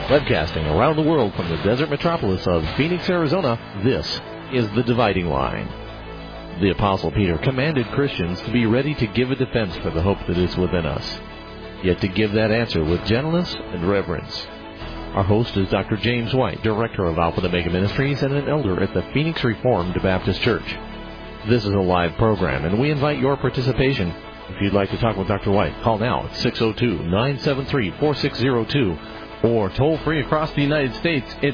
Webcasting around the world from the desert metropolis of Phoenix, Arizona, this is The Dividing Line. The Apostle Peter commanded Christians to be ready to give a defense for the hope that is within us, yet to give that answer with gentleness and reverence. Our host is Dr. James White, Director of Alpha and Omega Ministries and an elder at the Phoenix Reformed Baptist Church. This is a live program, and we invite your participation. If you'd like to talk with Dr. White, call now at 602-973-4602. Or toll-free across the United States, it's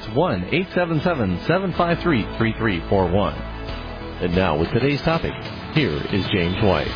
1-877-753-3341. And now, with today's topic, here is James White.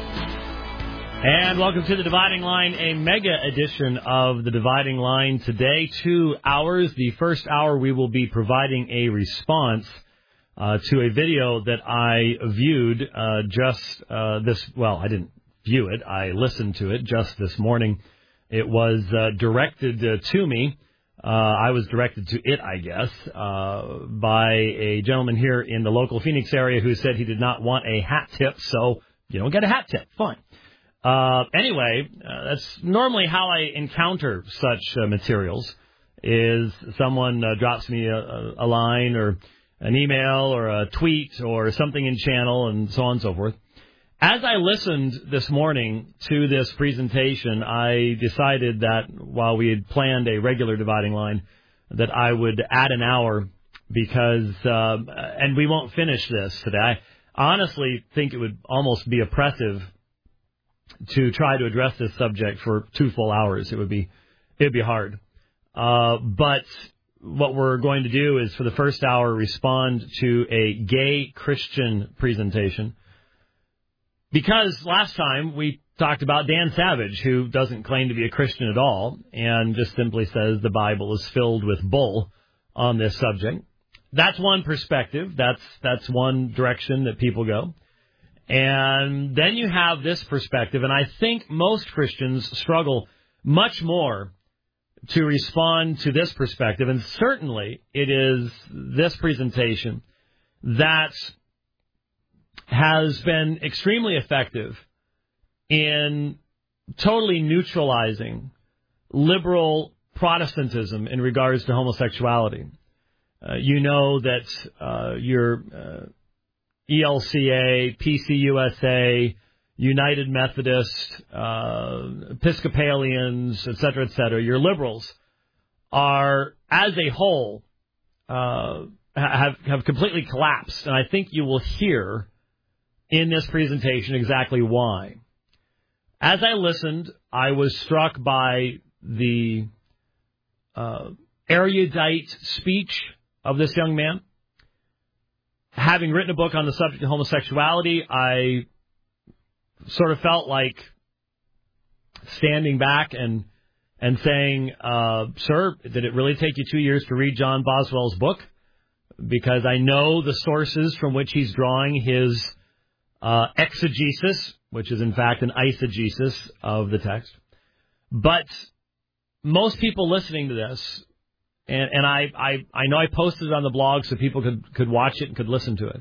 And welcome to The Dividing Line, a mega edition of The Dividing Line. Today, 2 hours. The first hour, we will be providing a response to a video that I viewed I didn't view it. I listened to it just this morning. It was directed to me. I was directed to it, I guess, by a gentleman here in the local Phoenix area who said he did not want a hat tip, so you don't get a hat tip. Fine. Anyway, that's normally how I encounter such materials, is someone drops me a line or an email or a tweet or something in channel and so on and so forth. As I listened this morning to this presentation, I decided that while we had planned a regular dividing line, that I would add an hour because, and we won't finish this today. I honestly think it would almost be oppressive to try to address this subject for 2 full hours. It'd be hard. But what we're going to do is for the first hour respond to a gay Christian presentation. Because last time we talked about Dan Savage, who doesn't claim to be a Christian at all, and just simply says the Bible is filled with bull on this subject. That's one perspective. That's one direction that people go. And then you have this perspective, and I think most Christians struggle much more to respond to this perspective, and certainly it is this presentation that has been extremely effective in totally neutralizing liberal Protestantism in regards to homosexuality. You know that your ELCA, PCUSA, United Methodist, Episcopalians, et cetera, your liberals are, as a whole, have completely collapsed. And I think you will hear in this presentation exactly why. As I listened, I was struck by the erudite speech of this young man. Having written a book on the subject of homosexuality, I sort of felt like standing back and saying, sir, did it really take you 2 years to read John Boswell's book? Because I know the sources from which he's drawing his exegesis, which is in fact an eisegesis of the text. But most people listening to this, and I know I posted it on the blog so people could watch it and could listen to it.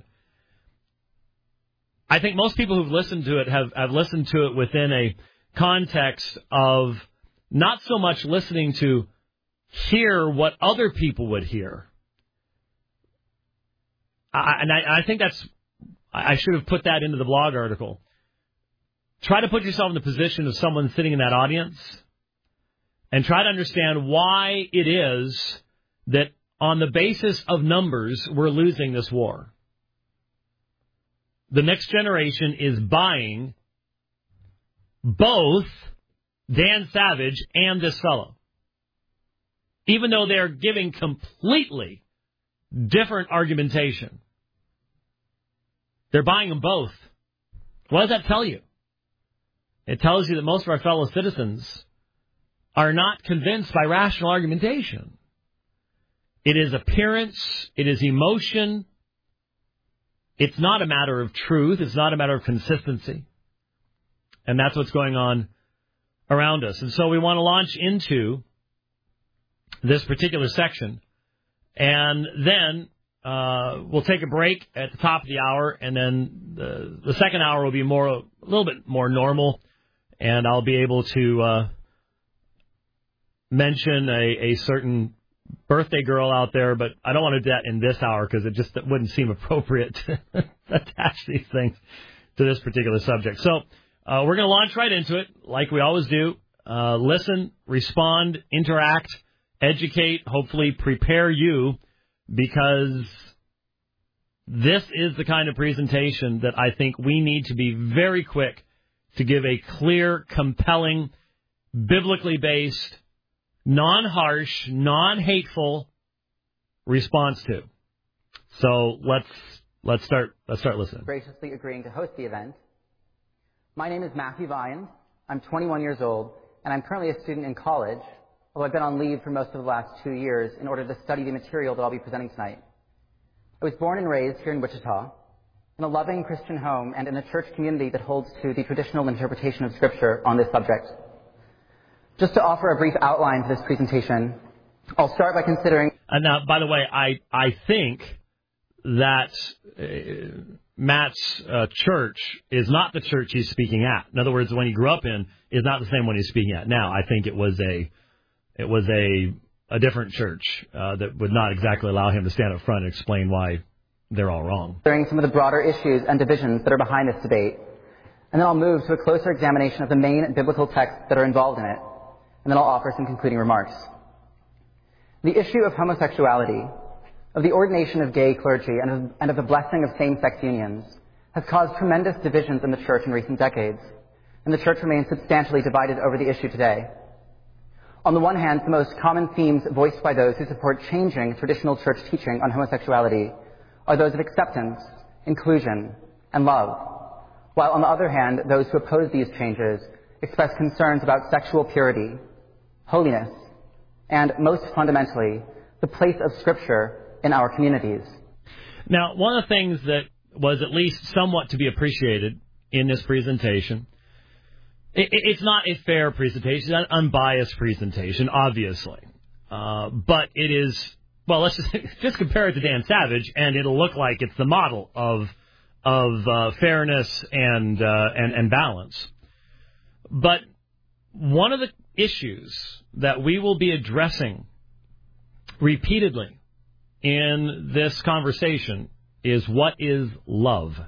I think most people who've listened to it have listened to it within a context of not so much listening to hear what other people would hear. I think I should have put that into the blog article. Try to put yourself in the position of someone sitting in that audience and try to understand why it is that on the basis of numbers, we're losing this war. The next generation is buying both Dan Savage and this fellow, even though they're giving completely different argumentation. They're buying them both. What does that tell you? It tells you that most of our fellow citizens are not convinced by rational argumentation. It is appearance. It is emotion. It's not a matter of truth. It's not a matter of consistency. And that's what's going on around us. And so we want to launch into this particular section. And then we'll take a break at the top of the hour. And then the second hour will be a little bit more normal. And I'll be able to mention a certain birthday girl out there, but I don't want to do that in this hour because it wouldn't seem appropriate to attach these things to this particular subject. So we're going to launch right into it like we always do. Listen, respond, interact, educate, hopefully prepare you, because this is the kind of presentation that I think we need to be very quick to give a clear, compelling, biblically based, non-harsh, non-hateful response to. So let's start listening. Graciously agreeing to host the event. My name is Matthew Vines. I'm 21 years old, and I'm currently a student in college, although I've been on leave for most of the last 2 years in order to study the material that I'll be presenting tonight. I was born and raised here in Wichita, in a loving Christian home and in a church community that holds to the traditional interpretation of Scripture on this subject. Just to offer a brief outline for this presentation, I'll start by considering... Now, by the way, I think that Matt's church is not the church he's speaking at. In other words, the one he grew up in is not the same one he's speaking at now. I think it was a different church that would not exactly allow him to stand up front and explain why they're all wrong. During some of the broader issues and divisions that are behind this debate, and then I'll move to a closer examination of the main biblical texts that are involved in it, and then I'll offer some concluding remarks. The issue of homosexuality, of the ordination of gay clergy, and of the blessing of same-sex unions has caused tremendous divisions in the church in recent decades, and the church remains substantially divided over the issue today. On the one hand, the most common themes voiced by those who support changing traditional church teaching on homosexuality are those of acceptance, inclusion, and love, while on the other hand, those who oppose these changes express concerns about sexual purity, holiness, and most fundamentally, the place of Scripture in our communities. Now, one of the things that was at least somewhat to be appreciated in this presentation, it's not a fair presentation, it's an unbiased presentation, obviously. But it is, well, let's just compare it to Dan Savage, and it'll look like it's the model of fairness and balance. But one of the issues that we will be addressing repeatedly in this conversation is what is love?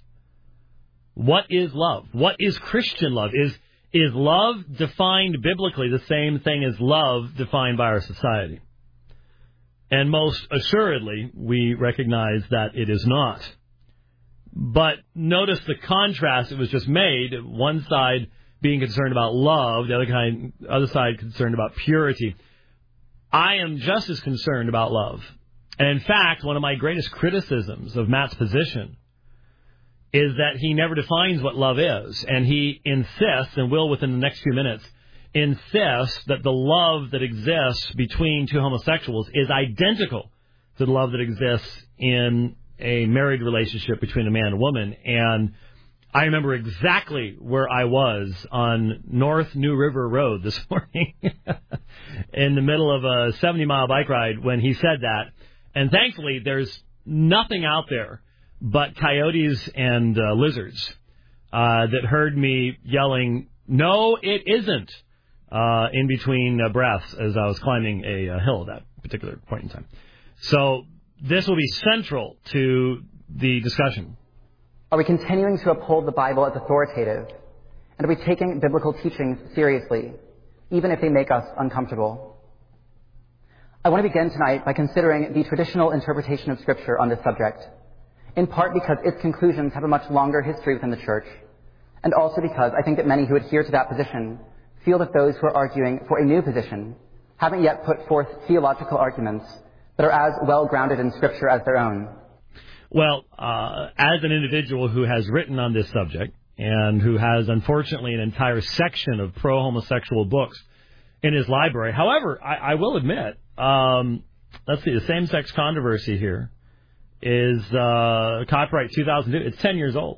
What is love? What is Christian love? Is love defined biblically the same thing as love defined by our society? And most assuredly, we recognize that it is not. But notice the contrast that was just made. One side being concerned about love, the other side concerned about purity. I am just as concerned about love. And in fact, one of my greatest criticisms of Matt's position is that he never defines what love is. And he insists, and will within the next few minutes, insists that the love that exists between two homosexuals is identical to the love that exists in a married relationship between a man and a woman. And I remember exactly where I was on North New River Road this morning in the middle of a 70-mile bike ride when he said that. And thankfully, there's nothing out there but coyotes and lizards that heard me yelling, "No, it isn't," in between breaths as I was climbing a hill at that particular point in time. So this will be central to the discussion. Are we continuing to uphold the Bible as authoritative? And are we taking biblical teachings seriously, even if they make us uncomfortable? I want to begin tonight by considering the traditional interpretation of Scripture on this subject, in part because its conclusions have a much longer history within the Church, and also because I think that many who adhere to that position feel that those who are arguing for a new position haven't yet put forth theological arguments that are as well-grounded in Scripture as their own. Well, as an individual who has written on this subject and who has, unfortunately, an entire section of pro-homosexual books in his library. However, I will admit, let's see, the same-sex controversy here is copyright 2002. It's 10 years old.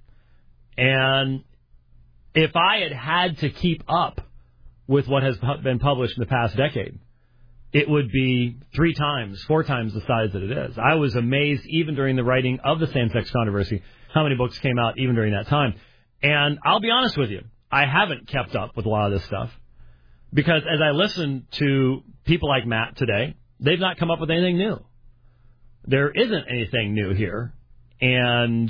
And if I had to keep up with what has been published in the past decade, it would be 3 times, 4 times the size that it is. I was amazed, even during the writing of the same-sex controversy, how many books came out even during that time. And I'll be honest with you, I haven't kept up with a lot of this stuff. Because as I listen to people like Matt today, they've not come up with anything new. There isn't anything new here. And,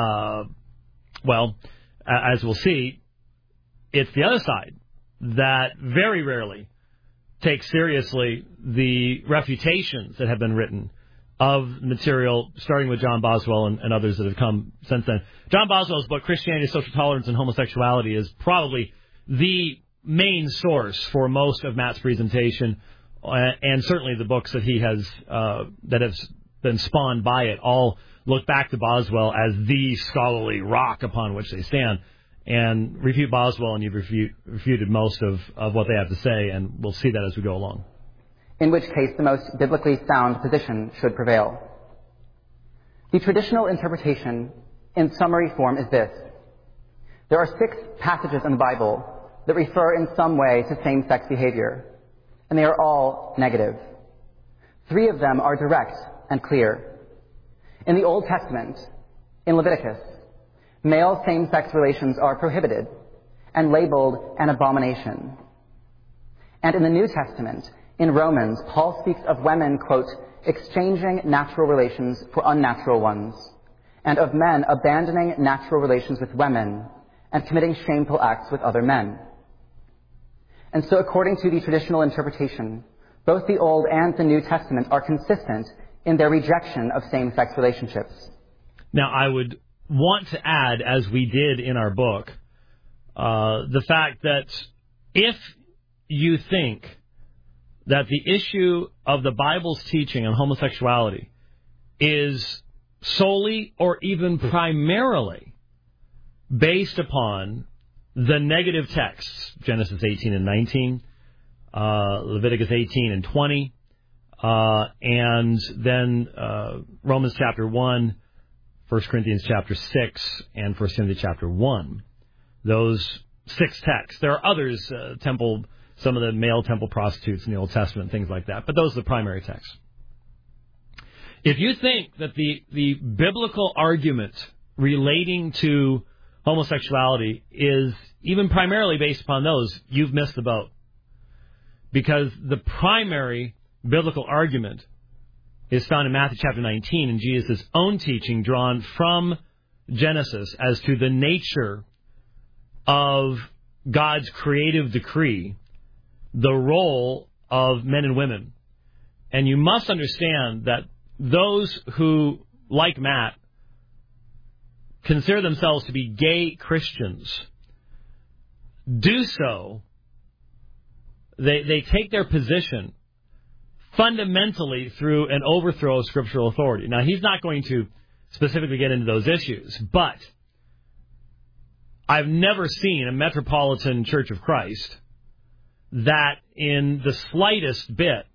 as we'll see, it's the other side that very rarely takes seriously the refutations that have been written of material, starting with John Boswell and others that have come since then. John Boswell's book, Christianity, Social Tolerance, and Homosexuality, is probably the main source for most of Matt's presentation, and certainly the books that he has that have been spawned by it all look back to Boswell as the scholarly rock upon which they stand. And refute Boswell, and you've refuted most of what they have to say, and we'll see that as we go along. In which case the most biblically sound position should prevail. The traditional interpretation, in summary form, is this. There are 6 passages in the Bible that refer in some way to same-sex behavior, and they are all negative. 3 of them are direct and clear. In the Old Testament, in Leviticus, male same-sex relations are prohibited and labeled an abomination. And in the New Testament, in Romans, Paul speaks of women, quote, exchanging natural relations for unnatural ones, and of men abandoning natural relations with women and committing shameful acts with other men. And so according to the traditional interpretation, both the Old and the New Testament are consistent in their rejection of same-sex relationships. Now, I would want to add, as we did in our book, the fact that if you think that the issue of the Bible's teaching on homosexuality is solely or even primarily based upon the negative texts, Genesis 18 and 19, Leviticus 18 and 20, and then Romans chapter 1, 1 Corinthians chapter 6, and 1 Timothy chapter 1. Those 6 texts. There are others, some of the male temple prostitutes in the Old Testament, things like that, but those are the primary texts. If you think that the biblical argument relating to homosexuality is even primarily based upon those, you've missed the boat. Because the primary biblical argument is found in Matthew chapter 19 in Jesus' own teaching drawn from Genesis as to the nature of God's creative decree, the role of men and women. And you must understand that those who, like Matt, consider themselves to be gay Christians do so, they take their position fundamentally through an overthrow of scriptural authority. Now, he's not going to specifically get into those issues, but I've never seen a Metropolitan Church of Christ that in the slightest bit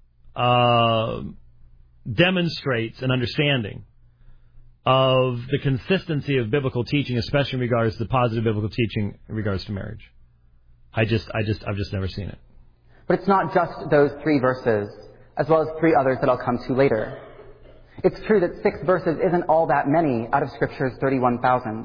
demonstrates an understanding of the consistency of biblical teaching, especially in regards to the positive biblical teaching in regards to marriage. I've just never seen it. But it's not just those 3 verses, as well as 3 others that I'll come to later. It's true that 6 verses isn't all that many out of Scripture's 31,000.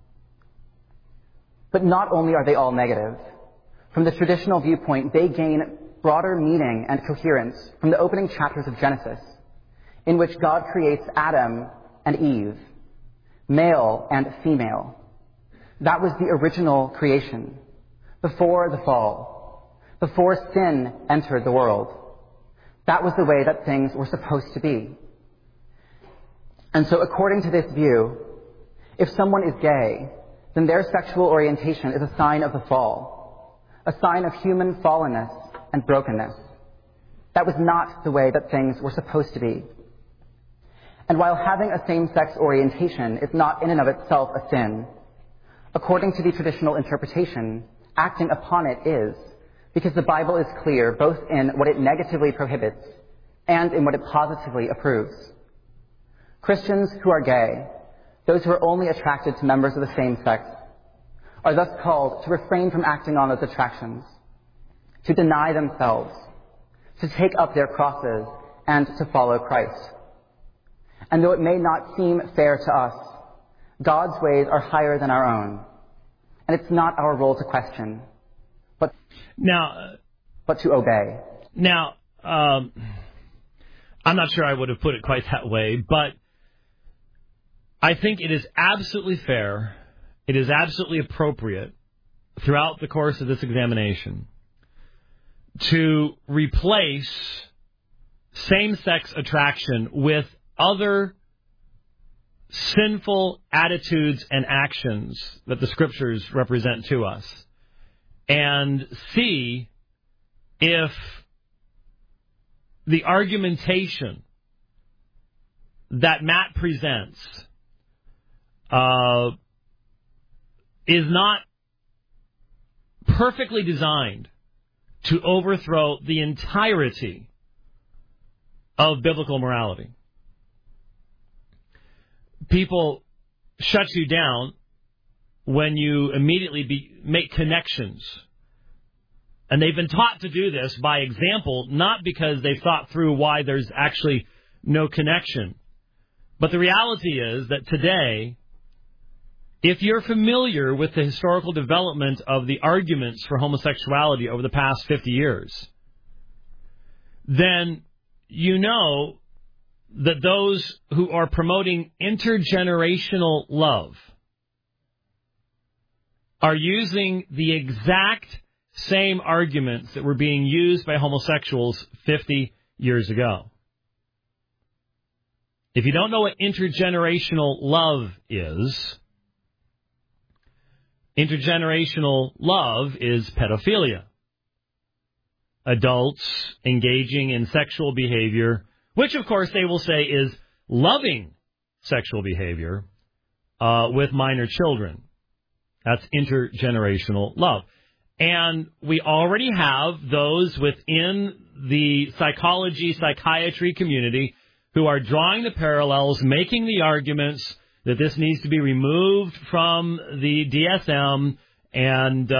But not only are they all negative. From the traditional viewpoint, they gain broader meaning and coherence from the opening chapters of Genesis, in which God creates Adam and Eve, male and female. That was the original creation, before the fall, before sin entered the world. That was the way that things were supposed to be. And so according to this view, if someone is gay, then their sexual orientation is a sign of the fall, a sign of human fallenness and brokenness. That was not the way that things were supposed to be. And while having a same-sex orientation is not in and of itself a sin, according to the traditional interpretation, acting upon it is, because the Bible is clear both in what it negatively prohibits and in what it positively approves. Christians who are gay, those who are only attracted to members of the same sex, are thus called to refrain from acting on those attractions, to deny themselves, to take up their crosses, and to follow Christ. And though it may not seem fair to us, God's ways are higher than our own, and it's not our role to question. But now, but to obey. Now, I'm not sure I would have put it quite that way, but I think it is absolutely fair, it is absolutely appropriate throughout the course of this examination to replace same-sex attraction with other sinful attitudes and actions that the Scriptures represent to us, and see if the argumentation that Matt presents is not perfectly designed to overthrow the entirety of biblical morality. People shut you down when you immediately make connections. And they've been taught to do this by example, not because they've thought through why there's actually no connection. But the reality is that today, if you're familiar with the historical development of the arguments for homosexuality over the past 50 years, then you know that those who are promoting intergenerational love are using the exact same arguments that were being used by homosexuals 50 years ago. If you don't know what intergenerational love is pedophilia. Adults engaging in sexual behavior, which of course they will say is loving sexual behavior with minor children. That's intergenerational love. And we already have those within the psychiatry community who are drawing the parallels, making the arguments that this needs to be removed from the DSM and,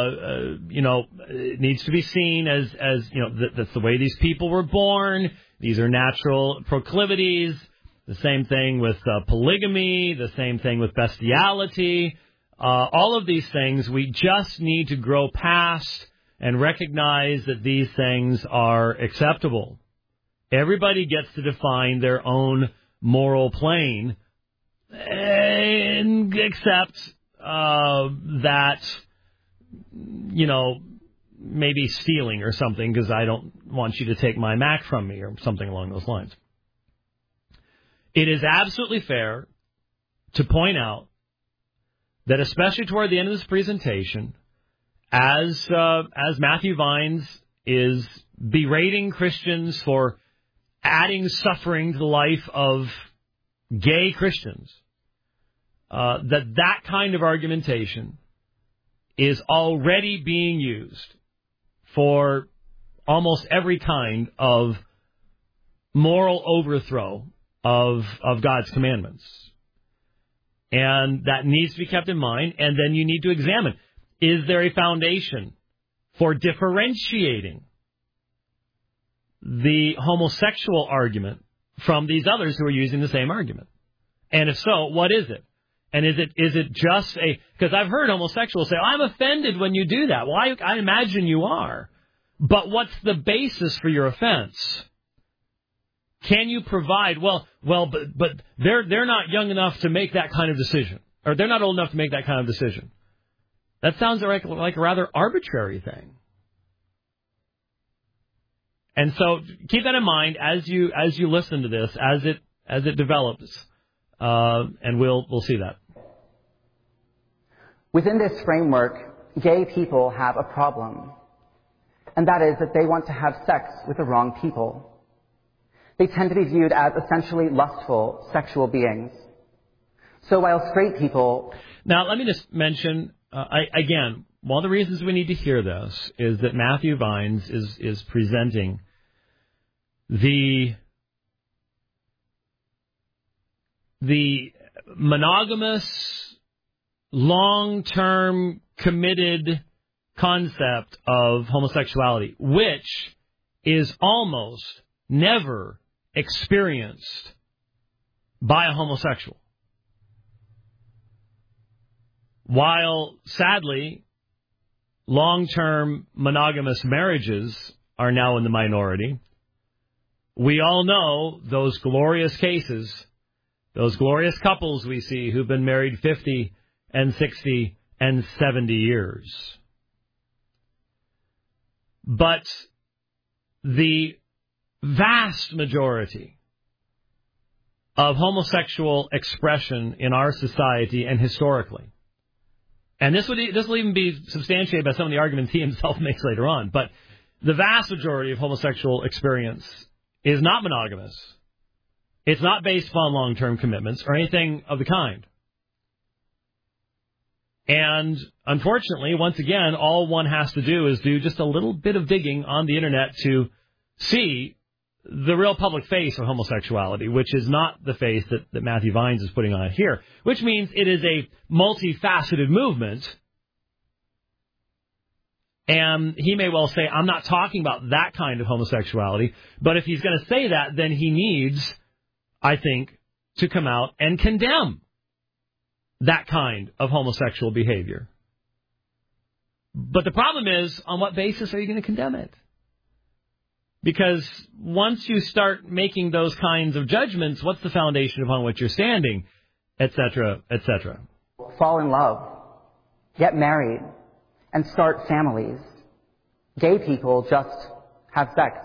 it needs to be seen as that's the way these people were born. These are natural proclivities. The same thing with polygamy, the same thing with bestiality. All of these things, we just need to grow past and recognize that these things are acceptable. Everybody gets to define their own moral plane, and except that, maybe stealing or something, because I don't want you to take my Mac from me or something along those lines. It is absolutely fair to point out that, especially toward the end of this presentation, as Matthew Vines is berating Christians for adding suffering to the life of gay Christians, that kind of argumentation is already being used for almost every kind of moral overthrow of God's commandments. And that needs to be kept in mind, and then you need to examine, is there a foundation for differentiating the homosexual argument from these others who are using the same argument? And if so, what is it? And is it just because I've heard homosexuals say, I'm offended when you do that. Well, I imagine you are. But what's the basis for your offense? Can you provide, but they're not young enough to make that kind of decision, or they're not old enough to make that kind of decision. That sounds like a rather arbitrary thing. And so keep that in mind as you listen to this, as it develops, and we'll see that. Within this framework, gay people have a problem, and that is that they want to have sex with the wrong people. They tend to be viewed as essentially lustful sexual beings. So while straight people... Now, let me just mention, again, one of the reasons we need to hear this is that Matthew Vines is presenting the monogamous, long-term, committed concept of homosexuality, which is almost never experienced by a homosexual. While, sadly, long-term monogamous marriages are now in the minority. We all know those glorious cases, those glorious couples we see who've been married 50 and 60 and 70 years. But the vast majority of homosexual expression in our society and historically, and this will even be substantiated by some of the arguments he himself makes later on, but the vast majority of homosexual experience is not monogamous. It's not based upon long-term commitments or anything of the kind. And unfortunately, once again, all one has to do is do just a little bit of digging on the internet to see the real public face of homosexuality, which is not the face that Matthew Vines is putting on here, which means it is a multifaceted movement. And he may well say, I'm not talking about that kind of homosexuality, but if he's going to say that, then he needs, I think, to come out and condemn that kind of homosexual behavior. But the problem is, on what basis are you going to condemn it? Because once you start making those kinds of judgments, what's the foundation upon which you're standing, etc., etc.? Fall in love, get married, and start families. Gay people just have sex.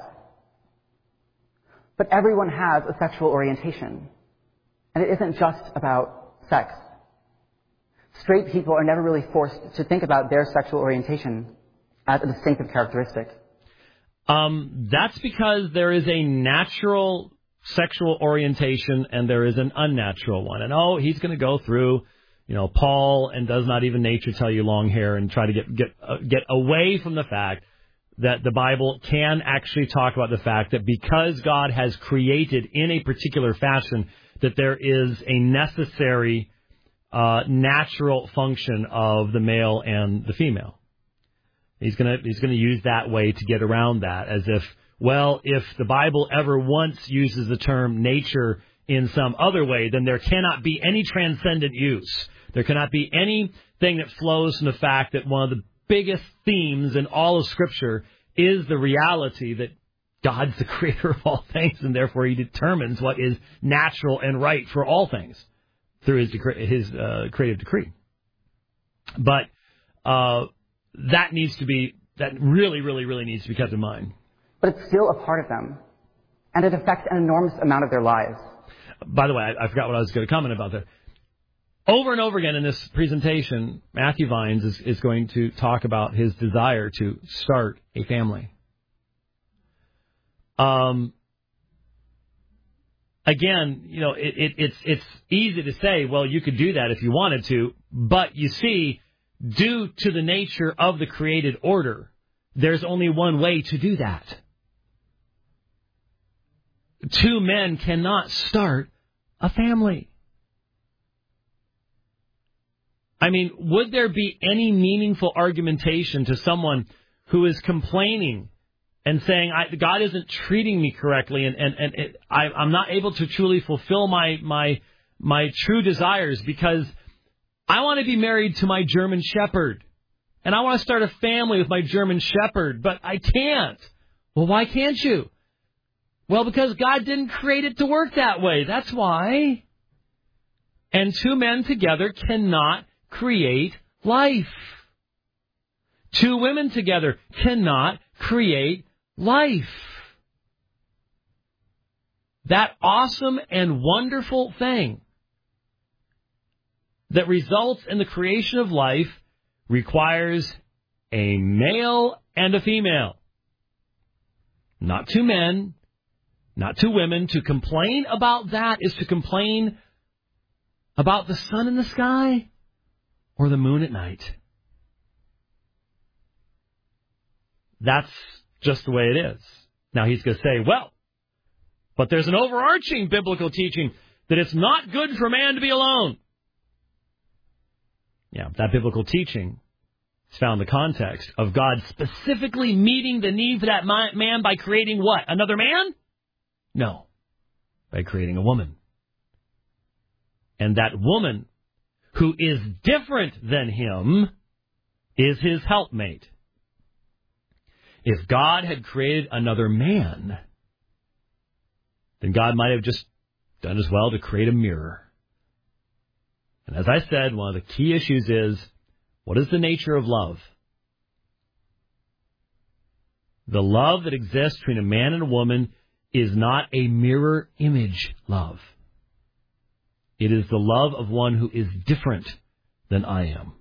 But everyone has a sexual orientation, and it isn't just about sex. Straight people are never really forced to think about their sexual orientation as a distinctive characteristic. That's because there is a natural sexual orientation and there is an unnatural one. And he's going to go through, Paul and does not even nature tell you long hair and try to get away from the fact that the Bible can actually talk about the fact that because God has created in a particular fashion that there is a necessary natural function of the male and the female. He's going to use that way to get around that, as if the Bible ever once uses the term nature in some other way, then there cannot be any transcendent use. There cannot be anything that flows from the fact that one of the biggest themes in all of Scripture is the reality that God's the creator of all things, and therefore he determines what is natural and right for all things through his creative decree. But that really, really, really needs to be kept in mind. But it's still a part of them, and it affects an enormous amount of their lives. By the way, I forgot what I was going to comment about there. Over and over again in this presentation, Matthew Vines is going to talk about his desire to start a family. Again, it's easy to say, well, you could do that if you wanted to, but you see, due to the nature of the created order, there's only one way to do that. Two men cannot start a family. I mean, would there be any meaningful argumentation to someone who is complaining and saying, God isn't treating me correctly and I'm not able to truly fulfill my true desires because I want to be married to my German Shepherd, and I want to start a family with my German Shepherd, but I can't. Well, why can't you? Well, because God didn't create it to work that way. That's why. And two men together cannot create life. Two women together cannot create life. That awesome and wonderful thing that results in the creation of life requires a male and a female. Not two men, not two women. To complain about that is to complain about the sun in the sky or the moon at night. That's just the way it is. Now he's going to say, but there's an overarching biblical teaching that it's not good for man to be alone. Yeah, that biblical teaching is found in the context of God specifically meeting the need for that man by creating what? Another man? No, by creating a woman. And that woman, who is different than him, is his helpmate. If God had created another man, then God might have just done as well to create a mirror. And as I said, one of the key issues is, what is the nature of love? The love that exists between a man and a woman is not a mirror image love. It is the love of one who is different than I am.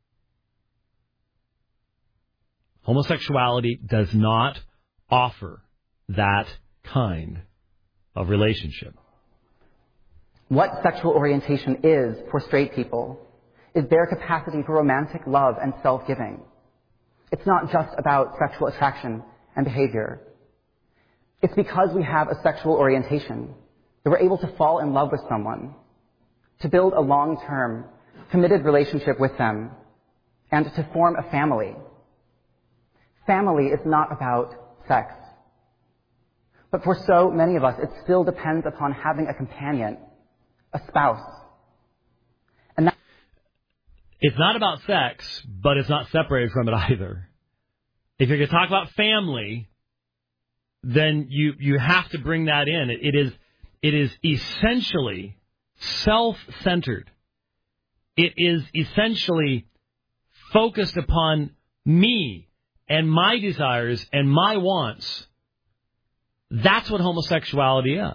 Homosexuality does not offer that kind of relationship. What sexual orientation is for straight people is their capacity for romantic love and self-giving. It's not just about sexual attraction and behavior. It's because we have a sexual orientation that we're able to fall in love with someone, to build a long-term, committed relationship with them, and to form a family. Family is not about sex. But for so many of us, it still depends upon having a companion, a spouse. And it's not about sex, but it's not separated from it either. If you're going to talk about family, then you have to bring that in. It is essentially self-centered. It is essentially focused upon me and my desires and my wants. That's what homosexuality is.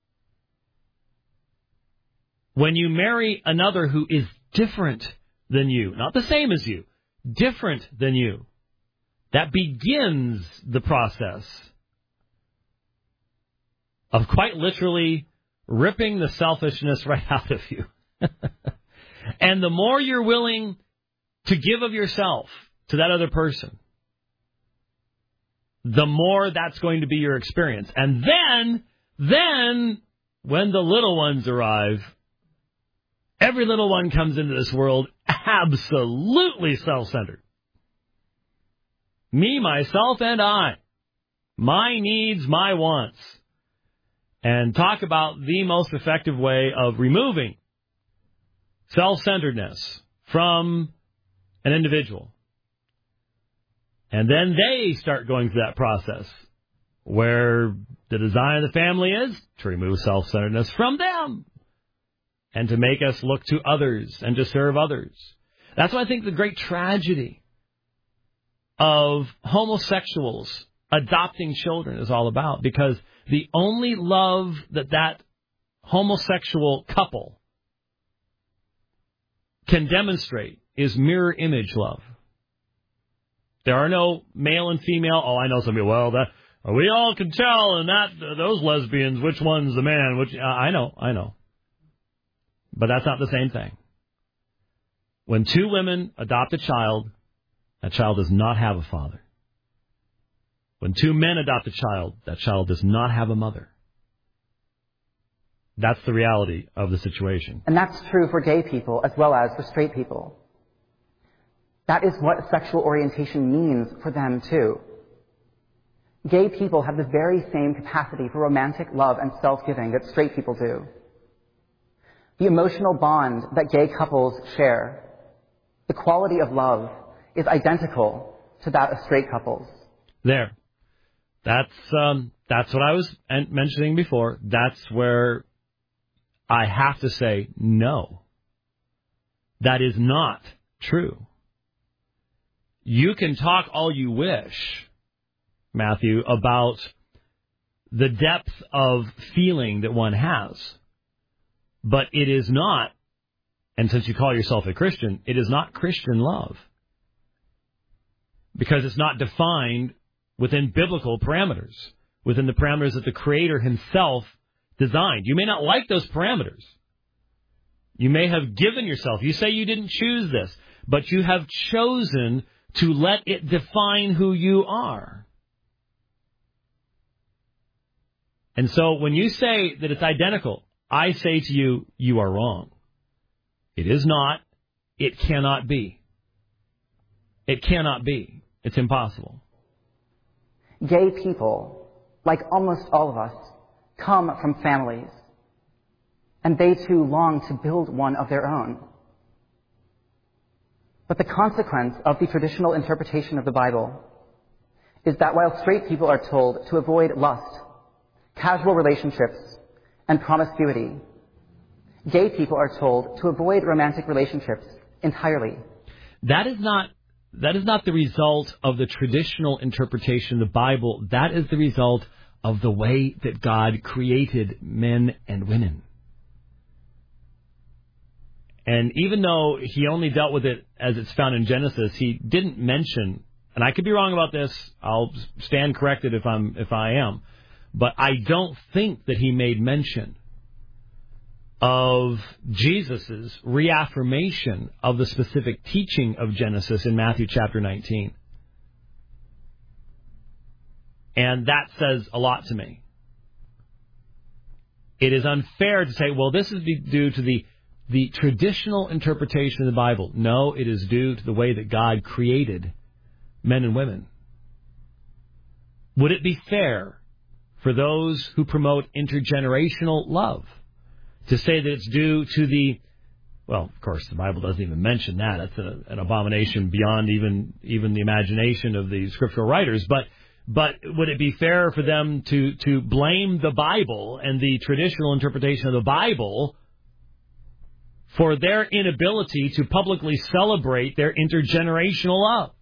When you marry another who is different than you, not the same as you, different than you, that begins the process of quite literally ripping the selfishness right out of you. And the more you're willing to give of yourself to that other person, the more that's going to be your experience. And then, when the little ones arrive, every little one comes into this world absolutely self-centered. Me, myself, and I. My needs, my wants. And talk about the most effective way of removing self-centeredness from an individual. And then they start going through that process where the design of the family is to remove self-centeredness from them and to make us look to others and to serve others. That's why I think the great tragedy of homosexuals adopting children is all about, because the only love that homosexual couple can demonstrate is mirror image love. There are no male and female. Oh, I know some people. Well, we all can tell, and those lesbians, which one's the man? Which I know. But that's not the same thing. When two women adopt a child, that child does not have a father. When two men adopt a child, that child does not have a mother. That's the reality of the situation. And that's true for gay people as well as for straight people. That is what sexual orientation means for them, too. Gay people have the very same capacity for romantic love and self-giving that straight people do. The emotional bond that gay couples share, the quality of love, is identical to that of straight couples. There. That's what I was mentioning before. That's where I have to say no. That is not true. You can talk all you wish, Matthew, about the depth of feeling that one has. But it is not, and since you call yourself a Christian, it is not Christian love. Because it's not defined within biblical parameters, within the parameters that the Creator himself designed. You may not like those parameters. You may have given yourself. You say you didn't choose this, but you have chosen to let it define who you are. And so when you say that it's identical, I say to you, you are wrong. It is not. It cannot be. It cannot be. It's impossible. Gay people, like almost all of us, come from families, and they too long to build one of their own. But the consequence of the traditional interpretation of the Bible is that while straight people are told to avoid lust, casual relationships, and promiscuity, gay people are told to avoid romantic relationships entirely. That is not the result of the traditional interpretation of the Bible. That is the result of the way that God created men and women. And even though he only dealt with it as it's found in Genesis, he didn't mention, and I could be wrong about this, I'll stand corrected if I am, but I don't think that he made mention of Jesus' reaffirmation of the specific teaching of Genesis in Matthew chapter 19. And that says a lot to me. It is unfair to say, well, this is due to the traditional interpretation of the Bible. No, it is due to the way that God created men and women. Would it be fair for those who promote intergenerational love to say that it's due to well, of course, the Bible doesn't even mention that. That's an abomination beyond even the imagination of the scriptural writers. But would it be fair for them to blame the Bible and the traditional interpretation of the Bible for their inability to publicly celebrate their intergenerational love?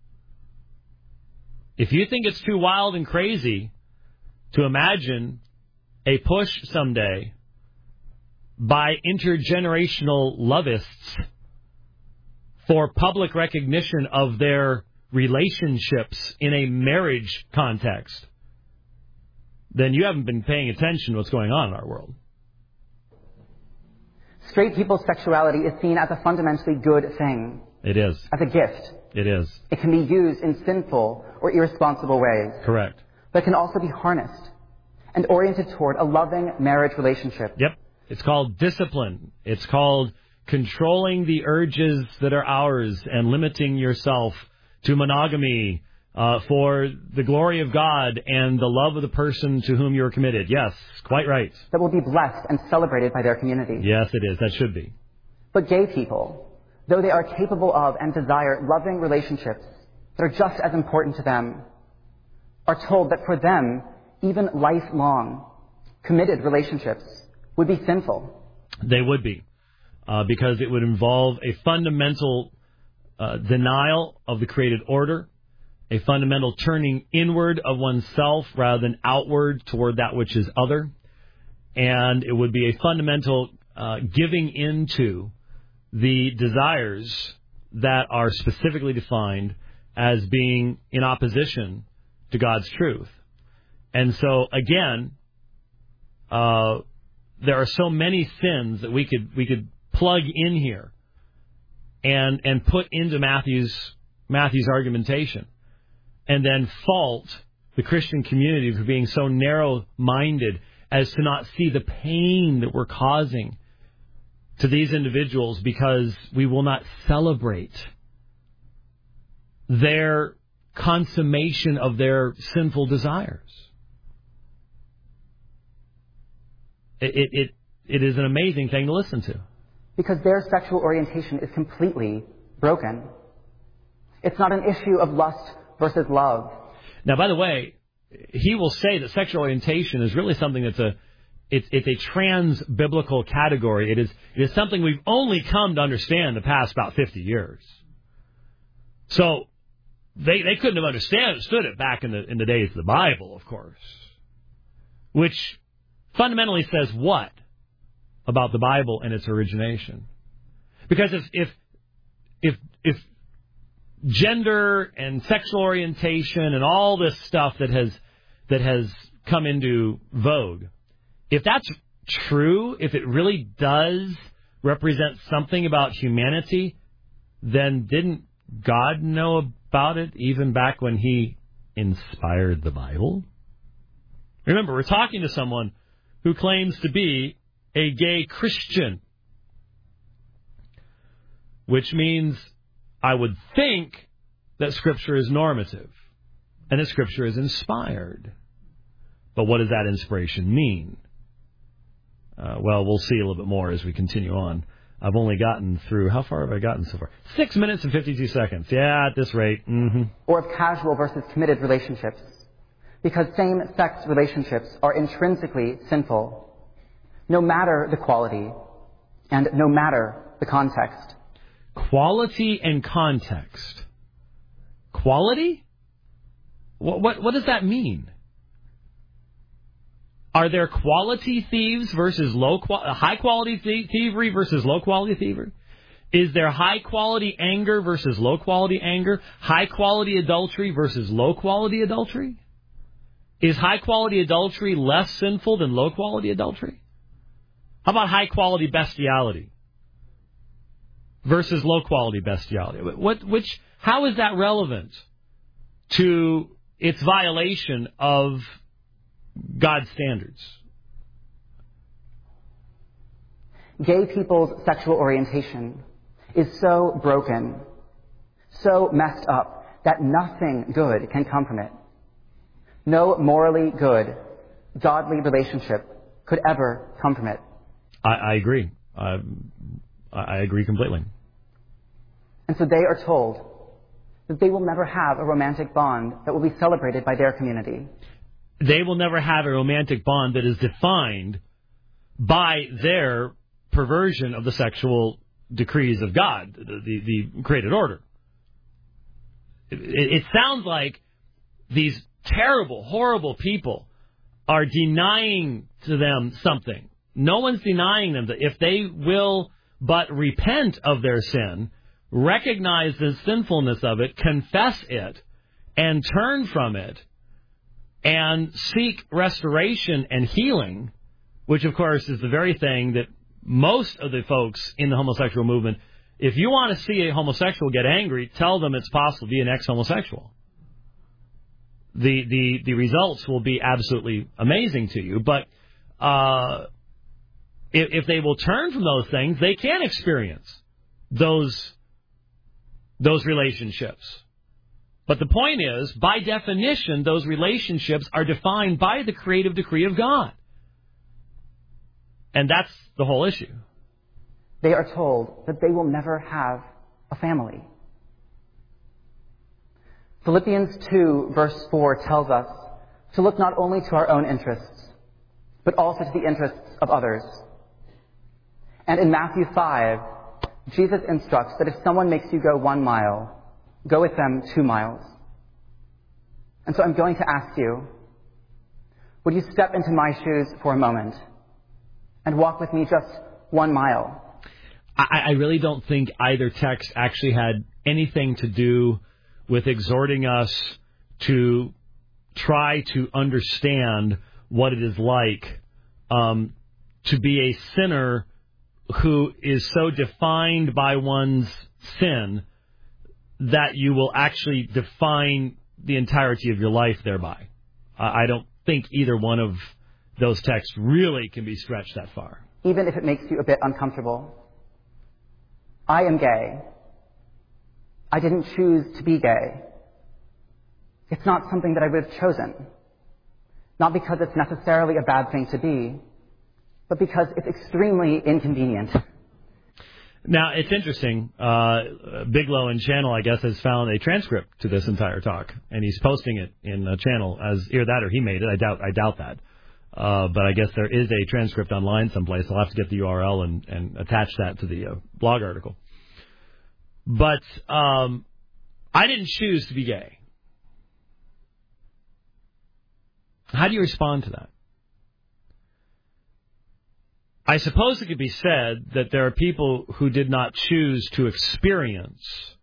If you think it's too wild and crazy to imagine a push someday by intergenerational lovists for public recognition of their relationships in a marriage context, then you haven't been paying attention to what's going on in our world. Straight people's sexuality is seen as a fundamentally good thing. It is. As a gift. It is. It can be used in sinful or irresponsible ways. Correct. But it can also be harnessed and oriented toward a loving marriage relationship. Yep. It's called discipline. It's called controlling the urges that are ours and limiting yourself to monogamy for the glory of God and the love of the person to whom you're committed. Yes, quite right. That will be blessed and celebrated by their community. Yes, it is. That should be. But gay people, though they are capable of and desire loving relationships that are just as important to them, are told that for them, even lifelong, committed relationships would be sinful. They would be, because it would involve a fundamental denial of the created order, a fundamental turning inward of oneself rather than outward toward that which is other, and it would be a fundamental giving into the desires that are specifically defined as being in opposition to God's truth. And so, again, there are so many sins that we could plug in here and put into Matthew's argumentation, and then fault the Christian community for being so narrow-minded as to not see the pain that we're causing to these individuals because we will not celebrate their consummation of their sinful desires. It is an amazing thing to listen to. Because their sexual orientation is completely broken. It's not an issue of lust versus love. Now, by the way, he will say that sexual orientation is really something that's it's a trans-biblical category. It is something we've only come to understand the past about 50 years. So they couldn't have understood it back in the days of the Bible, of course. Which fundamentally says what about the Bible and its origination? Because if gender and sexual orientation and all this stuff that has come into vogue, if that's true, if it really does represent something about humanity, then didn't God know about it even back when he inspired the Bible? Remember, we're talking to someone who claims to be a gay Christian, which means I would think that Scripture is normative and that Scripture is inspired. But what does that inspiration mean? Well, we'll see a little bit more as we continue on. I've only gotten through, how far have I gotten so far? 6 minutes and 52 seconds. Yeah, at this rate. Mm-hmm. Or of casual versus committed relationships. Because same-sex relationships are intrinsically sinful, no matter the quality and no matter the context. Quality and context. Quality? What does that mean? Are there quality thieves versus high-quality thievery versus low-quality thievery? Is there high-quality anger versus low-quality anger? High-quality adultery versus low-quality adultery? Is high-quality adultery less sinful than low-quality adultery? How about high-quality bestiality versus low-quality bestiality? How is that relevant to its violation of God's standards? Gay people's sexual orientation is so broken, so messed up, that nothing good can come from it. No morally good, godly relationship could ever come from it. I agree. I agree completely. And so they are told that they will never have a romantic bond that will be celebrated by their community. They will never have a romantic bond that is defined by their perversion of the sexual decrees of God, the created order. It sounds like these terrible, horrible people are denying to them something. No one's denying them that if they will but repent of their sin, recognize the sinfulness of it, confess it, and turn from it, and seek restoration and healing, which, of course, is the very thing that most of the folks in the homosexual movement, if you want to see a homosexual get angry, tell them it's possible to be an ex-homosexual. The results will be absolutely amazing to you, but if they will turn from those things, they can experience those relationships. But the point is, by definition, those relationships are defined by the creative decree of God. And that's the whole issue. They are told that they will never have a family. Philippians 2, verse 4 tells us to look not only to our own interests, but also to the interests of others. And in Matthew 5, Jesus instructs that if someone makes you go 1 mile, go with them 2 miles. And so I'm going to ask you, would you step into my shoes for a moment and walk with me just 1 mile? I really don't think either text actually had anything to do with exhorting us to try to understand what it is like to be a sinner who is so defined by one's sin that you will actually define the entirety of your life thereby. I don't think either one of those texts really can be stretched that far. Even if it makes you a bit uncomfortable. I am gay. I didn't choose to be gay. It's not something that I would have chosen. Not because it's necessarily a bad thing to be, but because it's extremely inconvenient. Now, it's interesting. Bigelow in Channel, I guess, has found a transcript to this entire talk, and he's posting it in a Channel as either that or he made it. I doubt that. But I guess there is a transcript online someplace. I'll have to get the URL and attach that to the blog article. But I didn't choose to be gay. How do you respond to that? I suppose it could be said that there are people who did not choose to experience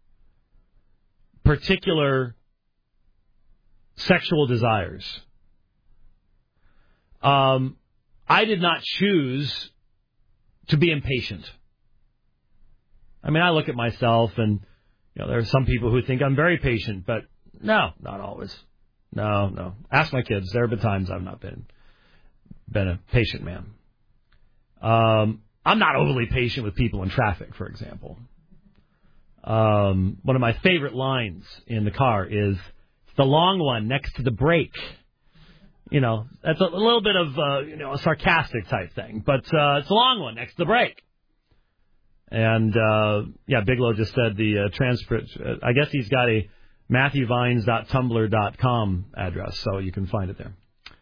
particular sexual desires. I did not choose to be impatient. I mean, I look at myself and, there are some people who think I'm very patient, but no, not always. No. Ask my kids. There have been times I've not been a patient man. I'm not overly patient with people in traffic, for example. One of my favorite lines in the car is, the long one next to the brake. That's a little bit of, a sarcastic type thing, but it's the long one next to the brake. And, Bigelow just said the transcript. I guess he's got a MatthewVines.tumblr.com address, so you can find it there.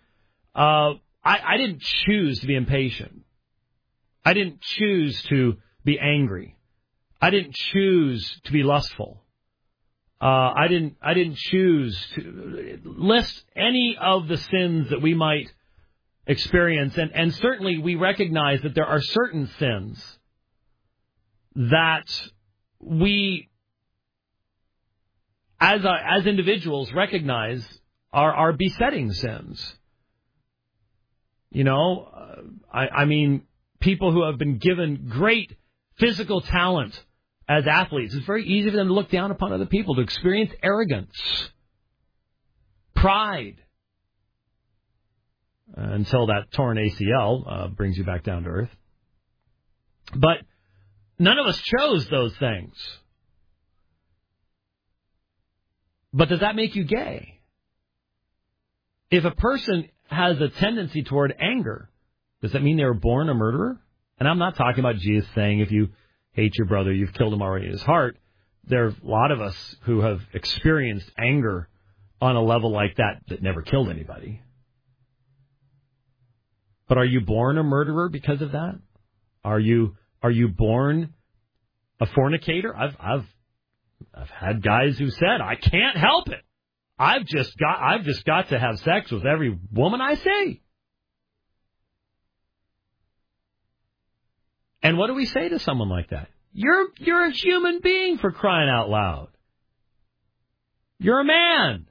I didn't choose to be impatient. I didn't choose to be angry. I didn't choose to be lustful. I didn't choose to list any of the sins that we might experience, and certainly we recognize that there are certain sins that we, as individuals, recognize are besetting sins. You know, I mean, people who have been given great physical talent as athletes, it's very easy for them to look down upon other people, to experience arrogance, pride, until that torn ACL brings you back down to earth. But none of us chose those things. But does that make you gay? If a person has a tendency toward anger, does that mean they were born a murderer? And I'm not talking about Jesus saying if you hate your brother, you've killed him already in his heart. There are a lot of us who have experienced anger on a level like that never killed anybody. But are you born a murderer because of that? Are you born a fornicator? I've had guys who said, I can't help it. I've just got to have sex with every woman I see. And what do we say to someone like that? You're a human being, for crying out loud. You're a man.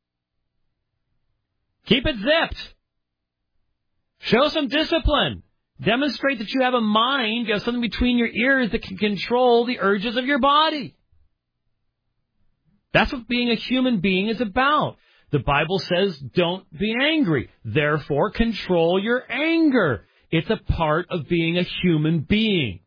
Keep it zipped. Show some discipline. Demonstrate that you have a mind, you have something between your ears that can control the urges of your body. That's what being a human being is about. The Bible says don't be angry. Therefore, control your anger. It's a part of being a human being.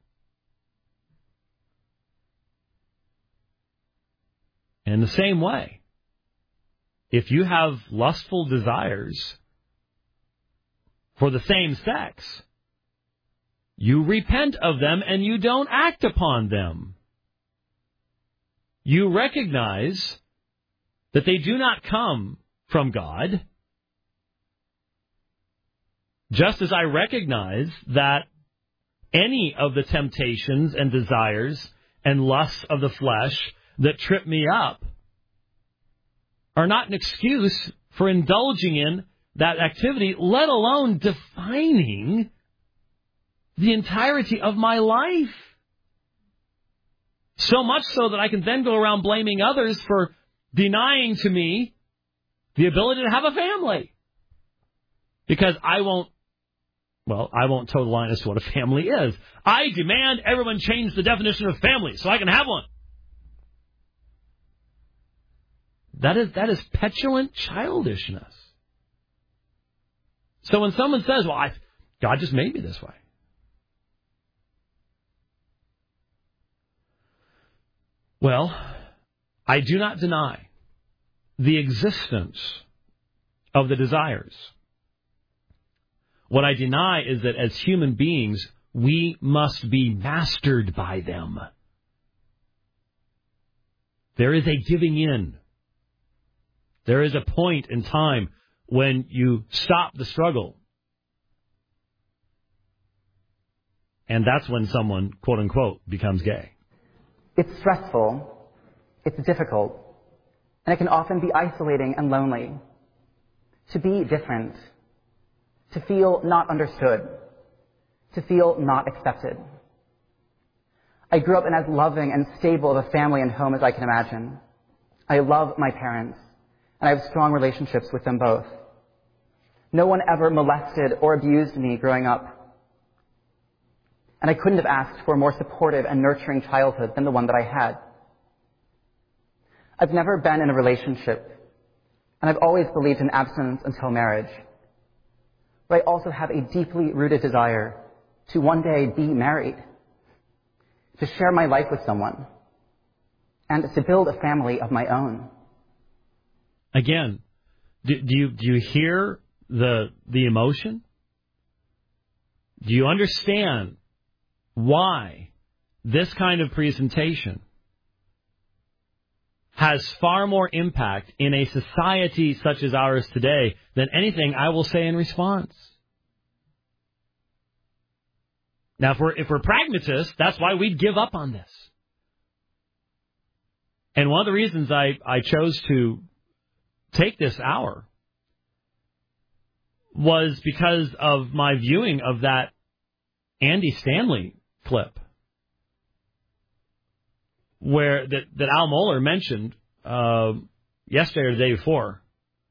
In the same way, if you have lustful desires for the same sex, you repent of them and you don't act upon them. You recognize that they do not come from God, just as I recognize that any of the temptations and desires and lusts of the flesh that trip me up are not an excuse for indulging in that activity, let alone defining the entirety of my life. So much so that I can then go around blaming others for denying to me the ability to have a family. Because I won't toe the line as to what a family is. I demand everyone change the definition of family so I can have one. That is petulant childishness. So when someone says, well, God just made me this way. Well, I do not deny the existence of the desires. What I deny is that as human beings, we must be mastered by them. There is a giving in. There is a point in time when you stop the struggle. And that's when someone, quote unquote, becomes gay. It's stressful, it's difficult, and it can often be isolating and lonely. To be different, to feel not understood, to feel not accepted. I grew up in as loving and stable of a family and home as I can imagine. I love my parents, and I have strong relationships with them both. No one ever molested or abused me growing up. And I couldn't have asked for a more supportive and nurturing childhood than the one that I had. I've never been in a relationship, and I've always believed in abstinence until marriage. But I also have a deeply rooted desire to one day be married, to share my life with someone, and to build a family of my own. Again, do you hear the emotion? Do you understand why this kind of presentation has far more impact in a society such as ours today than anything I will say in response. Now, if we're pragmatists, that's why we'd give up on this. And one of the reasons I chose to take this hour was because of my viewing of that Andy Stanley clip, where that Al Mohler mentioned yesterday or the day before,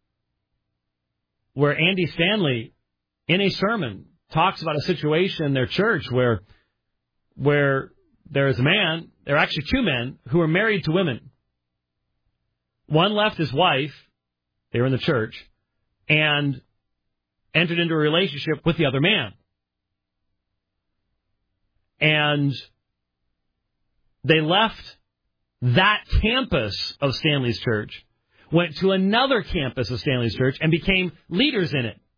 where Andy Stanley, in a sermon, talks about a situation in their church where there is a man, there are actually two men who are married to women. One left his wife, they were in the church, and entered into a relationship with the other man. And they left that campus of Stanley's church, went to another campus of Stanley's church, and became leaders in it.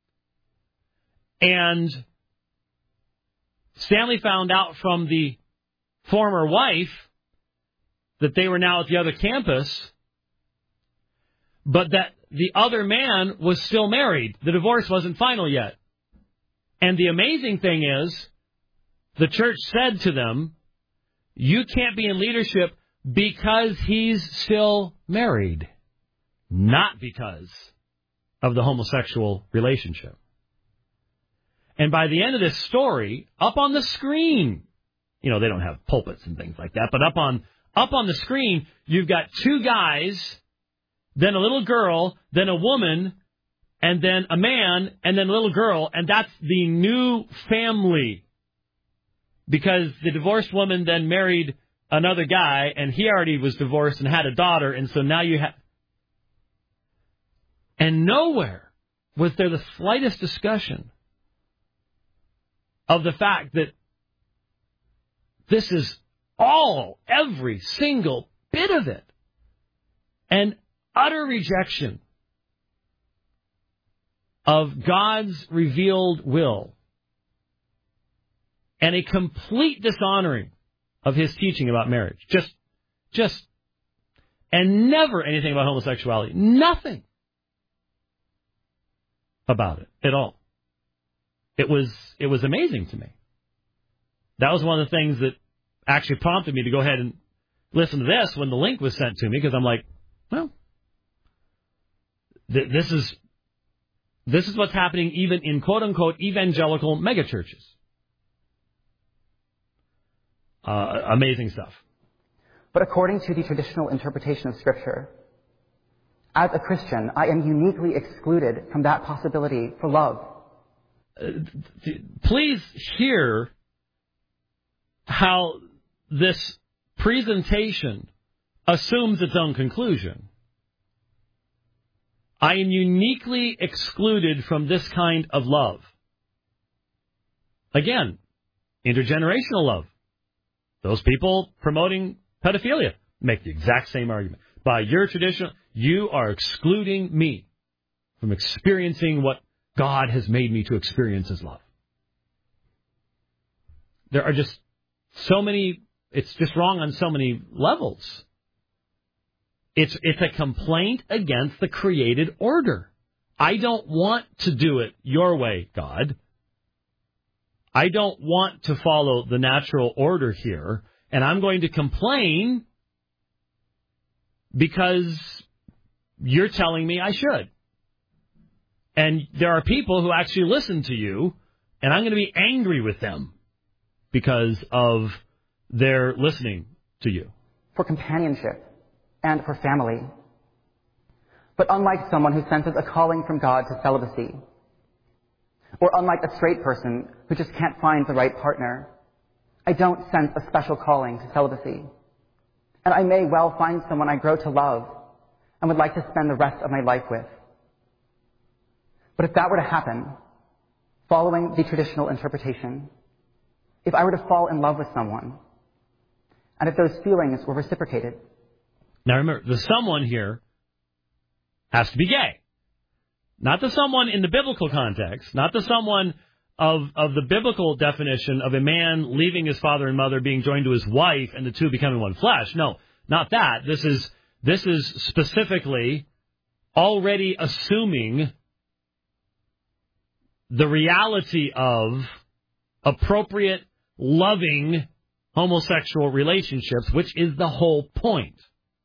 And Stanley found out from the former wife that they were now at the other campus, but that the other man was still married. The divorce wasn't final yet. And the amazing thing is, the church said to them, you can't be in leadership because he's still married, not because of the homosexual relationship. And by the end of this story, up on the screen, they don't have pulpits and things like that, but up on the screen, you've got two guys, then a little girl, then a woman, and then a man, and then a little girl, and that's the new family. Because the divorced woman then married another guy, and he already was divorced and had a daughter, and so now you have... And nowhere was there the slightest discussion of the fact that this is every single bit of it, an utter rejection of God's revealed will and a complete dishonoring of his teaching about marriage. And never anything about homosexuality. Nothing about it at all. It was amazing to me. That was one of the things that actually prompted me to go ahead and listen to this when the link was sent to me, because I'm like, well, this is what's happening even in quote-unquote evangelical megachurches. Amazing stuff. But according to the traditional interpretation of Scripture, as a Christian, I am uniquely excluded from that possibility for love. Please hear how this presentation assumes its own conclusion. I am uniquely excluded from this kind of love. Again, intergenerational love. Those people promoting pedophilia make the exact same argument. By your tradition, you are excluding me from experiencing what God has made me to experience as love. There are just so many, it's just wrong on so many levels. It's a complaint against the created order. I don't want to do it your way, God. I don't want to follow the natural order here, and I'm going to complain because you're telling me I should. And there are people who actually listen to you, and I'm going to be angry with them because of their listening to you. For companionship and for family. But unlike someone who senses a calling from God to celibacy, or unlike a straight person who just can't find the right partner, I don't sense a special calling to celibacy. And I may well find someone I grow to love and would like to spend the rest of my life with. But if that were to happen, following the traditional interpretation, if I were to fall in love with someone, and if those feelings were reciprocated. Now remember, the someone here has to be gay. Not the someone in the biblical context, not the someone of the biblical definition of a man leaving his father and mother, being joined to his wife, and the two becoming one flesh. No, not that. This is specifically already assuming the reality of appropriate, loving homosexual relationships, which is the whole point.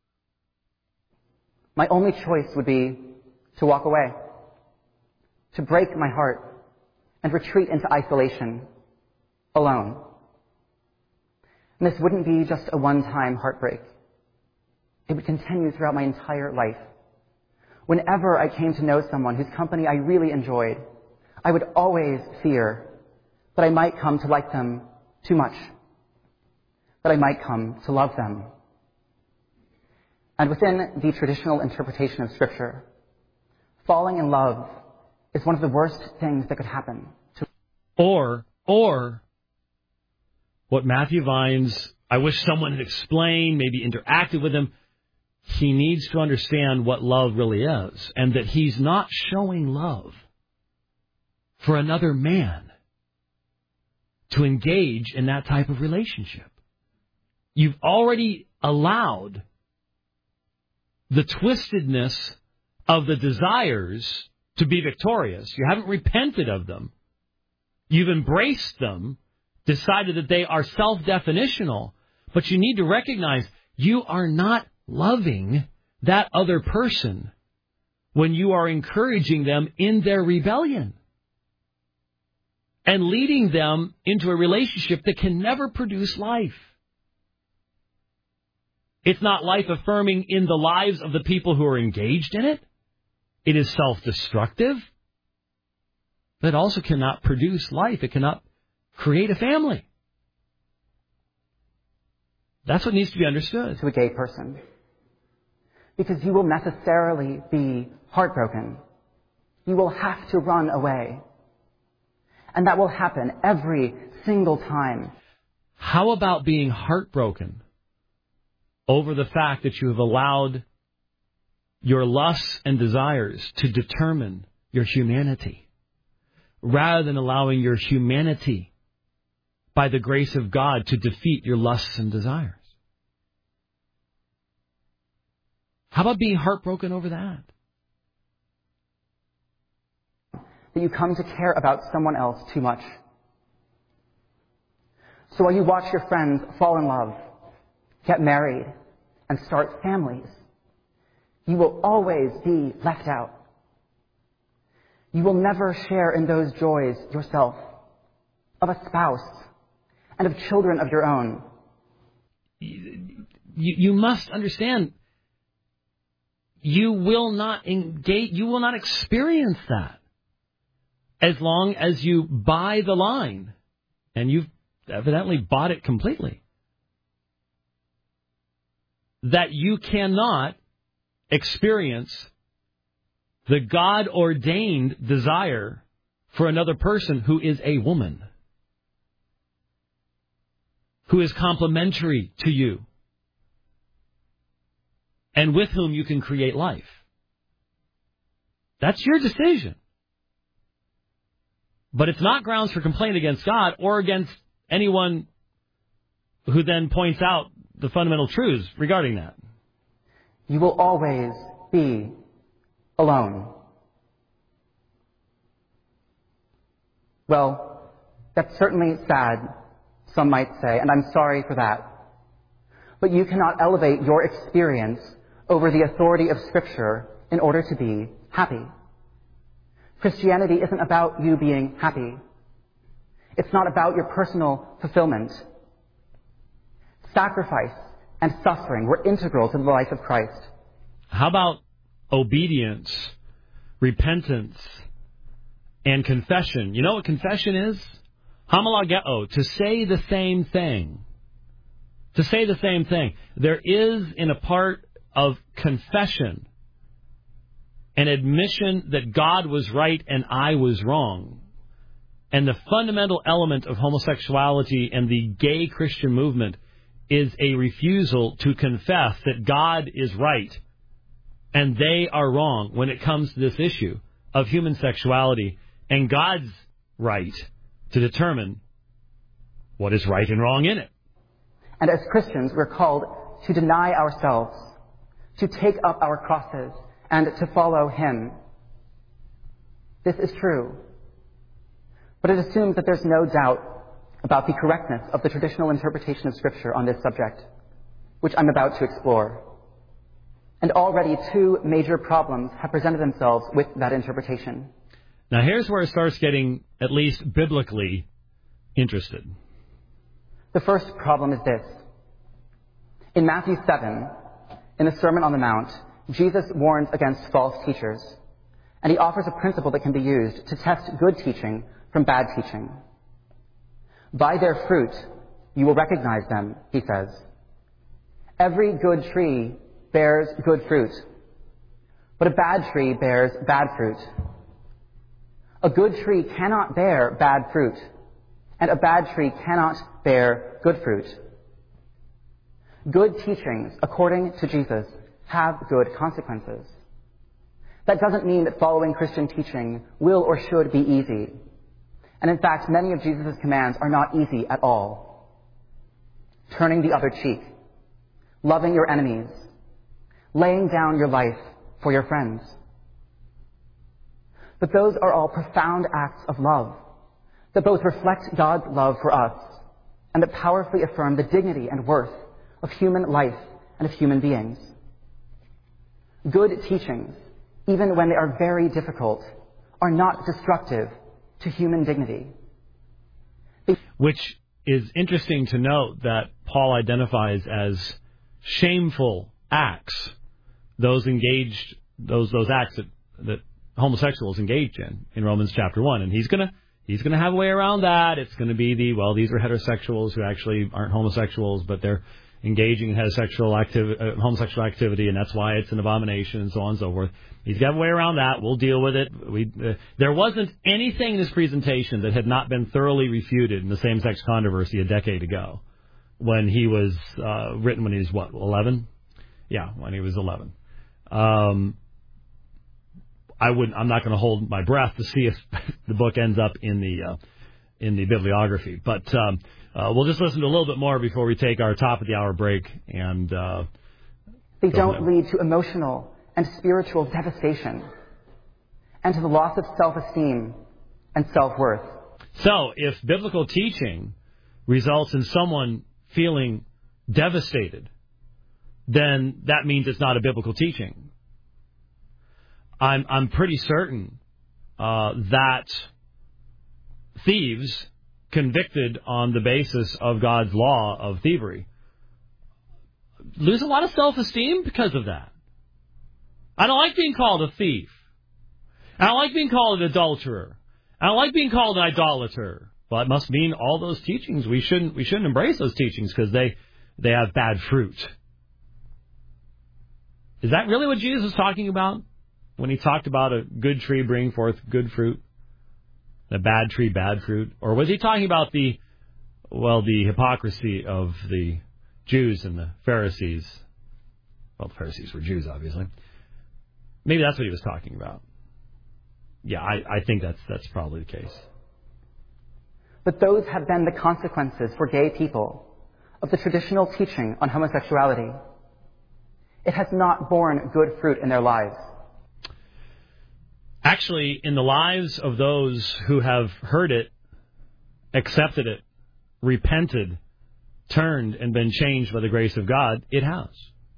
My only choice would be to walk away, to break my heart, and retreat into isolation, alone. And this wouldn't be just a one-time heartbreak. It would continue throughout my entire life. Whenever I came to know someone whose company I really enjoyed, I would always fear that I might come to like them too much, that I might come to love them. And within the traditional interpretation of Scripture, falling in love is one of the worst things that could happen. Or what Matthew Vines, I wish someone had explained, maybe interacted with him. He needs to understand what love really is, and that he's not showing love for another man to engage in that type of relationship. You've already allowed the twistedness of the desires to be victorious. You haven't repented of them. You've embraced them, decided that they are self-definitional, but you need to recognize you are not loving that other person when you are encouraging them in their rebellion and leading them into a relationship that can never produce life. It's not life-affirming in the lives of the people who are engaged in it. It is self-destructive. But it also cannot produce life. It cannot create a family. That's what needs to be understood. To a gay person. Because you will necessarily be heartbroken. You will have to run away. And that will happen every single time. How about being heartbroken over the fact that you have allowed your lusts and desires to determine your humanity, rather than allowing your humanity, by the grace of God, to defeat your lusts and desires? How about being heartbroken over that? That you come to care about someone else too much. So while you watch your friends fall in love, get married, and start families, you will always be left out. You will never share in those joys yourself, of a spouse, and of children of your own. You must understand, you will not engage, you will not experience that as long as you buy the line, and you've evidently bought it completely. That you cannot experience the God-ordained desire for another person who is a woman, who is complementary to you, and with whom you can create life. That's your decision. But it's not grounds for complaint against God or against anyone who then points out the fundamental truths regarding that. You will always be alone. Well, that's certainly sad, some might say, and I'm sorry for that. But you cannot elevate your experience over the authority of Scripture in order to be happy. Christianity isn't about you being happy. It's not about your personal fulfillment. Sacrifice and suffering were integral to the life of Christ. How about obedience, repentance, and confession? You know what confession is? Homologeo, to say the same thing. To say the same thing. There is, in a part of confession, an admission that God was right and I was wrong. And the fundamental element of homosexuality and the gay Christian movement is a refusal to confess that God is right and they are wrong when it comes to this issue of human sexuality, and God's right to determine what is right and wrong in it. And as Christians, we're called to deny ourselves, to take up our crosses, and to follow Him. This is true. But it assumes that there's no doubt about the correctness of the traditional interpretation of Scripture on this subject, which I'm about to explore. And already two major problems have presented themselves with that interpretation. Now here's where it starts getting at least biblically interested. The first problem is this. In Matthew 7, in the Sermon on the Mount, Jesus warns against false teachers, and he offers a principle that can be used to test good teaching from bad teaching. By their fruit, you will recognize them, he says. Every good tree bears good fruit, but a bad tree bears bad fruit. A good tree cannot bear bad fruit, and a bad tree cannot bear good fruit. Good teachings, according to Jesus, have good consequences. That doesn't mean that following Christian teaching will or should be easy. And in fact, many of Jesus' commands are not easy at all. Turning the other cheek, loving your enemies, laying down your life for your friends. But those are all profound acts of love that both reflect God's love for us and that powerfully affirm the dignity and worth of human life and of human beings. Good teachings, even when they are very difficult, are not destructive to human dignity. Which is interesting to note that Paul identifies as shameful acts, those acts that homosexuals engaged in Romans chapter 1. And he's gonna have a way around that. It's gonna be these are heterosexuals who actually aren't homosexuals, but they're engaging in homosexual activity, and that's why it's an abomination, and so on and so forth. He's got a way around that. We'll deal with it. There wasn't anything in this presentation that had not been thoroughly refuted in the same-sex controversy a decade ago, when he was written when he was 11? Yeah, when he was 11. I'm not going to hold my breath to see if the book ends up in the bibliography, but we'll just listen to a little bit more before we take our top of the hour break. And they don't lead to emotional and spiritual devastation and to the loss of self-esteem and self-worth. So, if biblical teaching results in someone feeling devastated, then that means it's not a biblical teaching. I'm pretty certain that thieves convicted on the basis of God's law of thievery lose a lot of self-esteem because of that. I don't like being called a thief. I don't like being called an adulterer. I don't like being called an idolater. Well, it must mean all those teachings, we shouldn't embrace those teachings because they have bad fruit. Is that really what Jesus was talking about when he talked about a good tree bringing forth good fruit? A bad tree, bad fruit? Or was he talking about the hypocrisy of the Jews and the Pharisees? Well, the Pharisees were Jews, obviously. Maybe that's what he was talking about. Yeah, I think that's probably the case. But those have been the consequences for gay people of the traditional teaching on homosexuality. It has not borne good fruit in their lives. Actually, in the lives of those who have heard it, accepted it, repented, turned, and been changed by the grace of God, it has.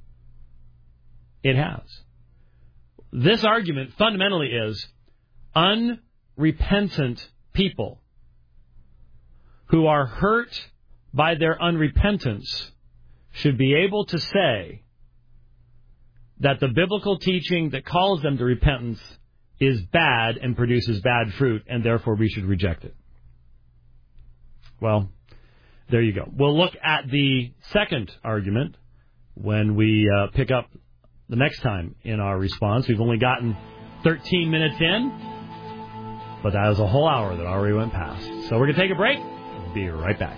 It has. This argument fundamentally is unrepentant people who are hurt by their unrepentance should be able to say that the biblical teaching that calls them to repentance is bad and produces bad fruit, and therefore we should reject it. Well, there you go. We'll look at the second argument when we pick up the next time in our response. We've only gotten 13 minutes in, but that was a whole hour that already went past. So we're going to take a break. Be right back.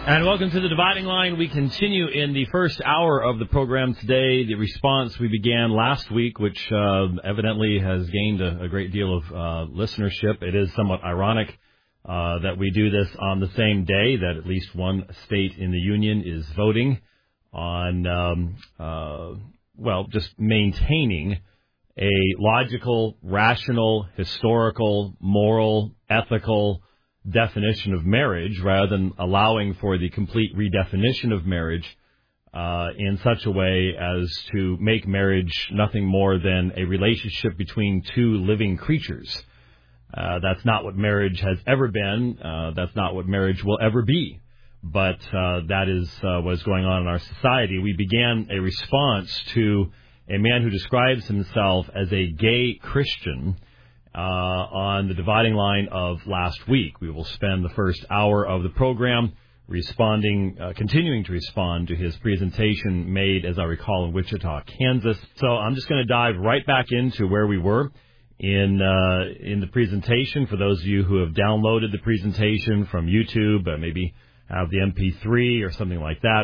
And welcome to the Dividing Line. We continue in the first hour of the program today. The response we began last week, which evidently has gained a great deal of listenership. It is somewhat ironic that we do this on the same day that at least one state in the union is voting on, just maintaining a logical, rational, historical, moral, ethical definition of marriage rather than allowing for the complete redefinition of marriage in such a way as to make marriage nothing more than a relationship between two living creatures. That's not what marriage has ever been. That's not what marriage will ever be. But that is what is going on in our society. We began a response to a man who describes himself as a gay Christian on the Dividing Line of last week. We will spend the first hour of the program continuing to respond to his presentation made, as I recall, in Wichita, Kansas. So I'm just going to dive right back into where we were in the presentation. For those of you who have downloaded the presentation from YouTube, maybe have the MP3 or something like that.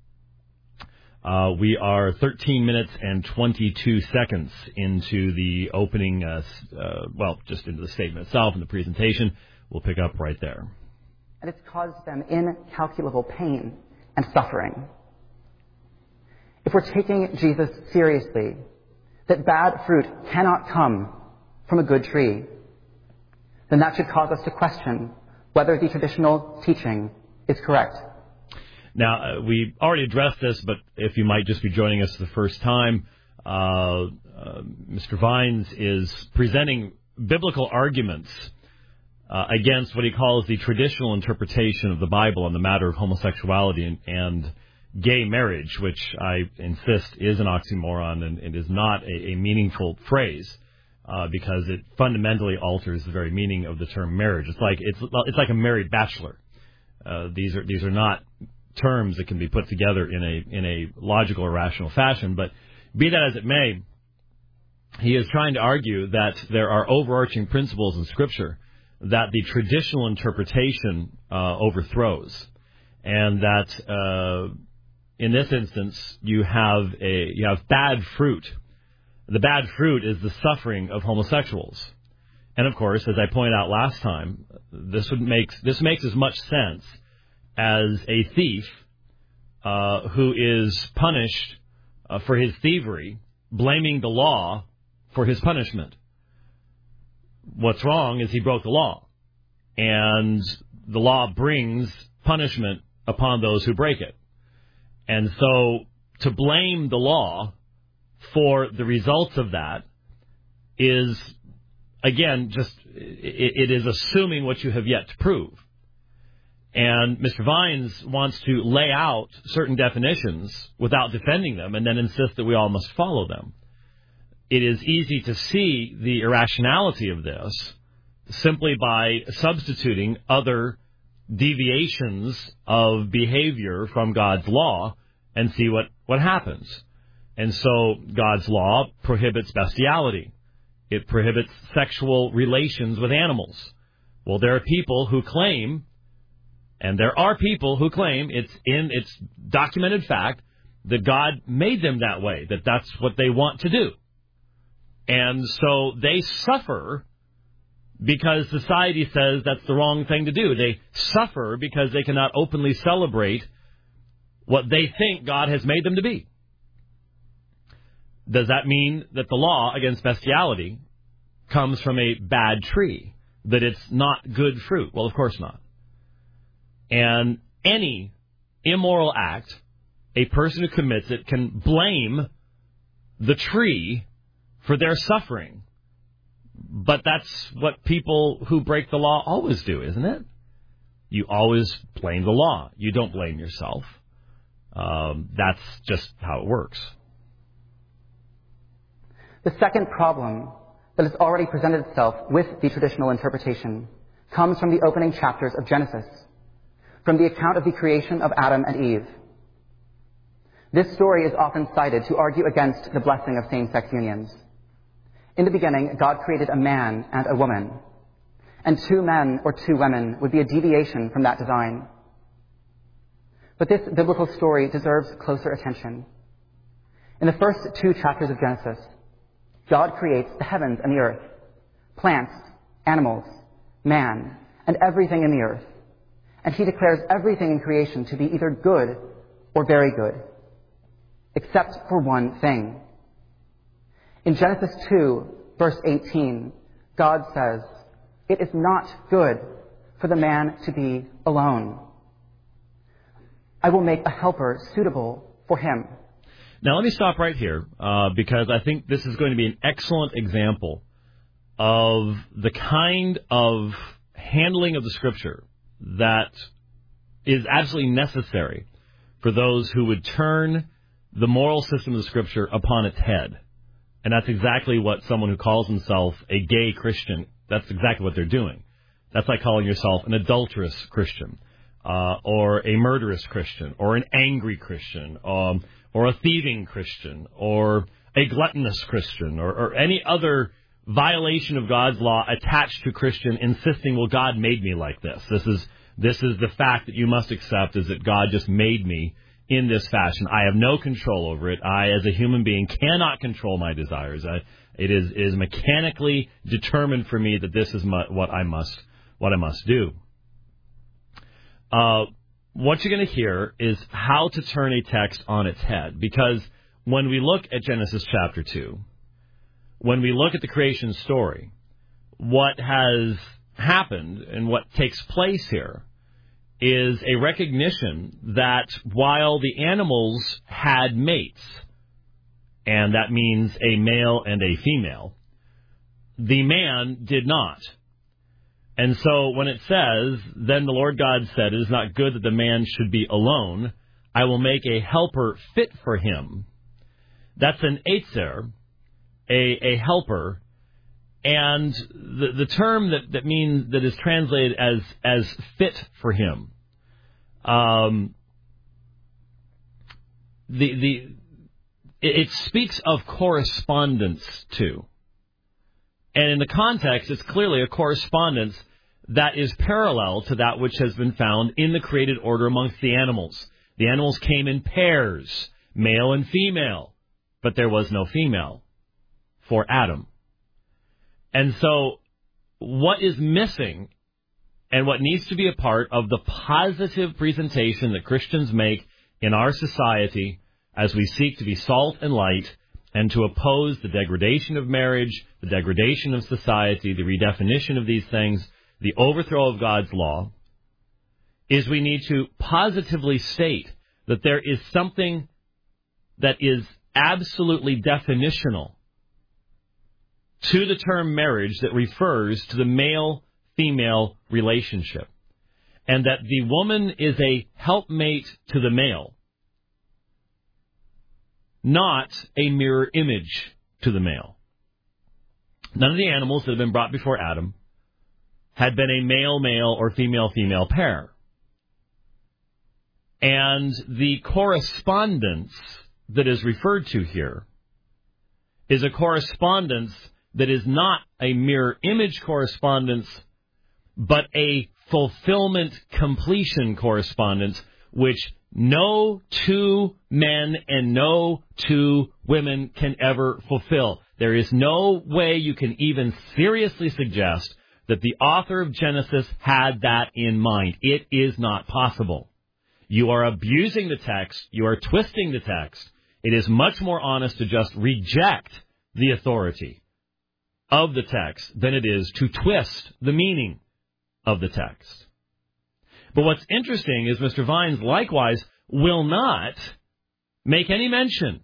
We are 13 minutes and 22 seconds into the opening, just into the statement itself and the presentation. We'll pick up right there. And it's caused them incalculable pain and suffering. If we're taking Jesus seriously, that bad fruit cannot come from a good tree, then that should cause us to question whether the traditional teaching is correct. Now, we already addressed this, but if you might just be joining us for the first time, Mr. Vines is presenting biblical arguments against what he calls the traditional interpretation of the Bible on the matter of homosexuality and gay marriage, which I insist is an oxymoron and is not a meaningful phrase because it fundamentally alters the very meaning of the term marriage. It's like a married bachelor. These are not terms that can be put together in a logical or rational fashion, but be that as it may, he is trying to argue that there are overarching principles in Scripture that the traditional interpretation overthrows, and that in this instance you have bad fruit. The bad fruit is the suffering of homosexuals, and of course, as I pointed out last time, this makes as much sense as a thief who is punished for his thievery, blaming the law for his punishment. What's wrong is he broke the law, and the law brings punishment upon those who break it. And so to blame the law for the results of that is, again, it is assuming what you have yet to prove. And Mr. Vines wants to lay out certain definitions without defending them and then insist that we all must follow them. It is easy to see the irrationality of this simply by substituting other deviations of behavior from God's law and see what happens. And so God's law prohibits bestiality. It prohibits sexual relations with animals. Well, there are people who claim, and there are people who claim, it's documented fact, that God made them that way, that that's what they want to do. And so they suffer because society says that's the wrong thing to do. They suffer because they cannot openly celebrate what they think God has made them to be. Does that mean that the law against bestiality comes from a bad tree, that it's not good fruit? Well, of course not. And any immoral act, a person who commits it can blame the tree for their suffering. But that's what people who break the law always do, isn't it? You always blame the law. You don't blame yourself. That's just how it works. The second problem that has already presented itself with the traditional interpretation comes from the opening chapters of Genesis, from the account of the creation of Adam and Eve. This story is often cited to argue against the blessing of same-sex unions. In the beginning, God created a man and a woman, and 2 men or 2 women would be a deviation from that design. But this biblical story deserves closer attention. In the first 2 chapters of Genesis, God creates the heavens and the earth, plants, animals, man, and everything in the earth. And he declares everything in creation to be either good or very good, except for one thing. In Genesis 2, verse 18, God says, "It is not good for the man to be alone. I will make a helper suitable for him." Now, let me stop right here, because I think this is going to be an excellent example of the kind of handling of the Scripture that is absolutely necessary for those who would turn the moral system of the Scripture upon its head. And that's exactly what someone who calls himself a gay Christian, that's exactly what they're doing. That's like calling yourself an adulterous Christian, or a murderous Christian, or an angry Christian, or a thieving Christian, or a gluttonous Christian, or any other violation of God's law attached to Christian, insisting, well, God made me like this. This is the fact that you must accept, is that God just made me in this fashion. I have no control over it. I, as a human being, cannot control my desires. It is mechanically determined for me that this is what I must do. What you're going to hear is how to turn a text on its head, because when we look at Genesis chapter 2, when we look at the creation story, what has happened and what takes place here is a recognition that while the animals had mates, and that means a male and a female, the man did not. And so when it says, "Then the Lord God said, it is not good that the man should be alone. I will make a helper fit for him." That's an etzer, a helper. And the term that is translated as fit for him, it speaks of correspondence to. And in the context, it's clearly a correspondence that is parallel to that which has been found in the created order amongst the animals. The animals came in pairs, male and female, but there was no female for Adam. And so what is missing and what needs to be a part of the positive presentation that Christians make in our society as we seek to be salt and light and to oppose the degradation of marriage, the degradation of society, the redefinition of these things, the overthrow of God's law, is we need to positively state that there is something that is absolutely definitional to the term marriage that refers to the male-female relationship, and that the woman is a helpmate to the male, not a mirror image to the male. None of the animals that have been brought before Adam had been a male-male or female-female pair. And the correspondence that is referred to here is a correspondence that is not a mirror image correspondence, but a fulfillment completion correspondence, which no two men and no two women can ever fulfill. There is no way you can even seriously suggest that the author of Genesis had that in mind. It is not possible. You are abusing the text. You are twisting the text. It is much more honest to just reject the authority of the text than it is to twist the meaning of the text. But what's interesting is Mr. Vines likewise will not make any mention.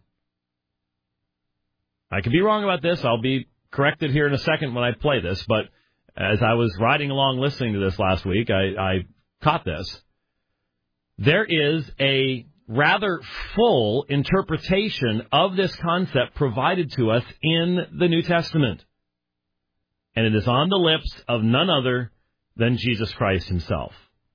I could be wrong about this. I'll be corrected here in a second when I play this, but as I was riding along listening to this last week, I caught this. There is a rather full interpretation of this concept provided to us in the New Testament. And it is on the lips of none other than Jesus Christ himself.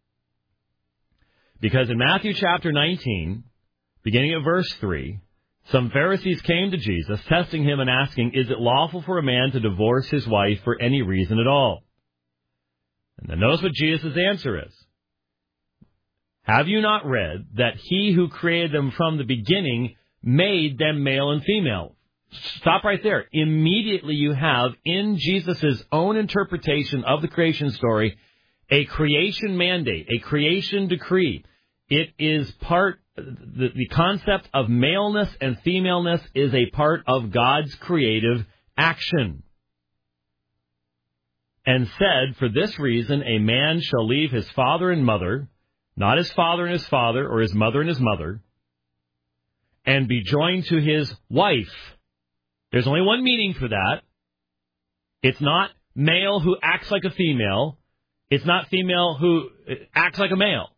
Because in Matthew chapter 19, beginning at verse 3, some Pharisees came to Jesus, testing him and asking, "Is it lawful for a man to divorce his wife for any reason at all?" And then notice what Jesus' answer is. Have you not read that he who created them from the beginning made them male and female? Stop right there. Immediately you have, in Jesus' own interpretation of the creation story, a creation mandate, a creation decree. It is part, the concept of maleness and femaleness is a part of God's creative action. And said, for this reason, a man shall leave his father and mother, not his father and his father, or his mother and his mother, and be joined to his wife. There's only one meaning for that. It's not male who acts like a female. It's not female who acts like a male.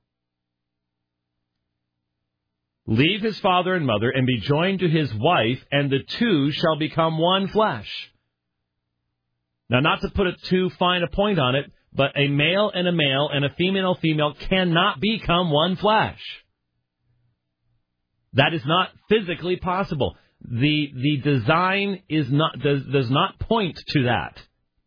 Leave his father and mother and be joined to his wife, and the two shall become one flesh. Now, not to put too fine a point on it, but a male and a female cannot become one flesh. That is not physically possible. The design does not point to that.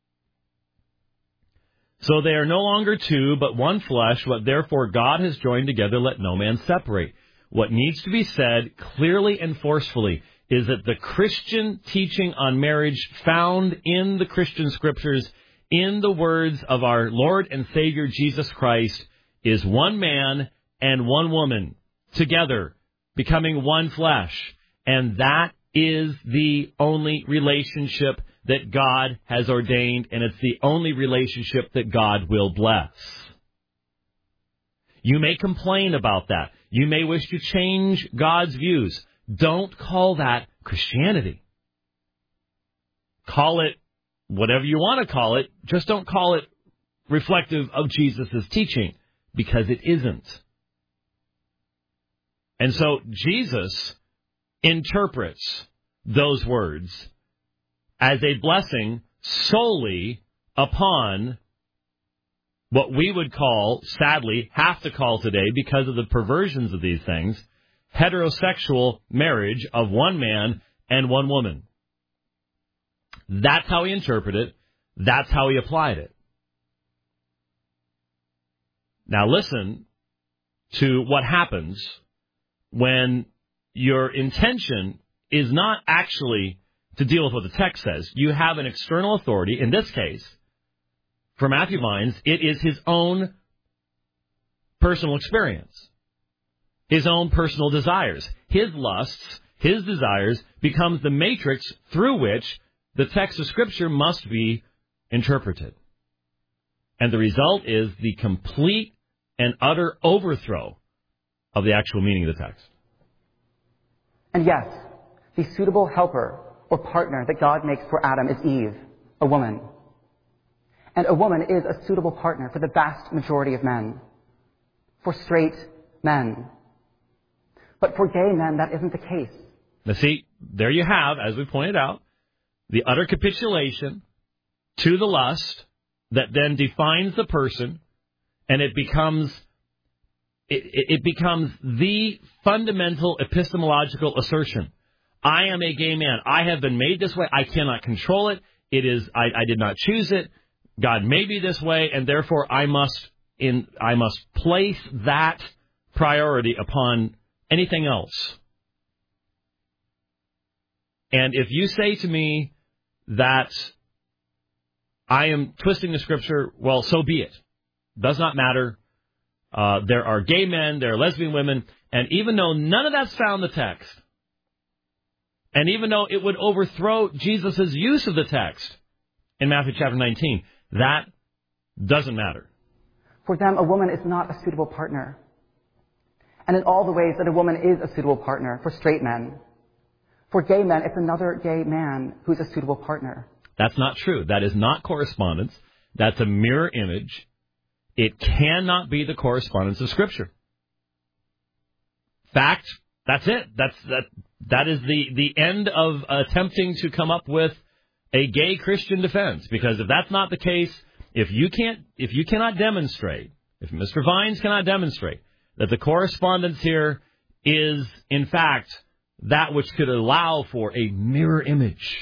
So they are no longer two, but one flesh. What therefore God has joined together, let no man separate. What needs to be said clearly and forcefully is that the Christian teaching on marriage found in the Christian scriptures, in the words of our Lord and Savior Jesus Christ, is one man and one woman together, becoming one flesh. And that is the only relationship that God has ordained, and it's the only relationship that God will bless. You may complain about that. You may wish to change God's views. Don't call that Christianity. Call it whatever you want to call it. Just don't call it reflective of Jesus' teaching, because it isn't. And so Jesus interprets those words as a blessing solely upon what we would call, sadly, have to call today because of the perversions of these things, heterosexual marriage of one man and one woman. That's how he interpreted it. That's how he applied it. Now listen to what happens when your intention is not actually to deal with what the text says. You have an external authority. In this case, for Matthew Vines, it is his own personal experience, his own personal desires. His lusts, his desires, becomes the matrix through which the text of Scripture must be interpreted. And the result is the complete and utter overthrow of the actual meaning of the text. And yes, the suitable helper or partner that God makes for Adam is Eve, a woman. And a woman is a suitable partner for the vast majority of men, for straight men. But for gay men, that isn't the case. Now see, there you have, as we pointed out, the utter capitulation to the lust that then defines the person, and it becomes the fundamental epistemological assertion. I am a gay man. I have been made this way. I cannot control it. It is I did not choose it. God made me this way, and therefore I must place that priority upon anything else. And if you say to me that I am twisting the Scripture, well, so be it. Does not matter. There are gay men, there are lesbian women, and even though none of that's found in the text, and even though it would overthrow Jesus' use of the text in Matthew chapter 19, that doesn't matter. For them, a woman is not a suitable partner. And in all the ways that a woman is a suitable partner for straight men. For gay men, it's another gay man who's a suitable partner. That's not true. That is not correspondence. That's a mirror image. It cannot be the correspondence of Scripture. Fact, that's it. That is the end of attempting to come up with a gay Christian defense. Because if that's not the case, if you cannot demonstrate, if Mr. Vines cannot demonstrate that the correspondence here is, in fact, that which could allow for a mirror image.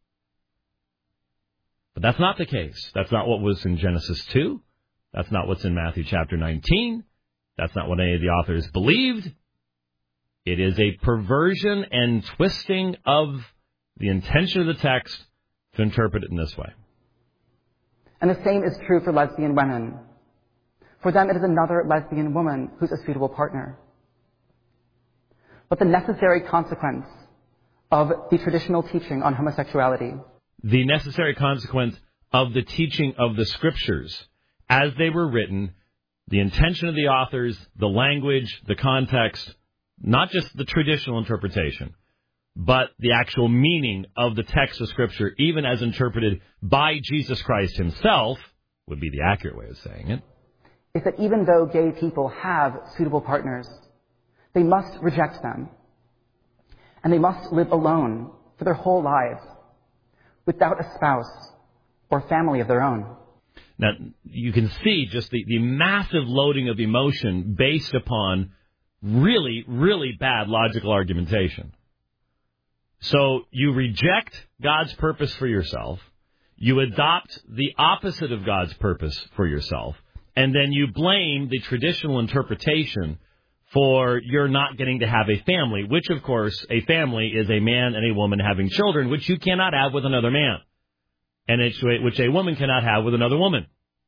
But that's not the case. That's not what was in Genesis 2. That's not what's in Matthew chapter 19. That's not what any of the authors believed. It is a perversion and twisting of the intention of the text to interpret it in this way. And the same is true for lesbian women. For them, it is another lesbian woman who's a suitable partner. But the necessary consequence of the traditional teaching on homosexuality, the necessary consequence of the teaching of the Scriptures as they were written, the intention of the authors, the language, the context, not just the traditional interpretation, but the actual meaning of the text of Scripture, even as interpreted by Jesus Christ himself, would be the accurate way of saying it, is that even though gay people have suitable partners, they must reject them. And they must live alone for their whole lives, without a spouse or family of their own. Now, you can see just the massive loading of emotion based upon really, really bad logical argumentation. So you reject God's purpose for yourself, you adopt the opposite of God's purpose for yourself, and then you blame the traditional interpretation for your not getting to have a family, which, of course, a family is a man and a woman having children, which you cannot have with another man, and which a woman cannot have with another woman.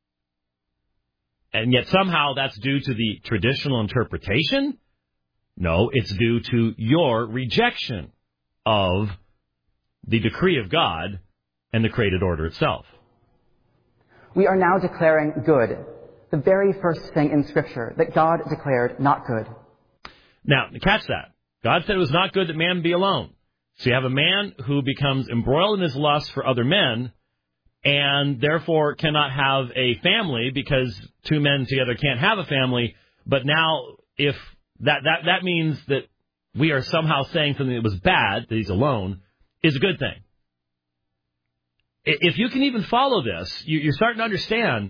And yet somehow that's due to the traditional interpretation? No, it's due to your rejection of the decree of God and the created order itself. We are now declaring good, the very first thing in Scripture that God declared not good. Now, catch that. God said it was not good that man be alone. So you have a man who becomes embroiled in his lust for other men and therefore cannot have a family because two men together can't have a family. But now if that means that we are somehow saying something that was bad, that he's alone, is a good thing. If you can even follow this, you're starting to understand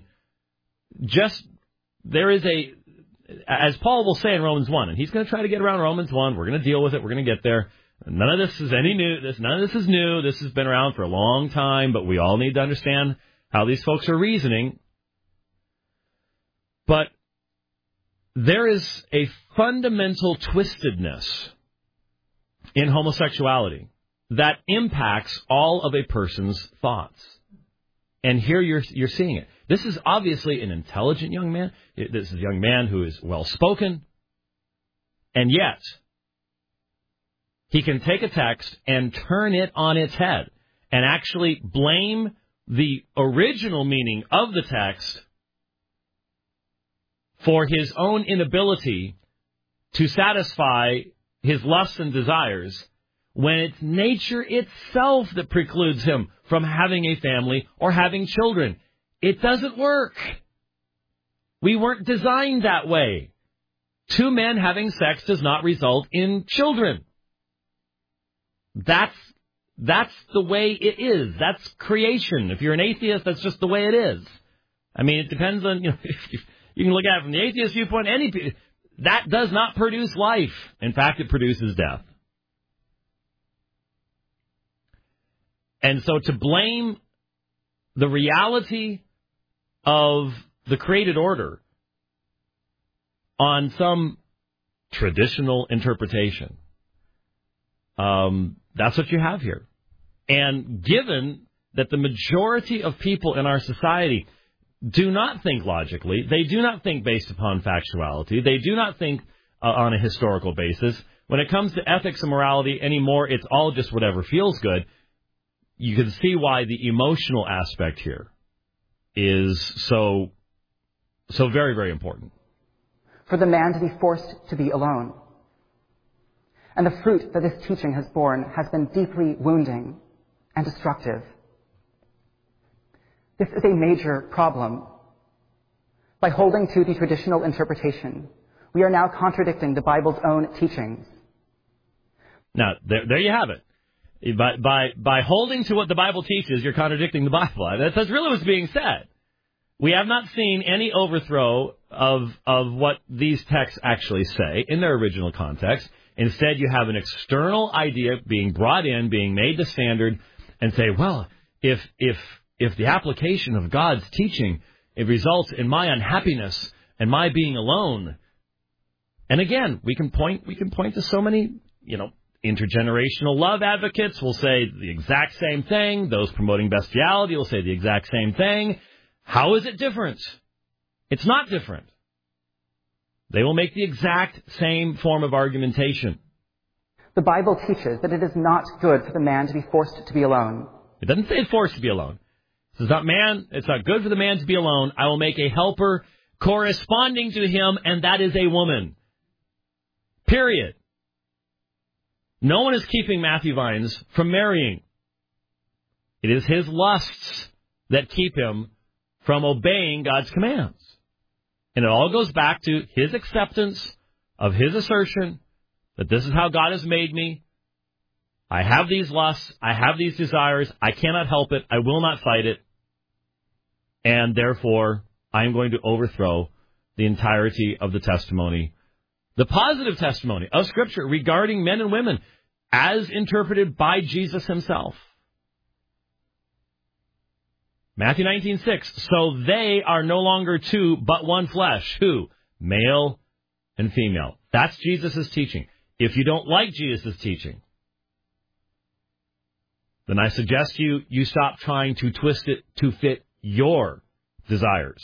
there is as Paul will say in Romans 1, and he's going to try to get around Romans 1, we're going to deal with it, we're going to get there. None of this is none of this is new, this has been around for a long time, but we all need to understand how these folks are reasoning. But there is a fundamental twistedness in homosexuality that impacts all of a person's thoughts. And here you're seeing it. This is obviously an intelligent young man. This is a young man who is well-spoken. And yet, he can take a text and turn it on its head and actually blame the original meaning of the text for his own inability to satisfy his lusts and desires when it's nature itself that precludes him from having a family or having children. It doesn't work. We weren't designed that way. Two men having sex does not result in children. That's the way it is. That's creation. If you're an atheist, that's just the way it is. I mean, it depends on, you can look at it from the atheist viewpoint. That does not produce life. In fact, it produces death. And so to blame the reality of the created order on some traditional interpretation, that's what you have here. And given that the majority of people in our society do not think logically, they do not think based upon factuality, they do not think on a historical basis, when it comes to ethics and morality anymore, it's all just whatever feels good. You can see why the emotional aspect here is so very, very important. For the man to be forced to be alone. And the fruit that this teaching has borne has been deeply wounding and destructive. This is a major problem. By holding to the traditional interpretation, we are now contradicting the Bible's own teachings. Now, there you have it. By holding to what the Bible teaches, you're contradicting the Bible. That's really what's being said. We have not seen any overthrow of what these texts actually say in their original context. Instead, you have an external idea being brought in, being made the standard, and say, well, if the application of God's teaching, it results in my unhappiness and my being alone, And again, we can point to so many, intergenerational love advocates will say the exact same thing. Those promoting bestiality will say the exact same thing. How is it different? It's not different. They will make the exact same form of argumentation. The Bible teaches that it is not good for the man to be forced to be alone. It doesn't say it's forced to be alone. It's not good for the man to be alone. I will make a helper corresponding to him, and that is a woman. Period. No one is keeping Matthew Vines from marrying. It is his lusts that keep him from obeying God's commands. And it all goes back to his acceptance of his assertion that this is how God has made me. I have these lusts. I have these desires. I cannot help it. I will not fight it. And therefore, I am going to overthrow the entirety of the testimony, the positive testimony of Scripture regarding men and women as interpreted by Jesus himself. Matthew 19:6, so they are no longer two, but one flesh. Who? Male and female. That's Jesus' teaching. If you don't like Jesus' teaching, then I suggest you stop trying to twist it to fit your desires.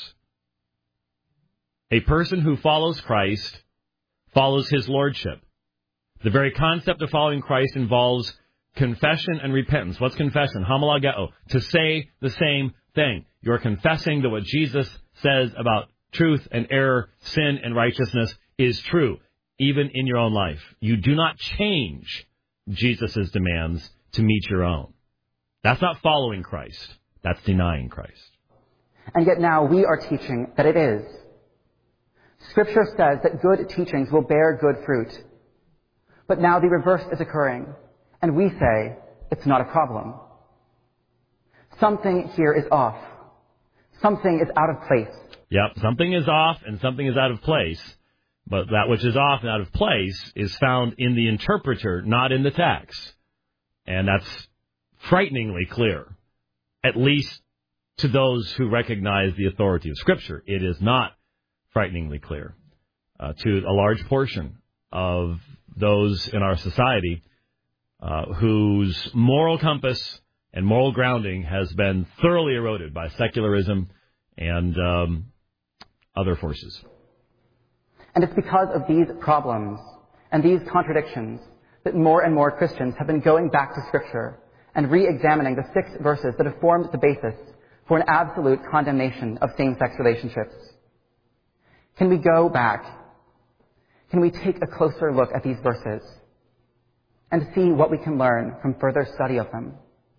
A person who follows Christ follows his lordship. The very concept of following Christ involves confession and repentance. What's confession? Homologeo. To say the same thing. You're confessing that what Jesus says about truth and error, sin and righteousness is true, even in your own life. You do not change Jesus' demands to meet your own. That's not following Christ. That's denying Christ. And yet now we are teaching that it is. Scripture says that good teachings will bear good fruit. But now the reverse is occurring, and we say it's not a problem. Something here is off. Something is out of place. Yep, something is off and something is out of place. But that which is off and out of place is found in the interpreter, not in the text. And that's frighteningly clear, at least to those who recognize the authority of Scripture. It is not frighteningly clear to a large portion of those in our society whose moral compass and moral grounding has been thoroughly eroded by secularism and other forces. And it's because of these problems and these contradictions that more and more Christians have been going back to Scripture and re-examining the 6 verses that have formed the basis for an absolute condemnation of same-sex relationships. Can we go back? Can we take a closer look at these verses and see what we can learn from further study of them?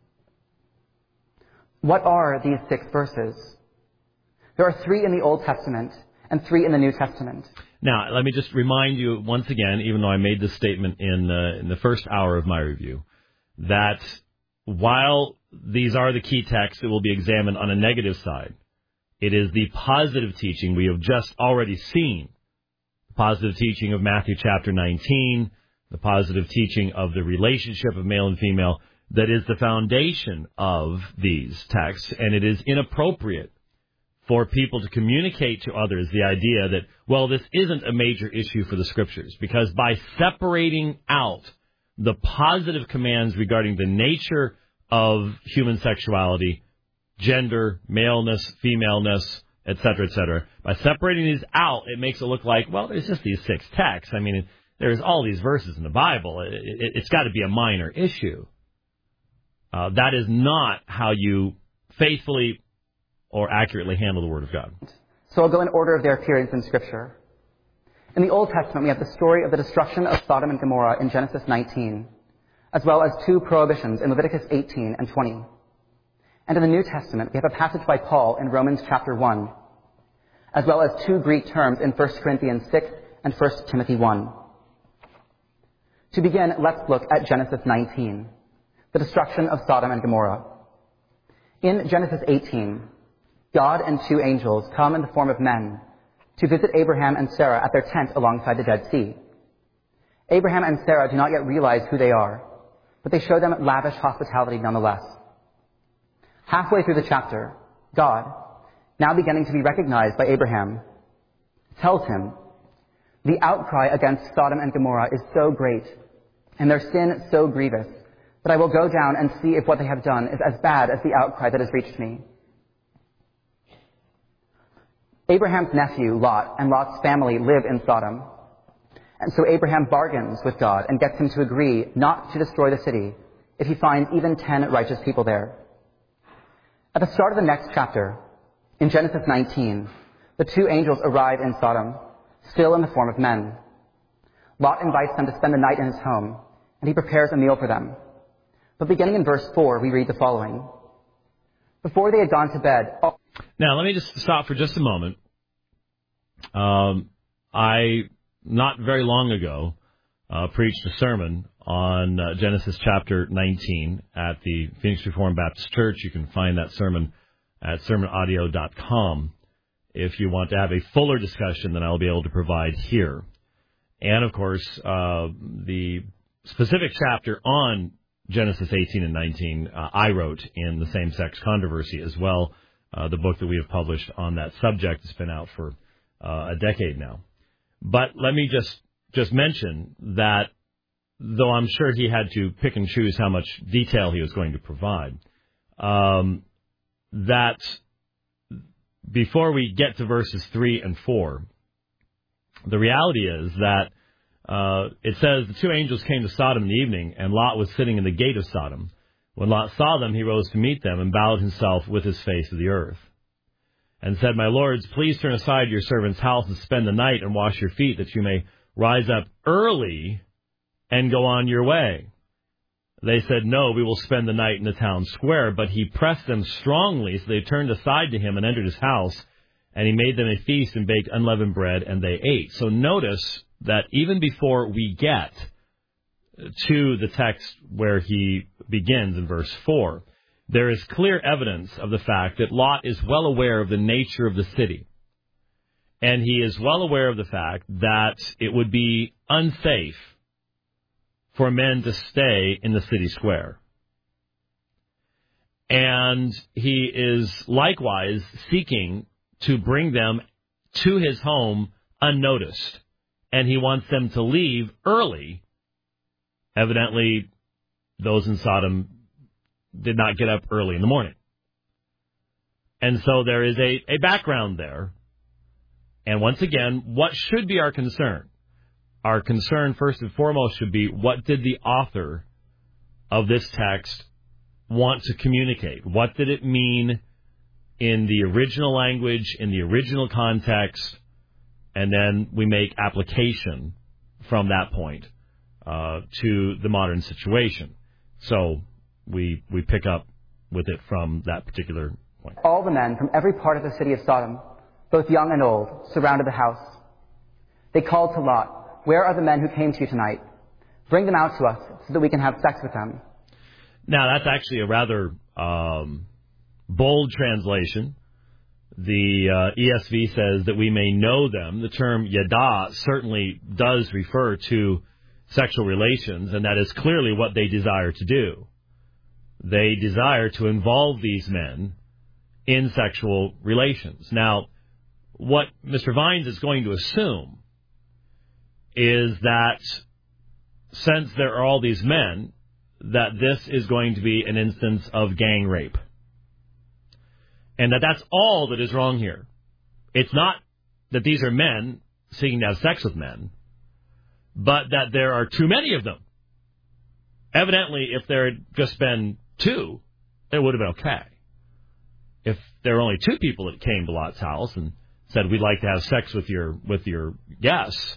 What are these 6 verses? There are 3 in the Old Testament and 3 in the New Testament. Now, let me just remind you once again, even though I made this statement in the first hour of my review, that while these are the key texts that will be examined on a negative side, it is the positive teaching we have just already seen. The positive teaching of Matthew chapter 19, the positive teaching of the relationship of male and female, that is the foundation of these texts, and it is inappropriate for people to communicate to others the idea that, well, this isn't a major issue for the Scriptures, because by separating out the positive commands regarding the nature of human sexuality, gender, maleness, femaleness, etc., by separating these out, it makes it look like, well, there's just these 6 texts. I mean, there's all these verses in the Bible. It's got to be a minor issue. That is not how you faithfully or accurately handle the Word of God. So I'll go in order of their appearance in Scripture. In the Old Testament, we have the story of the destruction of Sodom and Gomorrah in Genesis 19, as well as 2 prohibitions in Leviticus 18 and 20. And in the New Testament, we have a passage by Paul in Romans chapter 1, as well as 2 Greek terms in 1 Corinthians 6 and 1 Timothy 1. To begin, let's look at Genesis 19, the destruction of Sodom and Gomorrah. In Genesis 18, God and 2 angels come in the form of men to visit Abraham and Sarah at their tent alongside the Dead Sea. Abraham and Sarah do not yet realize who they are, but they show them lavish hospitality nonetheless. Halfway through the chapter, God, now beginning to be recognized by Abraham, tells him, The outcry against Sodom and Gomorrah is so great, and their sin so grievous, that I will go down and see if what they have done is as bad as the outcry that has reached me. Abraham's nephew, Lot, and Lot's family live in Sodom. And so Abraham bargains with God and gets him to agree not to destroy the city if he finds even 10 righteous people there. At the start of the next chapter, in Genesis 19, the two angels arrive in Sodom, still in the form of men. Lot invites them to spend the night in his home, and he prepares a meal for them. But beginning in verse 4, we read the following. Before they had gone to bed... Now, let me just stop for just a moment. I, not very long ago, preached a sermon on Genesis chapter 19 at the Phoenix Reformed Baptist Church. You can find that sermon at sermonaudio.com if you want to have a fuller discussion than I'll be able to provide here. And, of course, the specific chapter on Genesis 18 and 19 I wrote in the Same-Sex Controversy as well, the book that we have published on that subject. It's been out for a decade now. But let me just mention that, though I'm sure he had to pick and choose how much detail he was going to provide, that before we get to verses 3 and 4, the reality is that it says the two angels came to Sodom in the evening, and Lot was sitting in the gate of Sodom. When Lot saw them, he rose to meet them and bowed himself with his face to the earth and said, "My lords, please turn aside your servant's house and spend the night and wash your feet, that you may rise up early and go on your way." They said, "No, we will spend the night in the town square." But he pressed them strongly, so they turned aside to him and entered his house, and he made them a feast and baked unleavened bread, and they ate. So notice that even before we get to the text where he begins in verse 4, there is clear evidence of the fact that Lot is well aware of the nature of the city. And he is well aware of the fact that it would be unsafe for men to stay in the city square. And he is likewise seeking to bring them to his home unnoticed. And he wants them to leave early. Evidently, those in Sodom did not get up early in the morning. And so there is a background there. And once again, what should be our concern? Our concern, first and foremost, should be, what did the author of this text want to communicate? What did it mean in the original language, in the original context? And then we make application from that point to the modern situation. So we pick up with it from that particular point. All the men from every part of the city of Sodom, both young and old, surrounded the house. They called to Lot, "Where are the men who came to you tonight? Bring them out to us so that we can have sex with them." Now, that's actually a rather bold translation. The ESV says that we may know them. The term yada certainly does refer to sexual relations, and that is clearly what they desire to do. They desire to involve these men in sexual relations. Now, what Mr. Vines is going to assume is that since there are all these men, that this is going to be an instance of gang rape. And that's all that is wrong here. It's not that these are men seeking to have sex with men, but that there are too many of them. Evidently, if there had just been two, it would have been okay. If there were only two people that came to Lot's house and said, "We'd like to have sex with your guests,"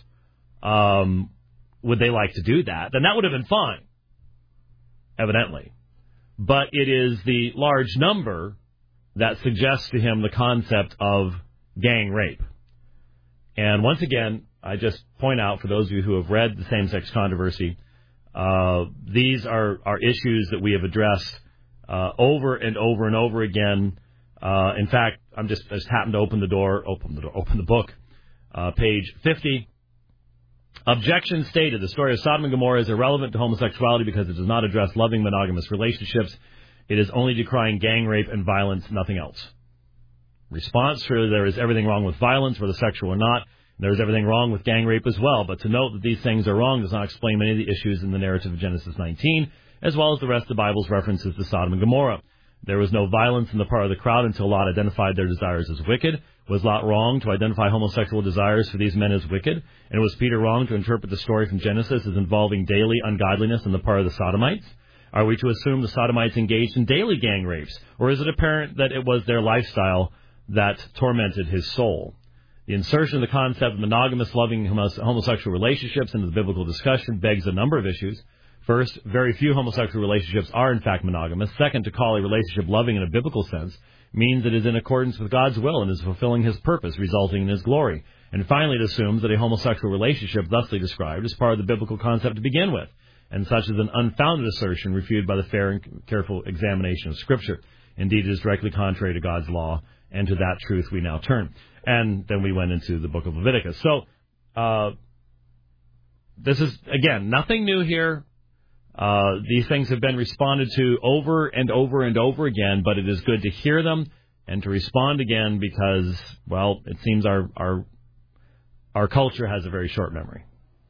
would they like to do that? Then that would have been fine, evidently. But it is the large number that suggests to him the concept of gang rape. And once again, I just point out, for those of you who have read the Same-Sex Controversy, these are issues that we have addressed over and over and over again. In fact, I just happened to open the book, page 50. Objection stated: the story of Sodom and Gomorrah is irrelevant to homosexuality because it does not address loving monogamous relationships. It is only decrying gang rape and violence, nothing else. Response: true, there is everything wrong with violence, whether sexual or not. There's everything wrong with gang rape as well, but to note that these things are wrong does not explain many of the issues in the narrative of Genesis 19, as well as the rest of the Bible's references to Sodom and Gomorrah. There was no violence on the part of the crowd until Lot identified their desires as wicked. Was Lot wrong to identify homosexual desires for these men as wicked? And was Peter wrong to interpret the story from Genesis as involving daily ungodliness on the part of the Sodomites? Are we to assume the Sodomites engaged in daily gang rapes, or is it apparent that it was their lifestyle that tormented his soul? The insertion of the concept of monogamous loving homosexual relationships into the biblical discussion begs a number of issues. First, very few homosexual relationships are in fact monogamous. Second, to call a relationship loving in a biblical sense means it is in accordance with God's will and is fulfilling his purpose, resulting in his glory. And finally, it assumes that a homosexual relationship thusly described is part of the biblical concept to begin with, and such is an unfounded assertion refuted by the fair and careful examination of Scripture. Indeed, it is directly contrary to God's law, and to that truth we now turn. And then we went into the book of Leviticus. So, this is, again, nothing new here. These things have been responded to over and over and over again, but it is good to hear them and to respond again because, well, it seems our culture has a very short memory.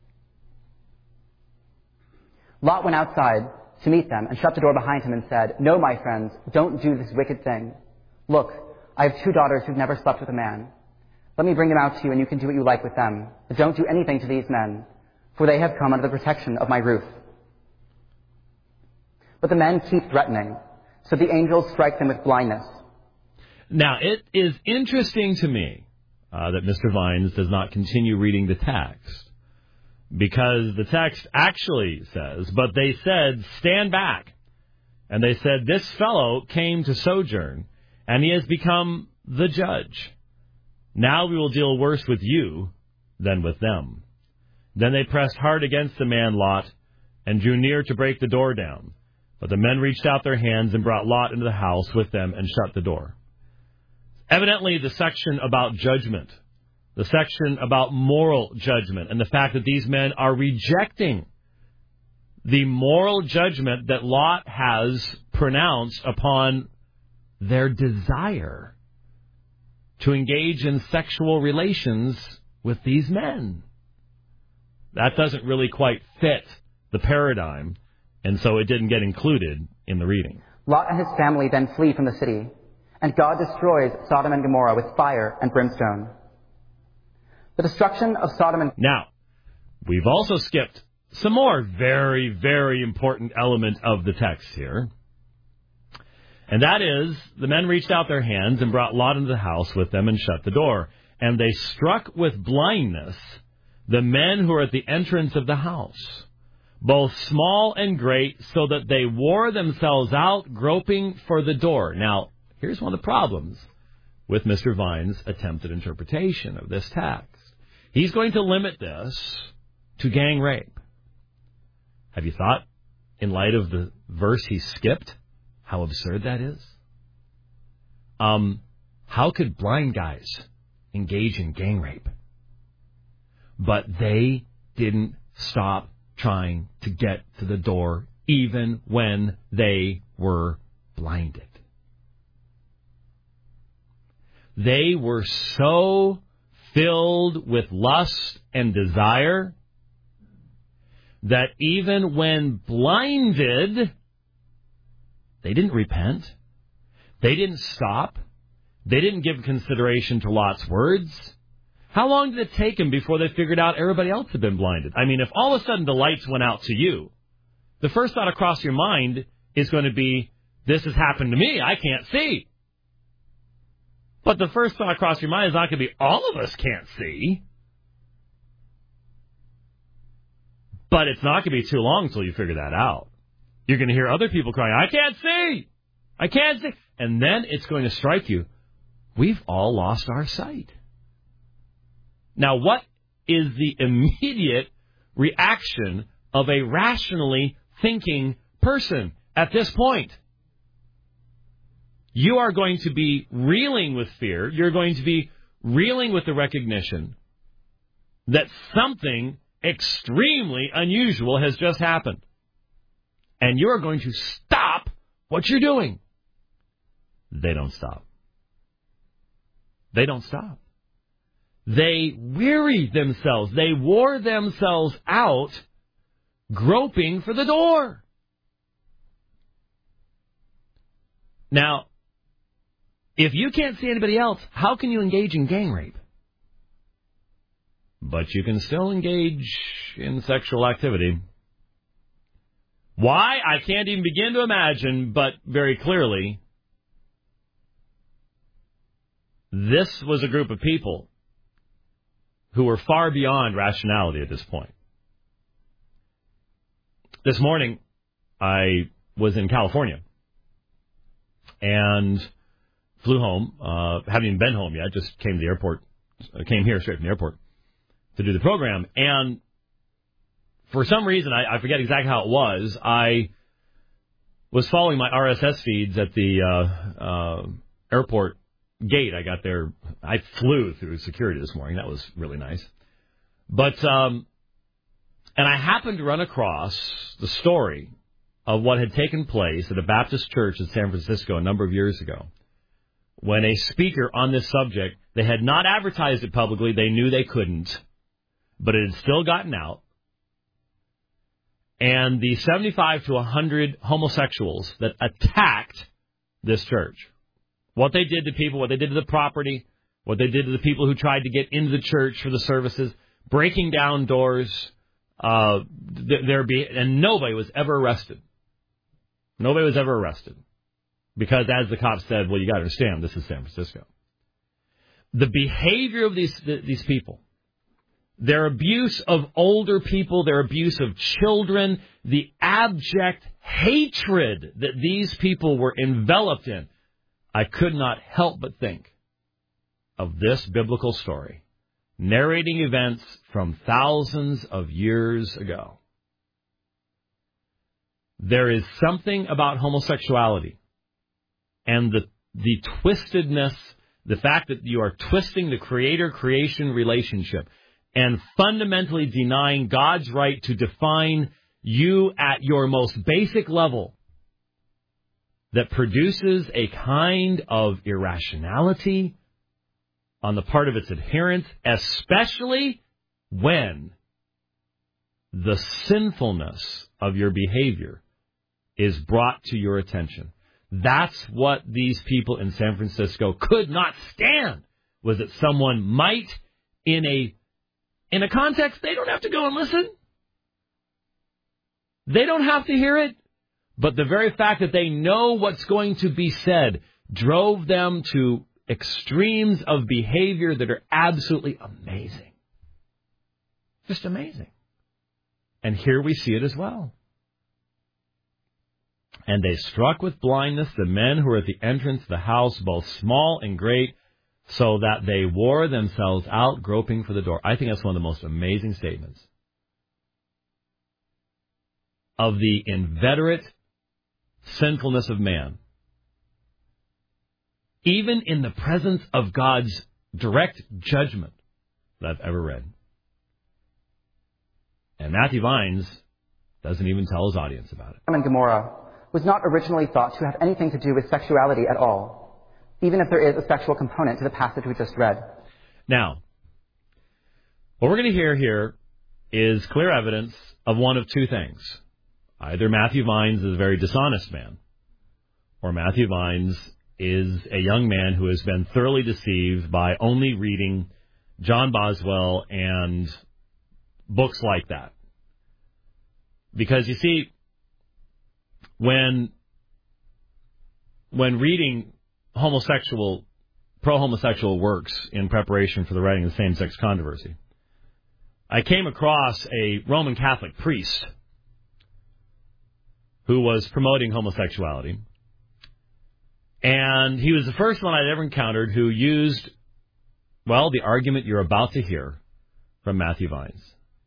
Lot went outside to meet them and shut the door behind him and said, "No, my friends, don't do this wicked thing. Look, I have 2 daughters who've never slept with a man. Let me bring them out to you and you can do what you like with them. But don't do anything to these men, for they have come under the protection of my roof." But the men keep threatening, so the angels strike them with blindness. Now, it is interesting to me that Mr. Vines does not continue reading the text, because the text actually says, "But they said, 'Stand back.' And they said, 'This fellow came to sojourn, and he has become the judge. Now we will deal worse with you than with them.' Then they pressed hard against the man Lot and drew near to break the door down. But the men reached out their hands and brought Lot into the house with them and shut the door." Evidently, the section about judgment, the section about moral judgment, and the fact that these men are rejecting the moral judgment that Lot has pronounced upon their desire to engage in sexual relations with these men. That doesn't really quite fit the paradigm, and so it didn't get included in the reading. Lot and his family then flee from the city, and God destroys Sodom and Gomorrah with fire and brimstone. The destruction of Sodom and... Now, we've also skipped some more very, very important element of the text here. And that is, the men reached out their hands and brought Lot into the house with them and shut the door. And they struck with blindness the men who were at the entrance of the house, both small and great, so that they wore themselves out, groping for the door. Now, here's one of the problems with Mr. Vine's attempted interpretation of this text. He's going to limit this to gang rape. Have you thought, in light of the verse he skipped, how absurd that is? How could blind guys engage in gang rape? But they didn't stop trying to get to the door even when they were blinded. They were so filled with lust and desire that even when blinded, they didn't repent. They didn't stop. They didn't give consideration to Lot's words. How long did it take them before they figured out everybody else had been blinded? I mean, if all of a sudden the lights went out to you, the first thought across your mind is going to be, this has happened to me, I can't see. But the first thought across your mind is not going to be, all of us can't see. But it's not going to be too long until you figure that out. You're going to hear other people crying, I can't see! I can't see! And then it's going to strike you, we've all lost our sight. Now, what is the immediate reaction of a rationally thinking person at this point? You are going to be reeling with fear. You're going to be reeling with the recognition that something extremely unusual has just happened. And you're going to stop what you're doing. They don't stop. They don't stop. They weary themselves. They wore themselves out groping for the door. Now, if you can't see anybody else, how can you engage in gang rape? But you can still engage in sexual activity. Why? I can't even begin to imagine, but very clearly, this was a group of people who were far beyond rationality at this point. This morning, I was in California and flew home. Haven't even been home yet, just came to the airport, came here straight from the airport to do the program. And for some reason, I forget exactly how it was, I was following my RSS feeds at the airport gate. I got there, I flew through security this morning. That was really nice. But, and I happened to run across the story of what had taken place at a Baptist church in San Francisco a number of years ago, when a speaker on this subject, they had not advertised it publicly, they knew they couldn't, but it had still gotten out. And the 75 to 100 homosexuals that attacked this church, what they did to people, what they did to the property, what they did to the people who tried to get into the church for the services, breaking down doors, and nobody was ever arrested. Nobody was ever arrested. Because as the cops said, well, you got to understand, this is San Francisco. The behavior of these people, their abuse of older people, their abuse of children, the abject hatred that these people were enveloped in, I could not help but think of this biblical story, narrating events from thousands of years ago. There is something about homosexuality and the twistedness, the fact that you are twisting the creator-creation relationship and fundamentally denying God's right to define you at your most basic level, that produces a kind of irrationality on the part of its adherents, especially when the sinfulness of your behavior is brought to your attention. That's what these people in San Francisco could not stand, was that someone might, in a context, they don't have to go and listen. They don't have to hear it. But the very fact that they know what's going to be said drove them to extremes of behavior that are absolutely amazing. Just amazing. And here we see it as well. And they struck with blindness the men who were at the entrance of the house, both small and great, so that they wore themselves out groping for the door. I think that's one of the most amazing statements of the inveterate sinfulness of man. Even in the presence of God's direct judgment that I've ever read. And Matthew Vines doesn't even tell his audience about it. Sodom and Gomorrah was not originally thought to have anything to do with sexuality at all, even if there is a sexual component to the passage we just read. Now, what we're going to hear here is clear evidence of one of two things. Either Matthew Vines is a very dishonest man, or Matthew Vines is a young man who has been thoroughly deceived by only reading John Boswell and books like that. Because, you see, when reading pro-homosexual works in preparation for the writing of the same-sex controversy, I came across a Roman Catholic priest who was promoting homosexuality. And he was the first one I'd ever encountered who used, well, the argument you're about to hear from Matthew Vines.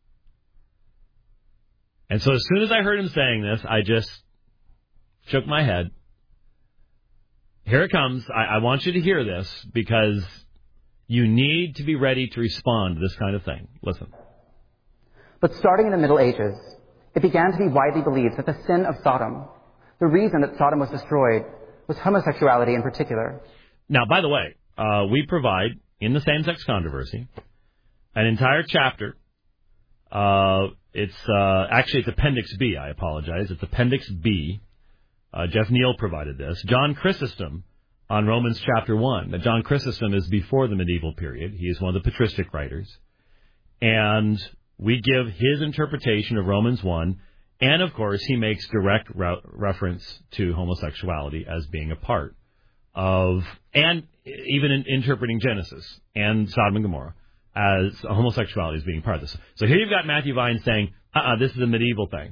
And so as soon as I heard him saying this, I just shook my head. Here it comes. I want you to hear this because you need to be ready to respond to this kind of thing. Listen. But starting in the Middle Ages, it began to be widely believed that the sin of Sodom, the reason that Sodom was destroyed, was homosexuality in particular. Now, by the way, we provide in the same-sex controversy, an entire chapter. It's Appendix B. I apologize. It's Appendix B. Jeff Neal provided this. John Chrysostom on Romans chapter 1. Now, John Chrysostom is before the medieval period. He is one of the patristic writers. And we give his interpretation of Romans 1. And, of course, he makes direct reference to homosexuality as being a part of, and even in interpreting Genesis and Sodom and Gomorrah as homosexuality as being part of this. So here you've got Matthew Vine saying, this is a medieval thing.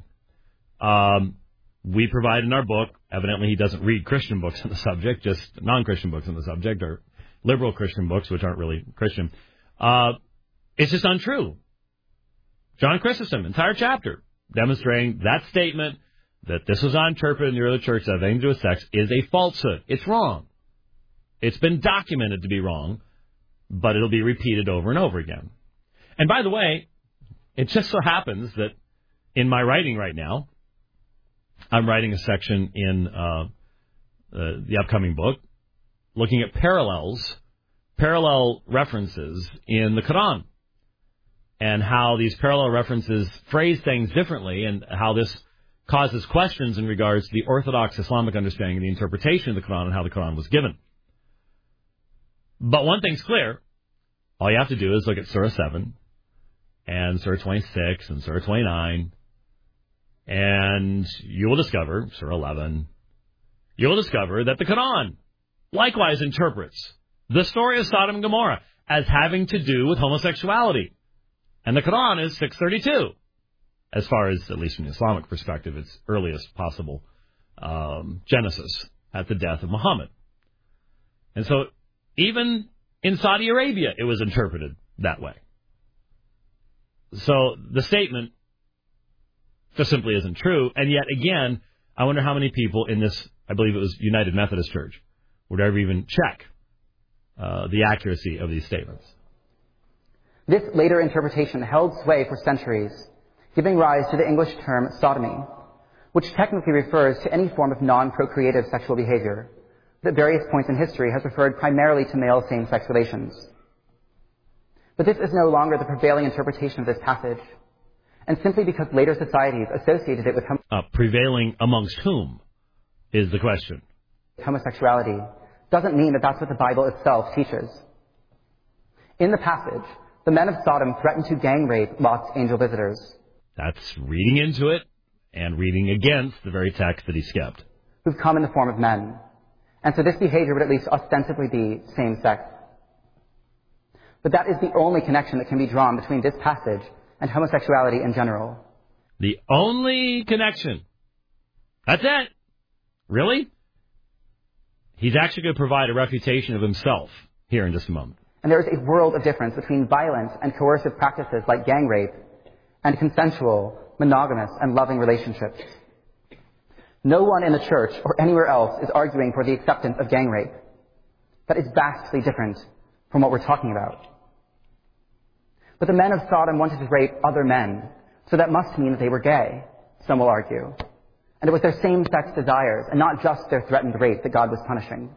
We provide in our book, evidently he doesn't read Christian books on the subject, just non-Christian books on the subject, or liberal Christian books, which aren't really Christian. It's just untrue. John Chrysostom, entire chapter, demonstrating that statement that this was not interpreted in the early church that had anything to do with sex is a falsehood. It's wrong. It's been documented to be wrong, but it'll be repeated over and over again. And by the way, it just so happens that in my writing right now, I'm writing a section in the upcoming book looking at parallel references in the Quran, and how these parallel references phrase things differently, and how this causes questions in regards to the Orthodox Islamic understanding of the interpretation of the Quran and how the Quran was given. But one thing's clear. All you have to do is look at Surah 7 and Surah 26 and Surah 29, and you will discover, Surah 11, you will discover that the Quran likewise interprets the story of Sodom and Gomorrah as having to do with homosexuality. And the Quran is 632, as far as, at least from the Islamic perspective, its earliest possible Genesis at the death of Muhammad. And so even in Saudi Arabia, it was interpreted that way. So the statement just simply isn't true. And yet, again, I wonder how many people in this, I believe it was United Methodist Church, would ever even check the accuracy of these statements. This later interpretation held sway for centuries, giving rise to the English term sodomy, which technically refers to any form of non-procreative sexual behavior, but at various points in history has referred primarily to male same-sex relations. But this is no longer the prevailing interpretation of this passage, and simply because later societies associated it with prevailing amongst whom is the question. Homosexuality doesn't mean that that's what the Bible itself teaches. In the passage, the men of Sodom threatened to gang rape Lot's angel visitors. That's reading into it and reading against the very text that he skipped. Who've come in the form of men. And so this behavior would at least ostensibly be same-sex. But that is the only connection that can be drawn between this passage and homosexuality in general. The only connection. That's it. Really? He's actually going to provide a refutation of himself here in just a moment. And there is a world of difference between violent and coercive practices like gang rape and consensual, monogamous, and loving relationships. No one in the church or anywhere else is arguing for the acceptance of gang rape. That is vastly different from what we're talking about. But the men of Sodom wanted to rape other men, so that must mean that they were gay, some will argue. And it was their same-sex desires, and not just their threatened rape, that God was punishing.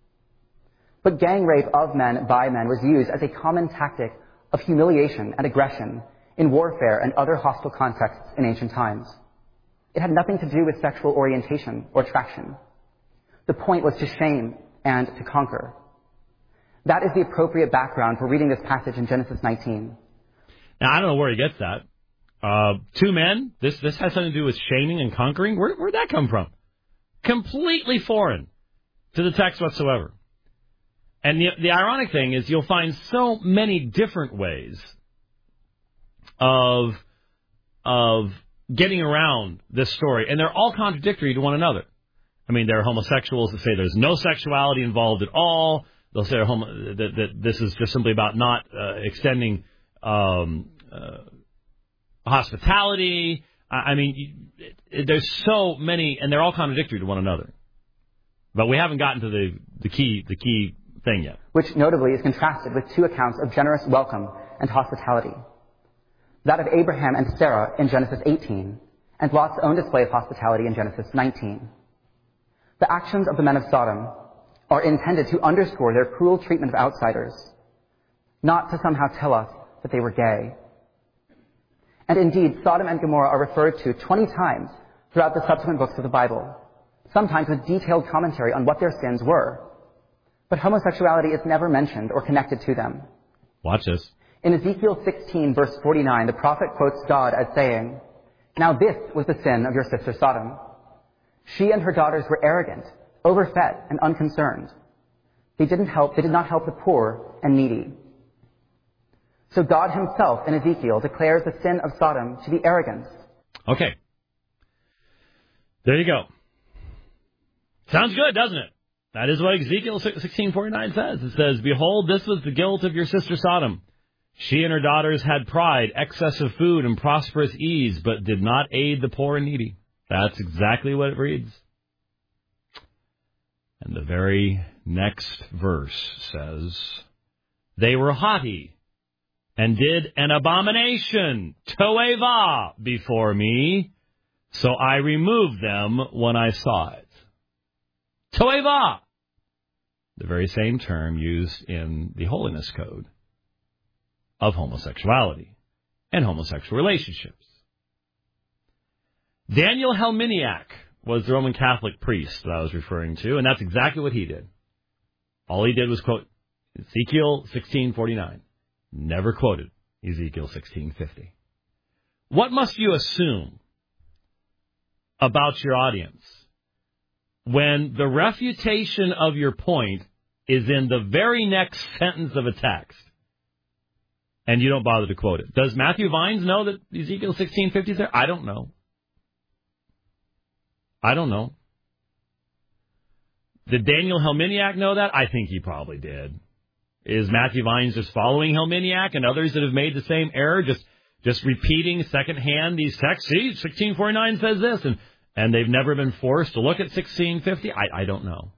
But gang rape of men by men was used as a common tactic of humiliation and aggression in warfare and other hostile contexts in ancient times. It had nothing to do with sexual orientation or attraction. The point was to shame and to conquer. That is the appropriate background for reading this passage in Genesis 19. Now, I don't know where he gets that. Two men? This has something to do with shaming and conquering? Where'd that come from? Completely foreign to the text whatsoever. And the ironic thing is you'll find so many different ways of getting around this story, and they're all contradictory to one another. I mean, there are homosexuals that say there's no sexuality involved at all. They'll say that this is just simply about not extending hospitality. I mean, there's so many, and they're all contradictory to one another. But we haven't gotten to the key thing yet. Which notably is contrasted with two accounts of generous welcome and hospitality. That of Abraham and Sarah in Genesis 18, and Lot's own display of hospitality in Genesis 19. The actions of the men of Sodom are intended to underscore their cruel treatment of outsiders, not to somehow tell us that they were gay. And indeed, Sodom and Gomorrah are referred to 20 times throughout the subsequent books of the Bible, sometimes with detailed commentary on what their sins were. But homosexuality is never mentioned or connected to them. Watch this. In Ezekiel 16, verse 49, the prophet quotes God as saying, "Now this was the sin of your sister Sodom. She and her daughters were arrogant, overfed, and unconcerned. They did not help the poor and needy." So God himself in Ezekiel declares the sin of Sodom to be arrogance. Okay. There you go. Sounds good, doesn't it? That is what Ezekiel 16:49 says. It says, "Behold, this was the guilt of your sister Sodom. She and her daughters had pride, excess of food, and prosperous ease, but did not aid the poor and needy." That's exactly what it reads. And the very next verse says, "They were haughty and did an abomination, toeva, before me, so I removed them when I saw it." Toeva! The very same term used in the Holiness Code of homosexuality and homosexual relationships. Daniel Helminiak was the Roman Catholic priest that I was referring to, and that's exactly what he did. All he did was quote Ezekiel 16:49. Never quoted Ezekiel 16:50. What must you assume about your audience when the refutation of your point is in the very next sentence of a text and you don't bother to quote it? Does Matthew Vines know that Ezekiel 16:50 is there? I don't know. Did Daniel Helminiak know that? I think he probably did. Is Matthew Vines just following Helminiak and others that have made the same error, just repeating secondhand these texts? See, 16:49 says this, and they've never been forced to look at 16:50? I don't know.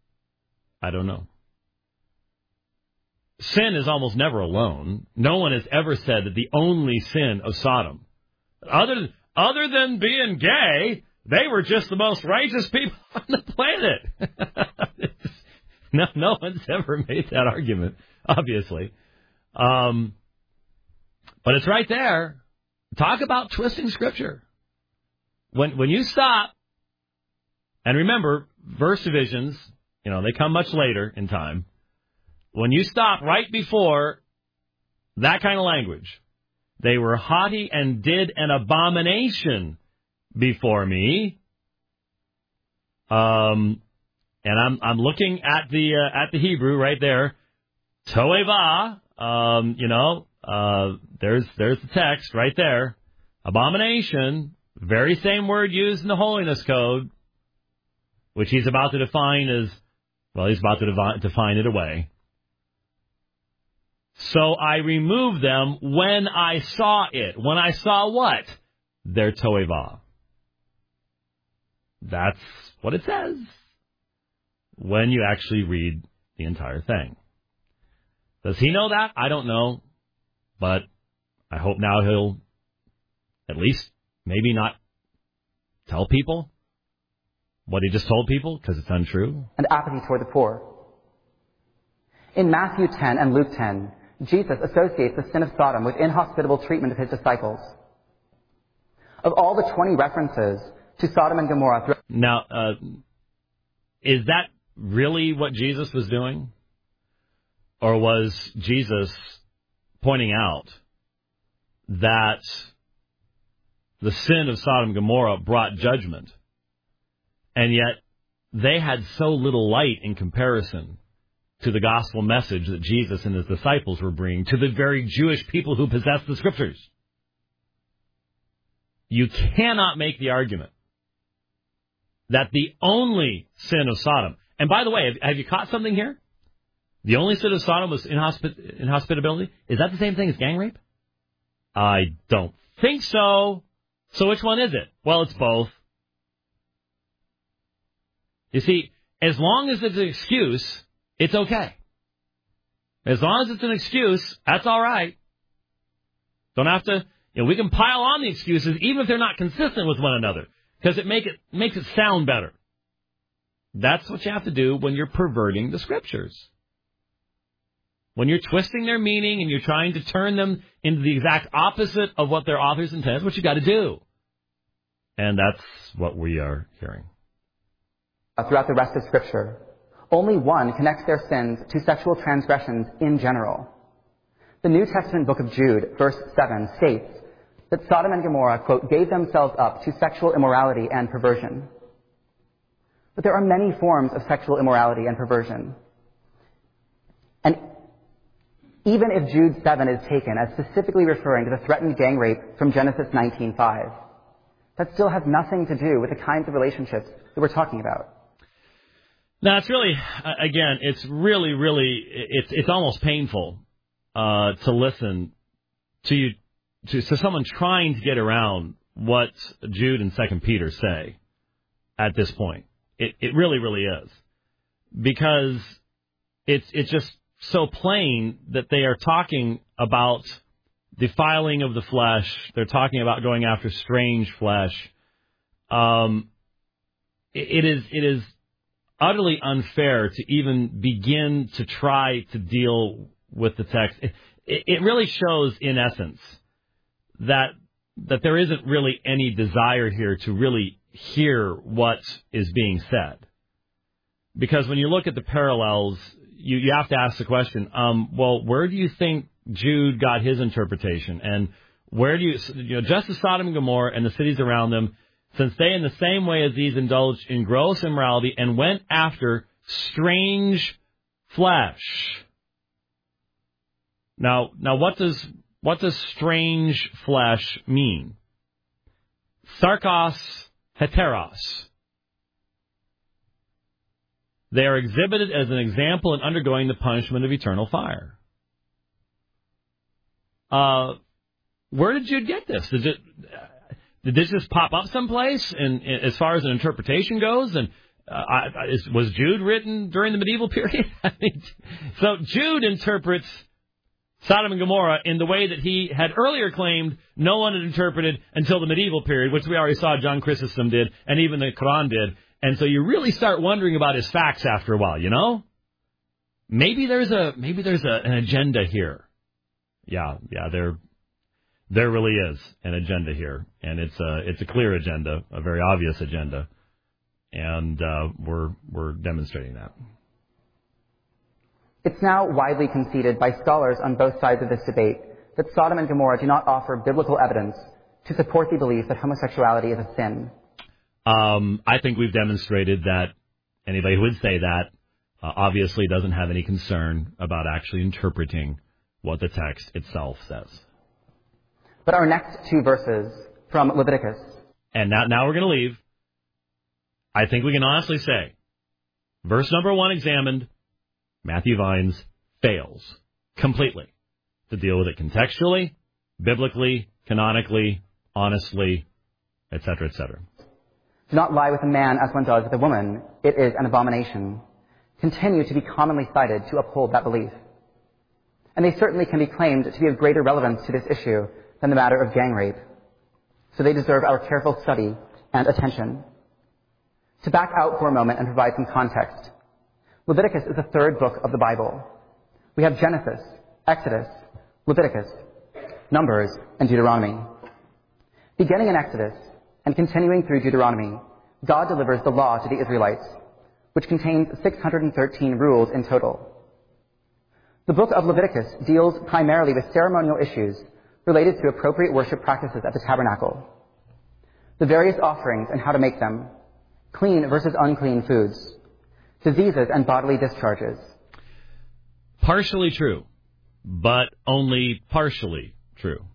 Sin is almost never alone. No one has ever said that the only sin of Sodom, other than being gay, they were just the most righteous people on the planet. No one's ever made that argument, obviously. But it's right there. Talk about twisting Scripture. When you stop, and remember, verse divisions, they come much later in time. When you stop right before that kind of language, they were haughty and did an abomination before me. And I'm looking at the Hebrew right there. Toeva, there's the text right there. Abomination, very same word used in the Holiness Code, which he's about to define he's about to define it away. So I removed them when I saw it. When I saw what? Their toeva. That's what it says when you actually read the entire thing. Does he know that? I don't know. But I hope now he'll at least maybe not tell people what he just told people because it's untrue. And apathy toward the poor. In Matthew 10 and Luke 10, Jesus associates the sin of Sodom with inhospitable treatment of his disciples. Of all the 20 references to Sodom and Gomorrah... Now, is that really what Jesus was doing? Or was Jesus pointing out that the sin of Sodom and Gomorrah brought judgment, and yet they had so little light in comparison to the gospel message that Jesus and his disciples were bringing to the very Jewish people who possessed the Scriptures? You cannot make the argument that the only sin of Sodom, and by the way, have you caught something here? The only sin of Sodom was inhospitability. Is that the same thing as gang rape? I don't think so. So which one is it? Well, it's both. You see, as long as it's an excuse, it's okay. As long as it's an excuse, that's all right. Don't have to, we can pile on the excuses even if they're not consistent with one another, because it makes it sound better. That's what you have to do when you're perverting the Scriptures. when you're twisting their meaning and you're trying to turn them into the exact opposite of what their authors intend, that's what you got to do. And that's what we are hearing. Throughout the rest of Scripture, only one connects their sins to sexual transgressions in general. The New Testament book of Jude, verse 7, states that Sodom and Gomorrah, quote, gave themselves up to sexual immorality and perversion. But there are many forms of sexual immorality and perversion. And even if Jude 7 is taken as specifically referring to the threatened gang rape from Genesis 19:5, that still has nothing to do with the kinds of relationships that we're talking about. Now, it's really, again, it's really, it's almost painful to listen to someone trying to get around what Jude and 2 Peter say at this point. It really is. Because it's just so plain that they are talking about defiling of the flesh. They're talking about going after strange flesh. It is utterly unfair to even begin to try to deal with the text. It really shows, in essence, that there isn't really any desire here to really hear what is being said. Because when you look at the parallels, you have to ask the question, well, where do you think Jude got his interpretation? And where do you just as Sodom and Gomorrah and the cities around them, since they in the same way as these indulged in gross immorality and went after strange flesh. Now what does strange flesh mean? Sarkos heteros. They are exhibited as an example in undergoing the punishment of eternal fire. Where did Jude get this? Did this just pop up someplace? And as far as an interpretation goes, and was Jude written during the medieval period? So Jude interprets Sodom and Gomorrah in the way that he had earlier claimed no one had interpreted until the medieval period, which we already saw John Chrysostom did, and even the Quran did. And so you really start wondering about his facts after a while, you know? Maybe there's an agenda here. Yeah, there really is an agenda here, and it's a clear agenda, a very obvious agenda, and we're demonstrating that. It's now widely conceded by scholars on both sides of this debate that Sodom and Gomorrah do not offer biblical evidence to support the belief that homosexuality is a sin. I think we've demonstrated that anybody who would say that obviously doesn't have any concern about actually interpreting what the text itself says. But our next two verses from Leviticus. And now we're going to leave. I think we can honestly say, verse number 1 examined, Matthew Vines fails completely to deal with it contextually, biblically, canonically, honestly, etc., etc. Do not lie with a man as one does with a woman. It is an abomination. Continue to be commonly cited to uphold that belief. And they certainly can be claimed to be of greater relevance to this issue than the matter of gang rape. So they deserve our careful study and attention. To back out for a moment and provide some context, Leviticus is the third book of the Bible. We have Genesis, Exodus, Leviticus, Numbers, and Deuteronomy. Beginning in Exodus and continuing through Deuteronomy, God delivers the law to the Israelites, which contains 613 rules in total. The book of Leviticus deals primarily with ceremonial issues related to appropriate worship practices at the tabernacle, the various offerings and how to make them, clean versus unclean foods, diseases and bodily discharges. Partially true, but only partially true.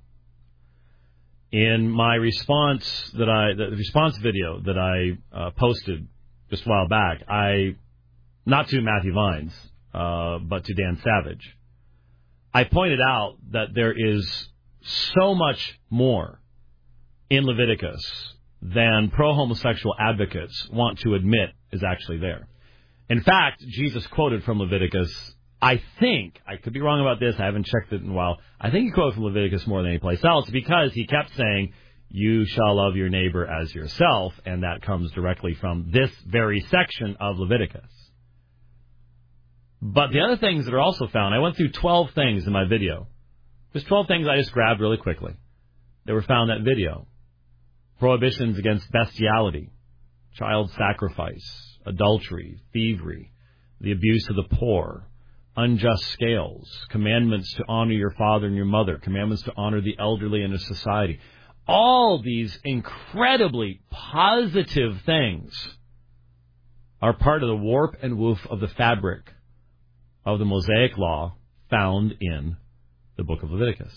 In my response the response video that I posted just a while back, not to Matthew Vines, but to Dan Savage, I pointed out that there is so much more in Leviticus than pro-homosexual advocates want to admit is actually there. In fact, Jesus quoted from Leviticus, I think, I could be wrong about this, I haven't checked it in a while, I think he quoted from Leviticus more than any place else because he kept saying, you shall love your neighbor as yourself, and that comes directly from this very section of Leviticus. But the other things that are also found, I went through 12 things in my video. There's 12 things I just grabbed really quickly. They were found in that video. Prohibitions against bestiality, child sacrifice, adultery, thievery, the abuse of the poor, unjust scales, commandments to honor your father and your mother, commandments to honor the elderly in a society. All these incredibly positive things are part of the warp and woof of the fabric of the Mosaic law found in the book of Leviticus.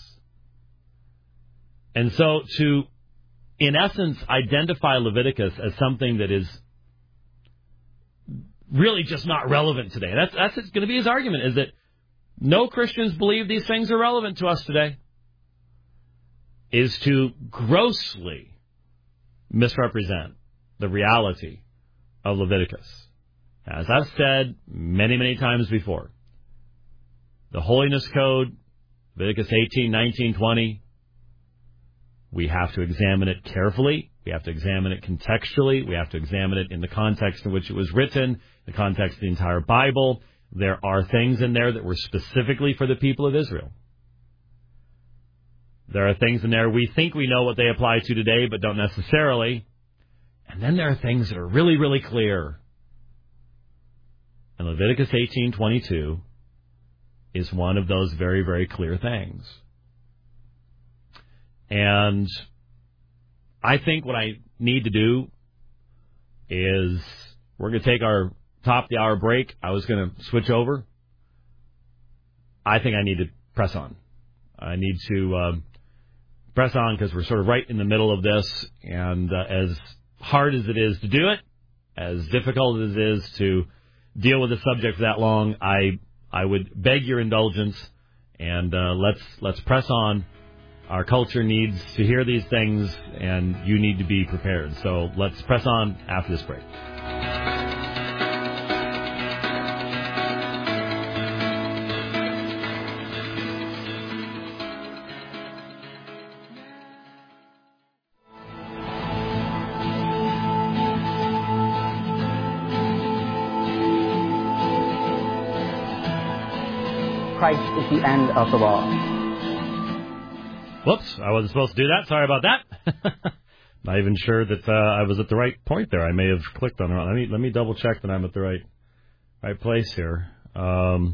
And so to, in essence, identify Leviticus as something that is really just not relevant today. That's going to be his argument, is that no Christians believe these things are relevant to us today, is to grossly misrepresent the reality of Leviticus. As I've said many, many times before, the Holiness Code, Leviticus 18, 19, 20, we have to examine it carefully. We have to examine it contextually. We have to examine it in the context in which it was written, the context of the entire Bible. There are things in there that were specifically for the people of Israel. There are things in there we think we know what they apply to today, but don't necessarily. And then there are things that are really, really clear. And Leviticus 18:22 is one of those very, very clear things. And I think what I need to do is we're going to take our top of the hour break. I was going to switch over. I think I need to press on. I need to press on because we're sort of right in the middle of this. And as hard as it is to do it, as difficult as it is to deal with the subject for that long, I would beg your indulgence, and let's press on. Our culture needs to hear these things, and you need to be prepared. So let's press on after this break. Christ is the end of the law. Whoops, I wasn't supposed to do that. Sorry about that. Not even sure that I was at the right point there. I may have clicked on the wrong. Let me double check that I'm at the right place here. Well,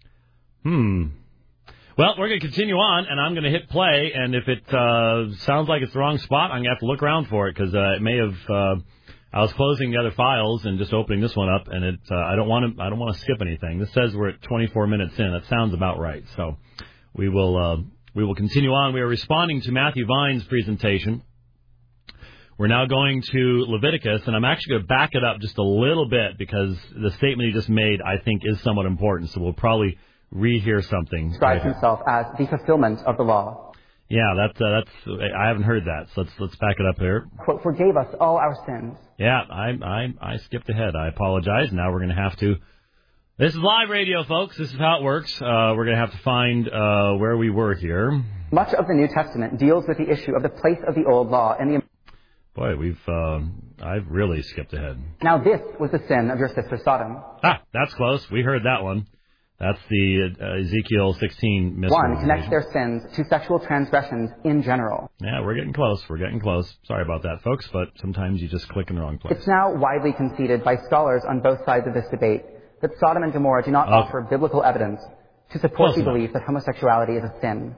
we're going to continue on, and I'm going to hit play. And if it sounds like it's the wrong spot, I'm going to have to look around for it because it may have. I was closing the other files and just opening this one up, and it. I don't want to skip anything. This says we're at 24 minutes in. That sounds about right. So we will. We will continue on. We are responding to Matthew Vine's presentation. We're now going to Leviticus, and I'm actually going to back it up just a little bit because the statement he just made, I think, is somewhat important. So we'll probably rehear something. Describes himself as the fulfillment of the law. Yeah, that's. I haven't heard that. So let's back it up here. Quote, forgave us all our sins. Yeah, I skipped ahead. I apologize. Now we're going to have to. This is live radio, folks. This is how it works. We're going to have to find where we were here. Much of the New Testament deals with the issue of the place of the old law in the... Boy, I've really skipped ahead. Now this was the sin of your sister Sodom. Ah, that's close. We heard that one. That's the Ezekiel 16 misrepresentation. One connects their sins to sexual transgressions in general. Yeah, we're getting close. We're getting close. Sorry about that, folks, but sometimes you just click in the wrong place. It's now widely conceded by scholars on both sides of this debate that Sodom and Gomorrah do not offer biblical evidence to support the belief that homosexuality is a sin.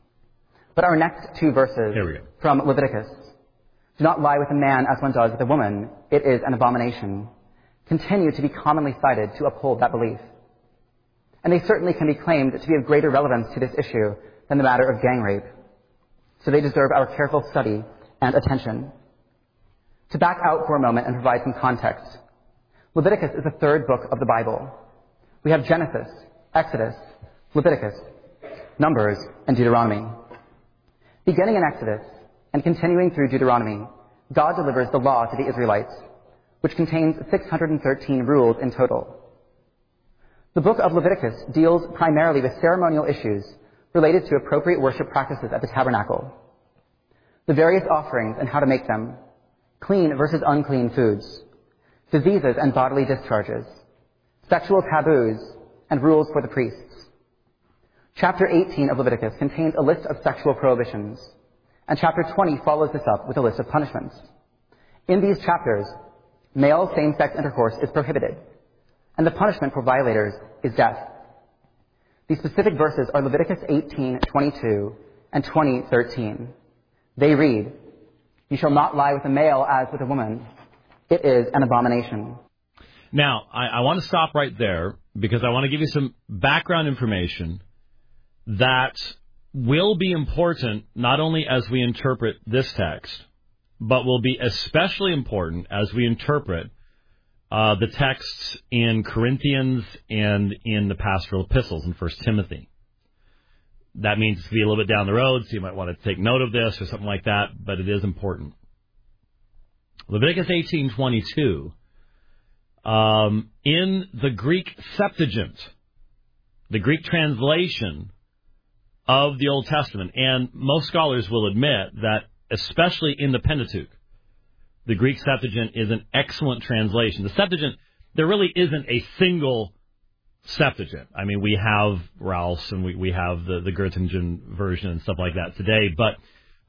But our next two verses from Leviticus, do not lie with a man as one does with a woman, it is an abomination, continue to be commonly cited to uphold that belief. And they certainly can be claimed to be of greater relevance to this issue than the matter of gang rape. So they deserve our careful study and attention. To back out for a moment and provide some context, Leviticus is the third book of the Bible. We have Genesis, Exodus, Leviticus, Numbers, and Deuteronomy. Beginning in Exodus and continuing through Deuteronomy, God delivers the law to the Israelites, which contains 613 rules in total. The book of Leviticus deals primarily with ceremonial issues related to appropriate worship practices at the tabernacle, the various offerings and how to make them, clean versus unclean foods, diseases and bodily discharges, sexual taboos, and rules for the priests. Chapter 18 of Leviticus contains a list of sexual prohibitions, and chapter 20 follows this up with a list of punishments. In these chapters, male same-sex intercourse is prohibited, and the punishment for violators is death. These specific verses are Leviticus 18:22 and 20:13. They read, "You shall not lie with a male as with a woman. It is an abomination." Now, I want to stop right there because I want to give you some background information that will be important not only as we interpret this text, but will be especially important as we interpret the texts in Corinthians and in the pastoral epistles in 1 Timothy. That means to be a little bit down the road, so you might want to take note of this or something like that, but it is important. Leviticus 18:22, in the Greek Septuagint, the Greek translation of the Old Testament, and most scholars will admit that especially in the Pentateuch, the Greek Septuagint is an excellent translation. The Septuagint, there really isn't a single Septuagint. I mean, we have Ralph's and we have the Göttingen version and stuff like that today, but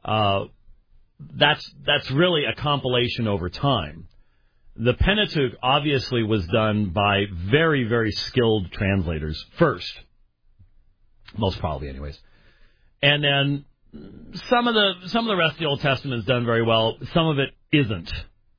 that's really a compilation over time. The Pentateuch obviously was done by very, very skilled translators first, most probably anyways. And then some of the rest of the Old Testament is done very well. Some of it isn't.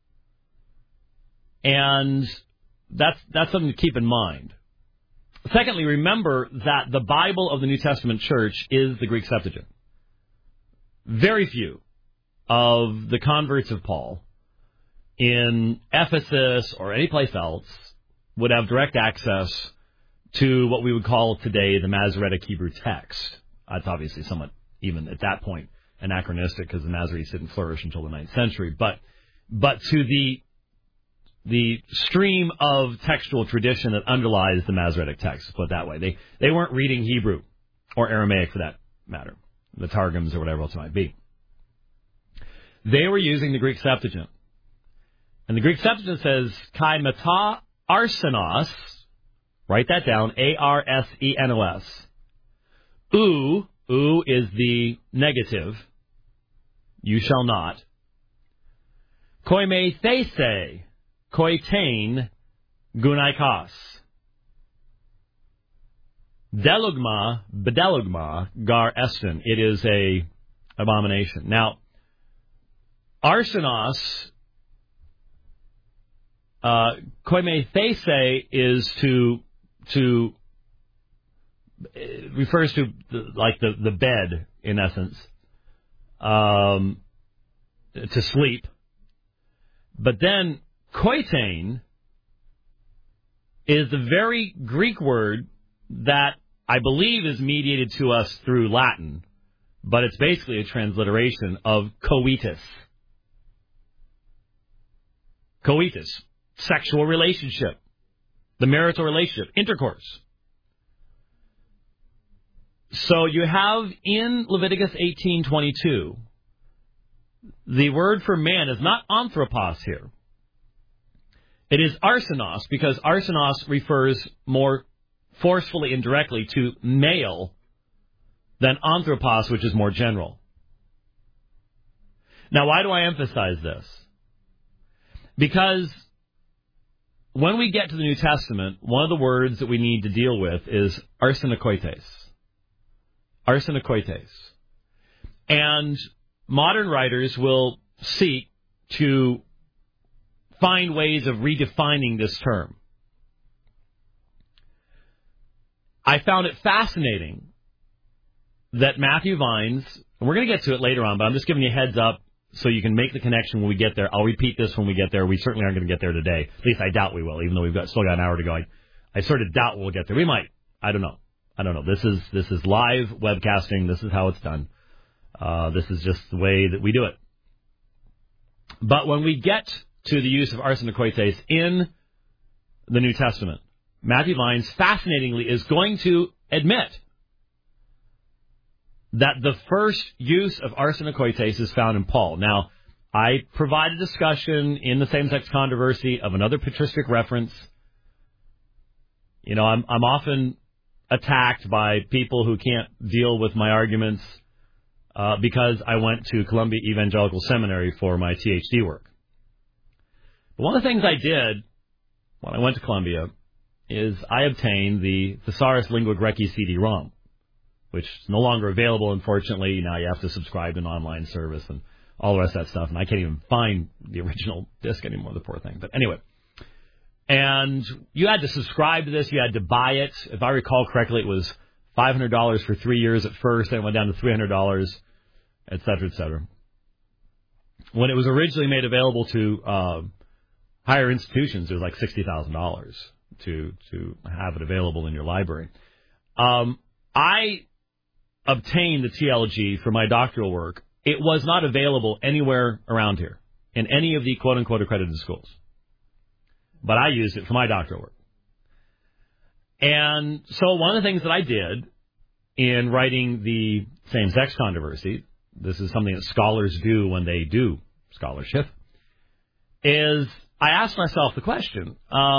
And that's something to keep in mind. Secondly, remember that the Bible of the New Testament church is the Greek Septuagint. Very few of the converts of Paul in Ephesus or any place else would have direct access to what we would call today the Masoretic Hebrew text. That's obviously somewhat, even at that point, anachronistic because the Masoretes didn't flourish until the 9th century. But to the stream of textual tradition that underlies the Masoretic text, let's put it that way. They weren't reading Hebrew or Aramaic for that matter, the Targums or whatever else it might be. They were using the Greek Septuagint. And the Greek Septuagint says, Kai meta arsenos, write that down, A-R-S-E-N-O-S. U is the negative, you shall not. Koime these, koitain gunaikos. Delugma, bedelugma, gar estin. It is a abomination. Now, arsenos, koime these is to it refers to the bed, in essence, to sleep. But then koitain is the very Greek word that I believe is mediated to us through Latin, but it's basically a transliteration of coitus. Coitus, sexual relationship, the marital relationship, intercourse. So you have in Leviticus 18:22, the word for man is not anthropos here. It is arsenos, because arsenos refers more forcefully and directly to male than anthropos, which is more general. Now, why do I emphasize this? Because when we get to the New Testament, one of the words that we need to deal with is arsenokoites. Arsenokoites. And modern writers will seek to find ways of redefining this term. I found it fascinating that Matthew Vines, and we're going to get to it later on, but I'm just giving you a heads up so you can make the connection when we get there. I'll repeat this when we get there. We certainly aren't going to get there today. At least I doubt we will, even though we've still got an hour to go. I sort of doubt we'll get there. We might. I don't know. This is live webcasting. This is how it's done. This is just the way that we do it. But when we get to the use of arsenokoites in the New Testament, Matthew Vines, fascinatingly, is going to admit that the first use of arsenokoites is found in Paul. Now, I provide a discussion in the same-sex controversy of another patristic reference I'm often attacked by people who can't deal with my arguments because I went to Columbia Evangelical Seminary for my THD work. But one of the things I did when I went to Columbia is I obtained the Thesaurus Lingua Graeci CD-ROM, which is no longer available, unfortunately. Now you have to subscribe to an online service and all the rest of that stuff, and I can't even find the original disc anymore, the poor thing. But anyway, and you had to subscribe to this. You had to buy it. If I recall correctly, it was $500 for 3 years at first, then it went down to $300, et cetera, et cetera. When it was originally made available to higher institutions, it was like $60,000 to have it available in your library. I obtained the TLG for my doctoral work. It was not available anywhere around here in any of the quote-unquote accredited schools. But I used it for my doctoral work. And so one of the things that I did in writing the same-sex controversy, this is something that scholars do when they do scholarship, is I asked myself the question,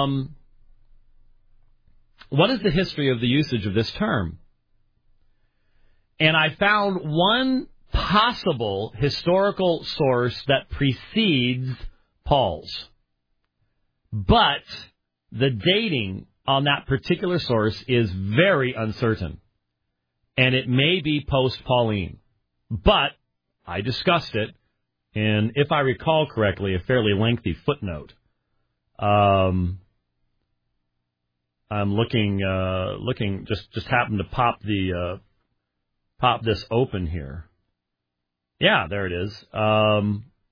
what is the history of the usage of this term? And I found one possible historical source that precedes Paul's. But the dating on that particular source is very uncertain. And it may be post-Pauline. But I discussed it in, if I recall correctly, a fairly lengthy footnote. I'm looking, just happened to pop this open here. Yeah, there it is. Now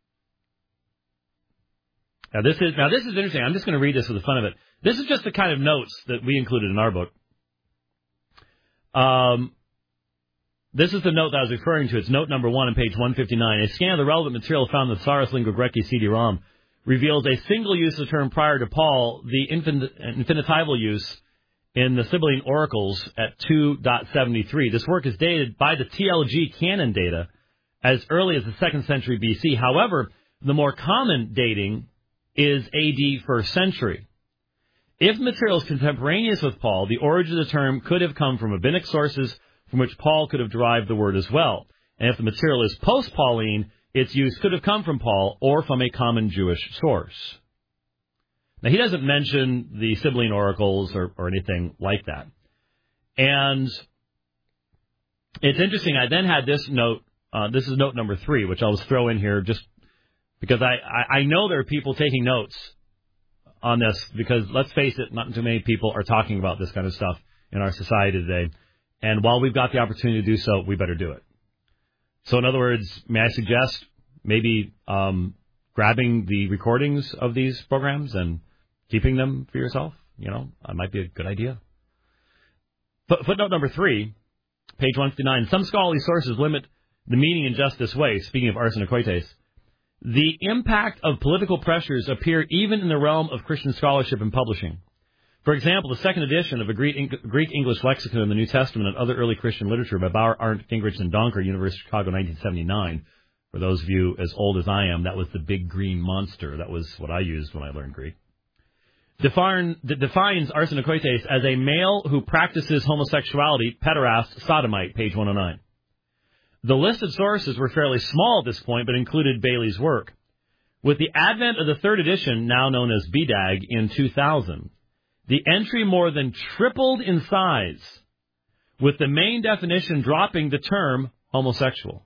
this is interesting. I'm just going to read this for the fun of it. This is just the kind of notes that we included in our book. This is the note that I was referring to. It's note number 1 on page 159. A scan of the relevant material found in the Thesaurus Lingua Graeci CD-ROM reveals a single use of the term prior to Paul, the infinitival use in the Sibylline Oracles at 2.73. This work is dated by the TLG canon data as early as the 2nd century BC. However, the more common dating is AD 1st century. If material is contemporaneous with Paul, the origin of the term could have come from rabbinic sources from which Paul could have derived the word as well. And if the material is post-Pauline, its use could have come from Paul or from a common Jewish source. Now, he doesn't mention the Sibylline Oracles or anything like that. And it's interesting, I then had this note, this is note number 3, which I'll just throw in here just because I know there are people taking notes on this because, let's face it, not too many people are talking about this kind of stuff in our society today. And while we've got the opportunity to do so, we better do it. So in other words, may I suggest maybe grabbing the recordings of these programs and keeping them for yourself? That might be a good idea. Footnote number 3, page 159. Some scholarly sources limit the meaning in just this way, speaking of arsenokoites. The impact of political pressures appear even in the realm of Christian scholarship and publishing. For example, the second edition of a Greek-English lexicon in the New Testament and other early Christian literature by Bauer, Arndt, Gingrich, and Donker, University of Chicago, 1979. For those of you as old as I am, that was the big green monster. That was what I used when I learned Greek. Defines arsenokoites as a male who practices homosexuality, pederast, sodomite, page 109. The listed sources were fairly small at this point, but included Bailey's work. With the advent of the third edition, now known as BDAG, in 2000, the entry more than tripled in size, with the main definition dropping the term homosexual.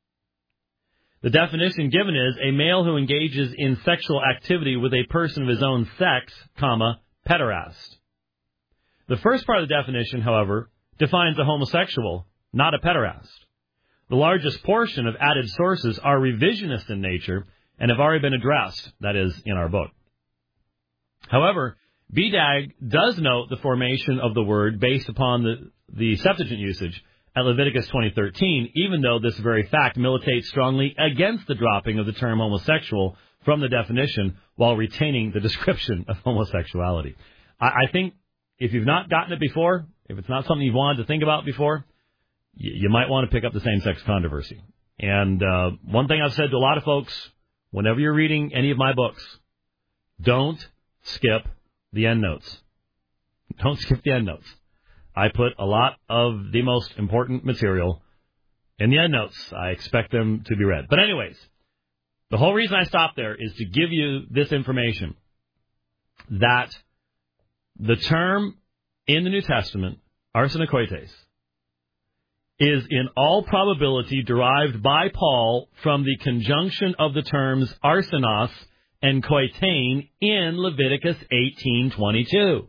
The definition given is a male who engages in sexual activity with a person of his own sex, pederast. The first part of the definition, however, defines a homosexual, not a pederast. The largest portion of added sources are revisionist in nature and have already been addressed, that is, in our book. However, BDAG does note the formation of the word based upon the Septuagint usage at Leviticus 20:13, even though this very fact militates strongly against the dropping of the term homosexual from the definition while retaining the description of homosexuality. I think if you've not gotten it before, if it's not something you've wanted to think about before, you might want to pick up the same-sex controversy. And one thing I've said to a lot of folks, whenever you're reading any of my books, don't skip the endnotes. Don't skip the endnotes. I put a lot of the most important material in the endnotes. I expect them to be read. But anyways, the whole reason I stopped there is to give you this information, that the term in the New Testament, arsenokoites, is in all probability derived by Paul from the conjunction of the terms arsenos and koitein in Leviticus 18:22.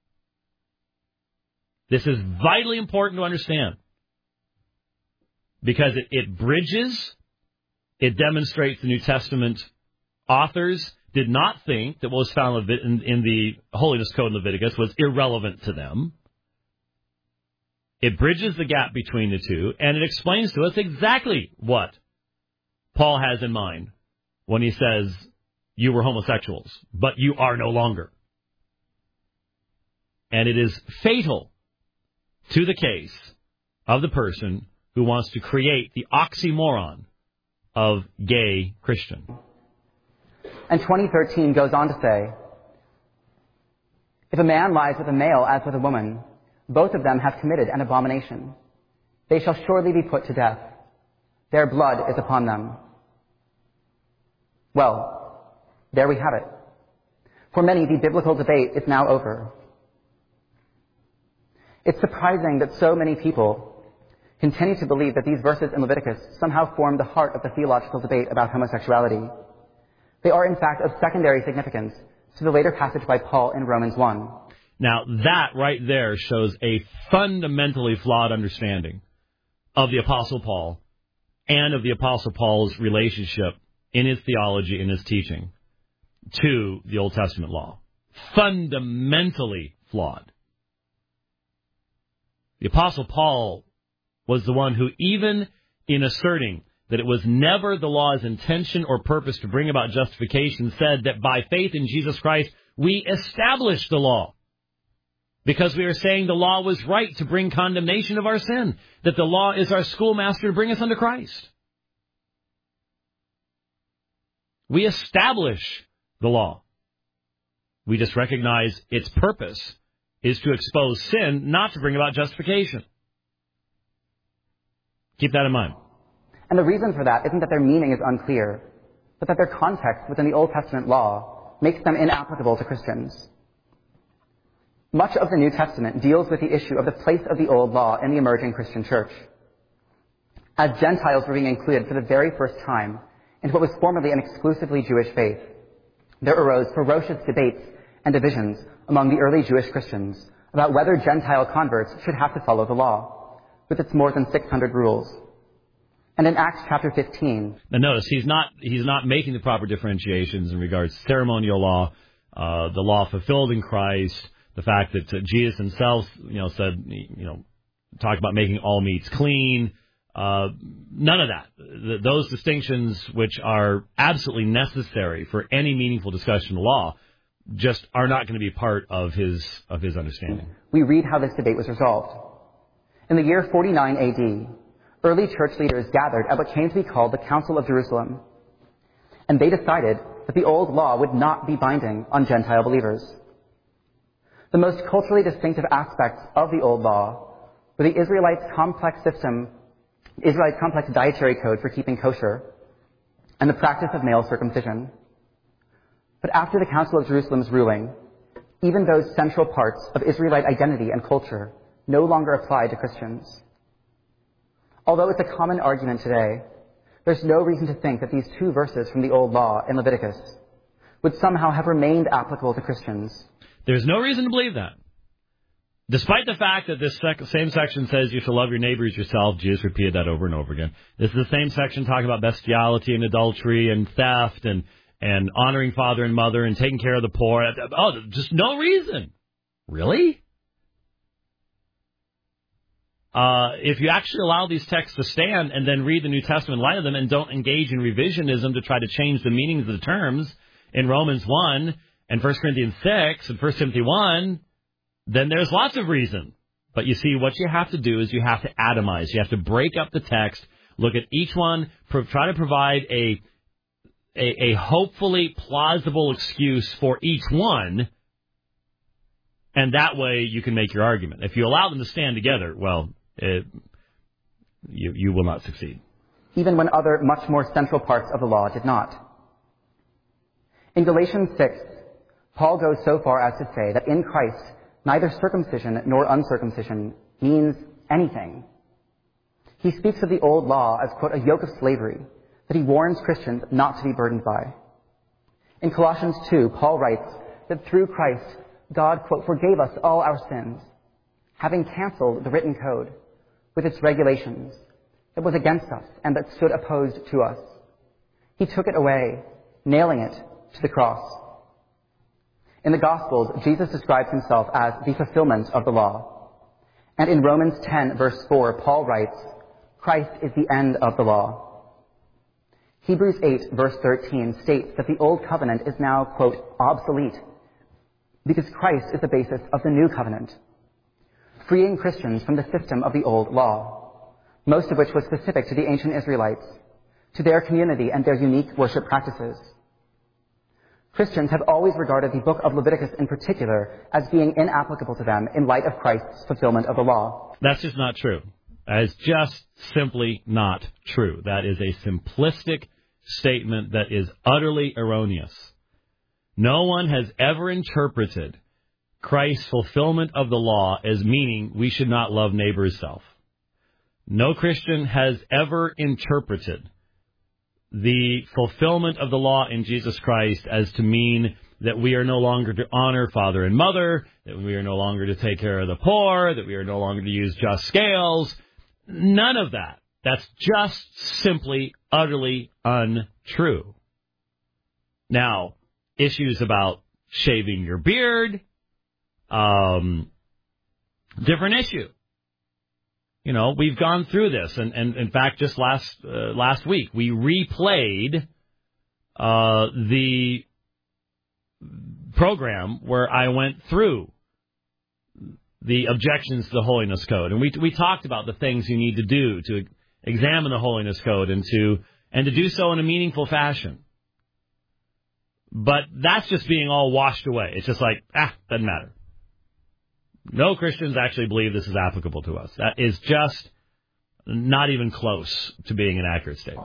This is vitally important to understand because it bridges, it demonstrates the New Testament authors did not think that what was found in the Holiness Code in Leviticus was irrelevant to them. It bridges the gap between the two, and it explains to us exactly what Paul has in mind when he says, you were homosexuals, but you are no longer. And it is fatal to the case of the person who wants to create the oxymoron of gay Christian. And 2013 goes on to say, if a man lies with a male as with a woman, both of them have committed an abomination. They shall surely be put to death. Their blood is upon them. Well, there we have it. For many, the biblical debate is now over. It's surprising that so many people continue to believe that these verses in Leviticus somehow form the heart of the theological debate about homosexuality. They are, in fact, of secondary significance to the later passage by Paul in Romans 1. Now, that right there shows a fundamentally flawed understanding of the Apostle Paul and of the Apostle Paul's relationship in his theology and his teaching to the Old Testament law. Fundamentally flawed. The Apostle Paul was the one who, even in asserting that it was never the law's intention or purpose to bring about justification, said that by faith in Jesus Christ, we established the law. Because we are saying the law was right to bring condemnation of our sin, that the law is our schoolmaster to bring us unto Christ. We establish the law. We just recognize its purpose is to expose sin, not to bring about justification. Keep that in mind. And the reason for that isn't that their meaning is unclear, but that their context within the Old Testament law makes them inapplicable to Christians. Much of the New Testament deals with the issue of the place of the old law in the emerging Christian church. As Gentiles were being included for the very first time into what was formerly an exclusively Jewish faith, there arose ferocious debates and divisions among the early Jewish Christians about whether Gentile converts should have to follow the law, with its more than 600 rules. And in Acts chapter 15... Now notice, he's not making the proper differentiations in regards to ceremonial law, the law fulfilled in Christ, the fact that Jesus himself, said, talked about making all meats clean. None of that. Those distinctions, which are absolutely necessary for any meaningful discussion of law, just are not going to be part of his understanding. We read how this debate was resolved. In the year 49 AD, early church leaders gathered at what came to be called the Council of Jerusalem, and they decided that the old law would not be binding on Gentile believers. The most culturally distinctive aspects of the old law were the Israelites' complex dietary code for keeping kosher, and the practice of male circumcision. But after the Council of Jerusalem's ruling, even those central parts of Israelite identity and culture no longer apply to Christians. Although it's a common argument today, there's no reason to think that these two verses from the Old Law in Leviticus would somehow have remained applicable to Christians. There's no reason to believe that. Despite the fact that this same section says you shall love your neighbor as yourself, Jesus repeated that over and over again. This is the same section talking about bestiality and adultery and theft and honoring father and mother and taking care of the poor. Oh, just no reason. Really? If you actually allow these texts to stand and then read the New Testament in light of them and don't engage in revisionism to try to change the meanings of the terms in Romans 1 and 1 Corinthians 6 and 1 Timothy 1, then there's lots of reason. But you see, what you have to do is you have to atomize. You have to break up the text, look at each one, try to provide a hopefully plausible excuse for each one, And that way you can make your argument. If you allow them to stand together, well, you will not succeed. Even when other much more central parts of the law did not. In Galatians 6, Paul goes so far as to say that in Christ, neither circumcision nor uncircumcision means anything. He speaks of the old law as, quote, a yoke of slavery that he warns Christians not to be burdened by. In Colossians 2, Paul writes that through Christ, God, quote, forgave us all our sins, having canceled the written code with its regulations that was against us and that stood opposed to us. He took it away, nailing it to the cross. In the Gospels, Jesus describes himself as the fulfillment of the law. And in Romans 10, verse 4, Paul writes, Christ is the end of the law. Hebrews 8, verse 13 states that the old covenant is now, quote, obsolete, because Christ is the basis of the new covenant, freeing Christians from the system of the old law, most of which was specific to the ancient Israelites, to their community and their unique worship practices. Christians have always regarded the book of Leviticus in particular as being inapplicable to them in light of Christ's fulfillment of the law. That's just not true. That is just simply not true. That is a simplistic statement that is utterly erroneous. No one has ever interpreted Christ's fulfillment of the law as meaning we should not love neighbor as self. No Christian has ever interpreted the fulfillment of the law in Jesus Christ as to mean that we are no longer to honor father and mother, that we are no longer to take care of the poor, that we are no longer to use just scales. None of that. That's just simply, utterly untrue. Now, issues about shaving your beard, different issue. You know, we've gone through this, and in fact, just last week, we replayed the program where I went through the objections to the Holiness Code, and we talked about the things you need to do to examine the Holiness Code and to do so in a meaningful fashion. But that's just being all washed away. It's just like, doesn't matter. No Christians actually believe this is applicable to us. That is just not even close to being an accurate statement.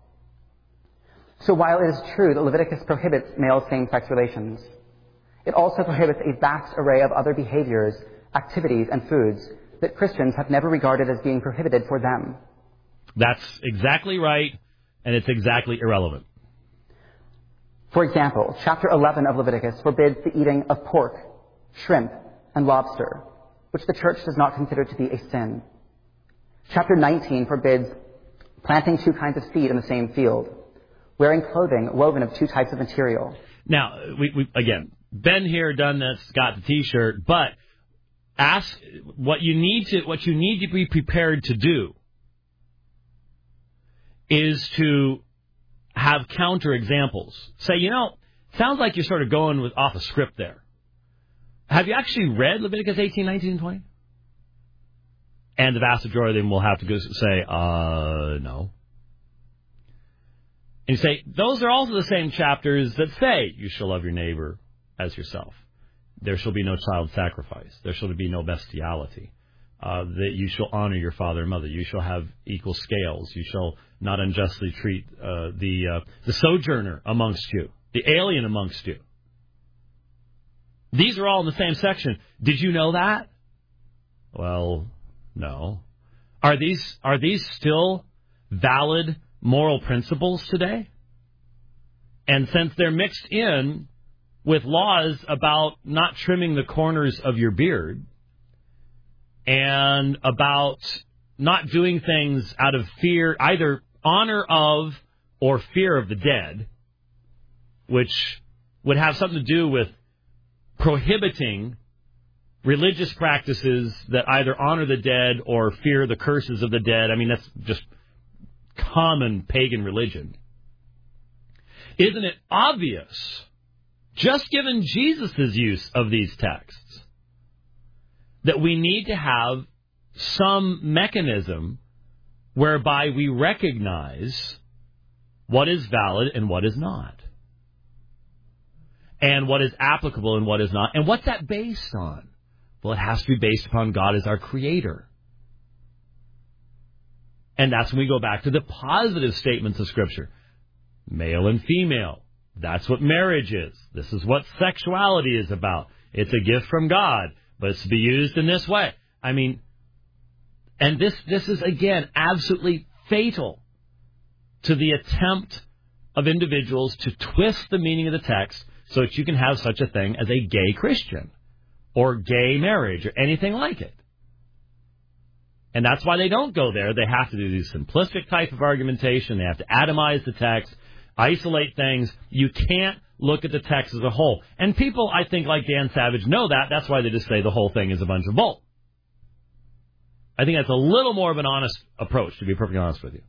So while it is true that Leviticus prohibits male same-sex relations, it also prohibits a vast array of other behaviors, activities, and foods that Christians have never regarded as being prohibited for them. That's exactly right, and it's exactly irrelevant. For example, chapter 11 of Leviticus forbids the eating of pork, shrimp, and lobster, which the church does not consider to be a sin. Chapter 19 forbids planting two kinds of seed in the same field, wearing clothing woven of two types of material. Now, we again, been here, done this, got the T-shirt, but ask what you need to be prepared to do is to have counter examples. Say, sounds like you're sort of going off a script there. Have you actually read Leviticus 18, 19, and 20? And the vast majority of them will have to go say, no. And you say, those are also the same chapters that say you shall love your neighbor as yourself. There shall be no child sacrifice. There shall be no bestiality. That you shall honor your father and mother. You shall have equal scales. You shall not unjustly treat the sojourner amongst you, the alien amongst you. These are all in the same section. Did you know that? Well, no. Are these still valid moral principles today? And since they're mixed in with laws about not trimming the corners of your beard and about not doing things out of fear, either honor of or fear of the dead, which would have something to do with prohibiting religious practices that either honor the dead or fear the curses of the dead. I mean, that's just common pagan religion. Isn't it obvious, just given Jesus' use of these texts, that we need to have some mechanism whereby we recognize what is valid and what is not, and what is applicable and what is not, and what's that based on? Well, it has to be based upon God as our creator. And that's when we go back to the positive statements of Scripture. Male and female. That's what marriage is. This is what sexuality is about. It's a gift from God, but it's to be used in this way. I mean, and this is, again, absolutely fatal to the attempt of individuals to twist the meaning of the text so that you can have such a thing as a gay Christian or gay marriage or anything like it. And that's why they don't go there. They have to do this simplistic type of argumentation. They have to atomize the text, isolate things. You can't look at the text as a whole. And people, I think, like Dan Savage, know that. That's why they just say the whole thing is a bunch of bull. I think that's a little more of an honest approach, to be perfectly honest with you,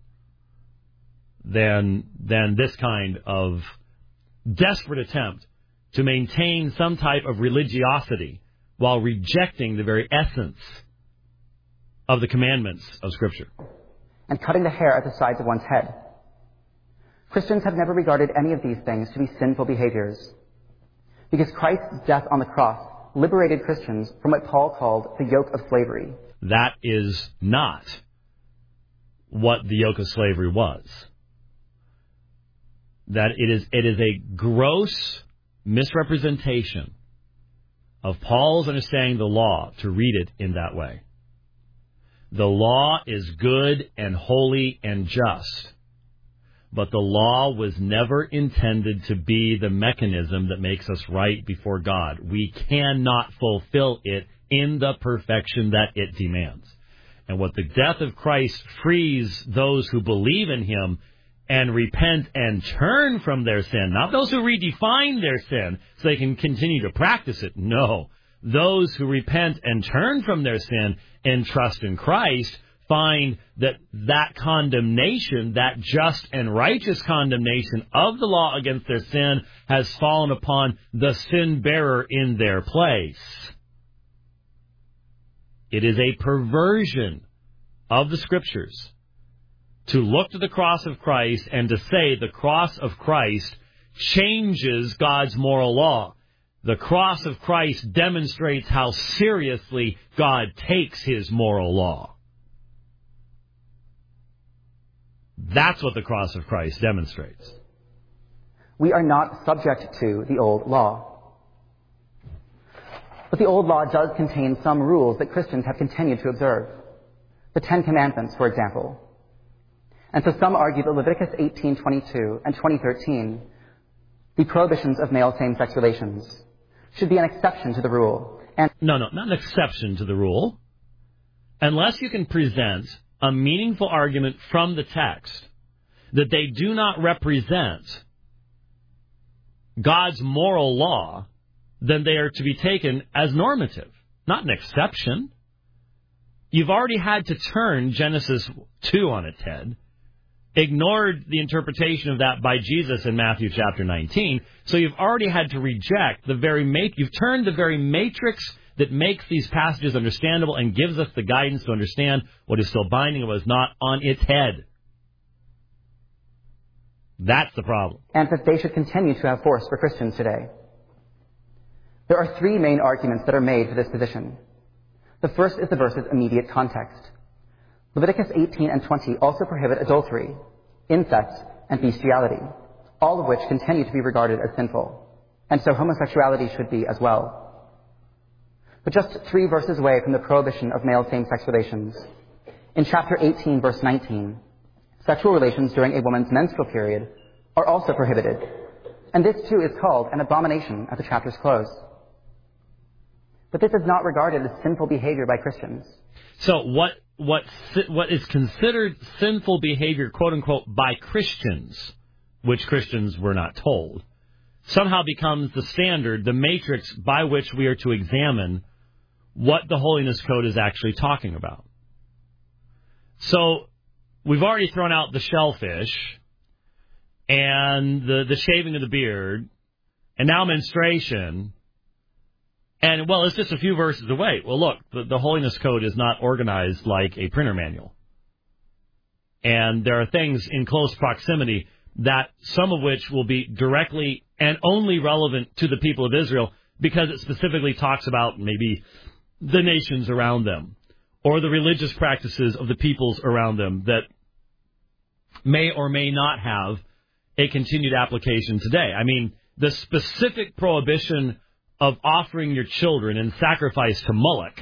than this kind of desperate attempt to maintain some type of religiosity while rejecting the very essence of the commandments of Scripture. And cutting the hair at the sides of one's head. Christians have never regarded any of these things to be sinful behaviors, because Christ's death on the cross liberated Christians from what Paul called the yoke of slavery. That is not what the yoke of slavery was. That it is a gross misrepresentation of Paul's understanding of the law to read it in that way. The law is good and holy and just, but the law was never intended to be the mechanism that makes us right before God. We cannot fulfill it in the perfection that it demands. And what the death of Christ frees those who believe in him and repent and turn from their sin, not those who redefine their sin so they can continue to practice it. No, those who repent and turn from their sin and trust in Christ find that condemnation, that just and righteous condemnation of the law against their sin has fallen upon the sin bearer in their place. It is a perversion of the Scriptures to look to the cross of Christ and to say the cross of Christ changes God's moral law. The cross of Christ demonstrates how seriously God takes his moral law. That's what the cross of Christ demonstrates. We are not subject to the old law. But the old law does contain some rules that Christians have continued to observe. The Ten Commandments, for example. And so some argue that Leviticus 18:22 and 20:13, the prohibitions of male same-sex relations, should be an exception to the rule. And No, not an exception to the rule. Unless you can present a meaningful argument from the text that they do not represent God's moral law, then they are to be taken as normative, not an exception. You've already had to turn Genesis 2 on its head, ignored the interpretation of that by Jesus in Matthew chapter 19, so you've already had to reject you've turned the very matrix that makes these passages understandable and gives us the guidance to understand what is still binding and what is not on its head. That's the problem. And that they should continue to have force for Christians today. There are three main arguments that are made for this position. The first is the verse's immediate context. Leviticus 18 and 20 also prohibit adultery, incest, and bestiality, all of which continue to be regarded as sinful. And so homosexuality should be as well. But just 3 verses away from the prohibition of male same-sex relations, in chapter 18, verse 19, sexual relations during a woman's menstrual period are also prohibited. And this too is called an abomination at the chapter's close. But this is not regarded as sinful behavior by Christians. So what is considered sinful behavior, quote unquote, by Christians, which Christians were not told, somehow becomes the standard, the matrix by which we are to examine what the Holiness Code is actually talking about. So we've already thrown out the shellfish and the shaving of the beard and now menstruation. And, well, it's just a few verses away. Well, look, the Holiness Code is not organized like a printer manual. And there are things in close proximity that some of which will be directly and only relevant to the people of Israel because it specifically talks about maybe the nations around them or the religious practices of the peoples around them that may or may not have a continued application today. I mean, the specific prohibition of offering your children in sacrifice to Moloch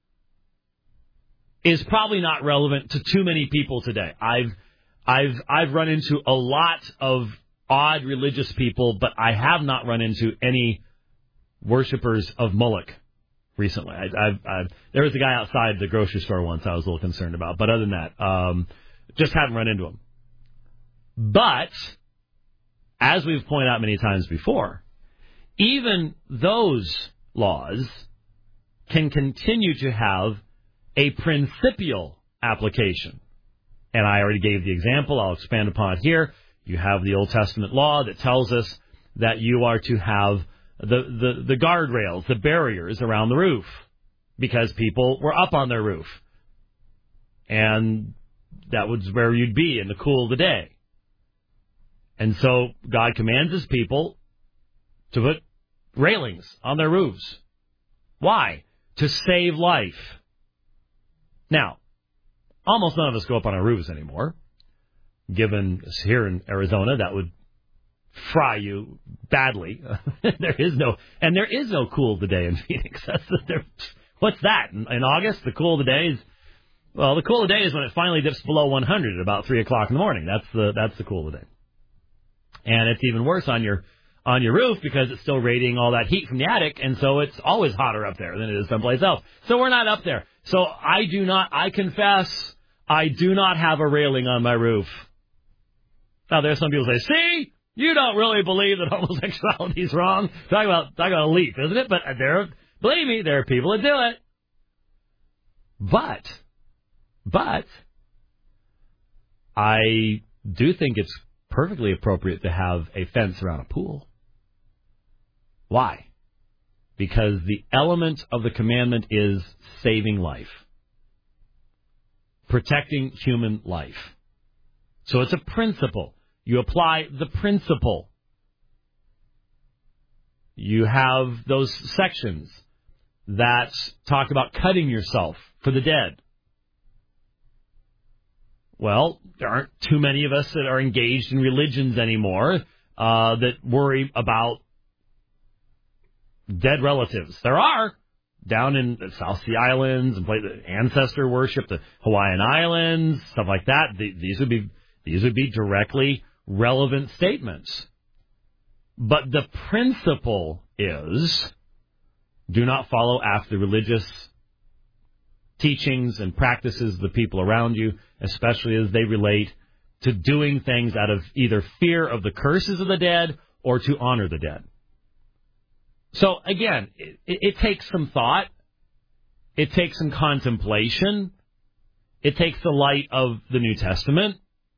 is probably not relevant to too many people today. I've run into a lot of odd religious people, but I have not run into any worshipers of Moloch recently. There was a guy outside the grocery store once I was a little concerned about, but other than that, just haven't run into him. But, as we've pointed out many times before, even those laws can continue to have a principial application. And I already gave the example. I'll expand upon it here. You have the Old Testament law that tells us that you are to have the guardrails, the barriers around the roof, because people were up on their roof. And that was where you'd be in the cool of the day. And so God commands his people to put railings on their roofs. Why? To save life. Now, almost none of us go up on our roofs anymore. Given here in Arizona, that would fry you badly. There is no cool of the day in Phoenix. What's that? In August, the cool of the day is, well, the cool of the day is when it finally dips below 100 at about 3 o'clock in the morning. That's the cool of the day. And it's even worse on your roof because it's still radiating all that heat from the attic, and so it's always hotter up there than it is someplace else. So we're not up there. So I confess, I do not have a railing on my roof. Now, there's some people say, see, you don't really believe that homosexuality is wrong. Talk about a leap, isn't it? But believe me, there are people that do it. But I do think it's perfectly appropriate to have a fence around a pool. Why? Because the element of the commandment is saving life. Protecting human life. So it's a principle. You apply the principle. You have those sections that talk about cutting yourself for the dead. Well, there aren't too many of us that are engaged in religions anymore that worry about dead relatives. There are down in the South Sea Islands and the ancestor worship, the Hawaiian Islands, stuff like that. These would be directly relevant statements. But the principle is, do not follow after religious teachings and practices of the people around you, especially as they relate to doing things out of either fear of the curses of the dead or to honor the dead. So, again, it takes some thought. It takes some contemplation. It takes the light of the New Testament.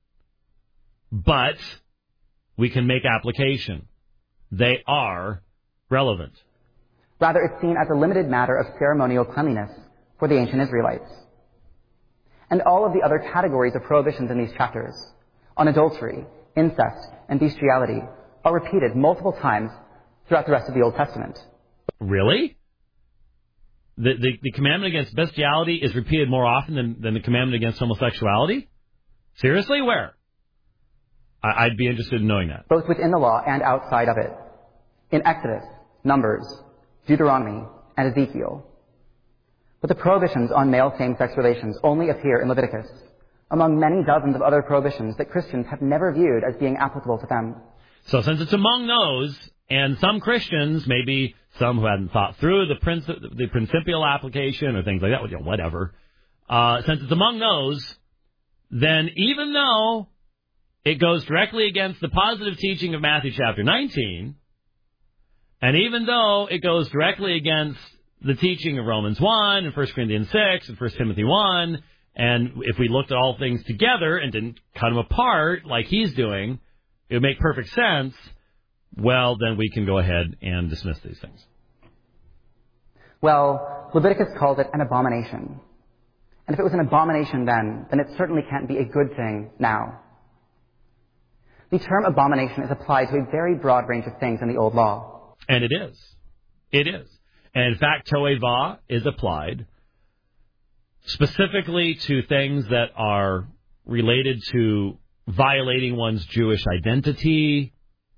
But we can make application. They are relevant. Rather, it's seen as a limited matter of ceremonial cleanliness for the ancient Israelites. And all of the other categories of prohibitions in these chapters on adultery, incest, and bestiality are repeated multiple times throughout the rest of the Old Testament. Really? The commandment against bestiality is repeated more often than the commandment against homosexuality? Seriously? Where? I'd be interested in knowing that. Both within the law and outside of it. In Exodus, Numbers, Deuteronomy, and Ezekiel. But the prohibitions on male same-sex relations only appear in Leviticus, among many dozens of other prohibitions that Christians have never viewed as being applicable to them. So since it's among those, and some Christians, maybe some who hadn't thought through the principial application or things like that, whatever, since it's among those, then even though it goes directly against the positive teaching of Matthew chapter 19, and even though it goes directly against the teaching of Romans 1 and 1 Corinthians 6 and 1 Timothy 1, and if we looked at all things together and didn't cut them apart like he's doing, it would make perfect sense, well, then we can go ahead and dismiss these things. Well, Leviticus calls it an abomination. And if it was an abomination then it certainly can't be a good thing now. The term abomination is applied to a very broad range of things in the Old Law. And it is. It is. And in fact, toeva is applied specifically to things that are related to violating one's Jewish identity,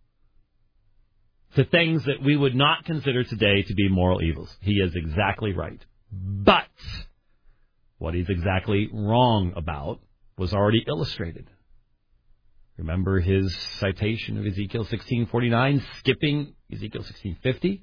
to things that we would not consider today to be moral evils. He is exactly right. But what he's exactly wrong about was already illustrated. Remember his citation of Ezekiel 16:49, skipping Ezekiel 16:50?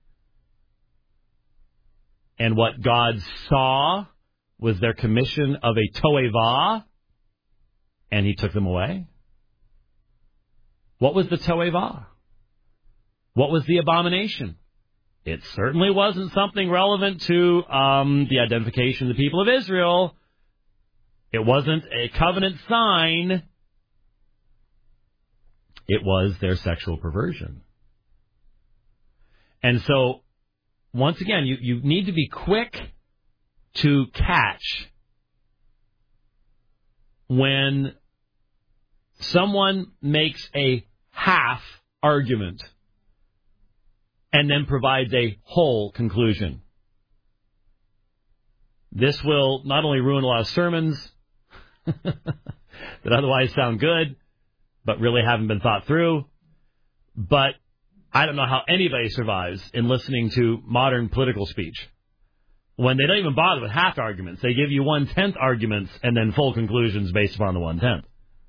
And what God saw was their commission of a toeva, and he took them away. What was the toeva? What was the abomination? It certainly wasn't something relevant to the identification of the people of Israel. It wasn't a covenant sign. It was their sexual perversion. And so, once again, you need to be quick to catch when someone makes a half argument and then provides a whole conclusion. This will not only ruin a lot of sermons that otherwise sound good, but really haven't been thought through. But I don't know how anybody survives in listening to modern political speech when they don't even bother with half arguments. They give you 1/10 arguments and then full conclusions based upon the 1/10.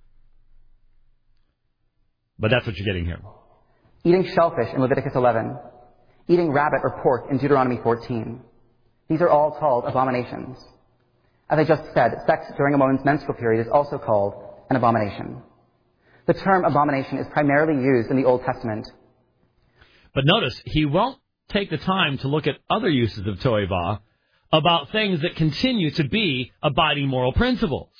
But that's what you're getting here. Eating shellfish in Leviticus 11. Eating rabbit or pork in Deuteronomy 14. These are all called abominations. As I just said, sex during a woman's menstrual period is also called an abomination. The term abomination is primarily used in the Old Testament. But notice, he won't take the time to look at other uses of toeva about things that continue to be abiding moral principles.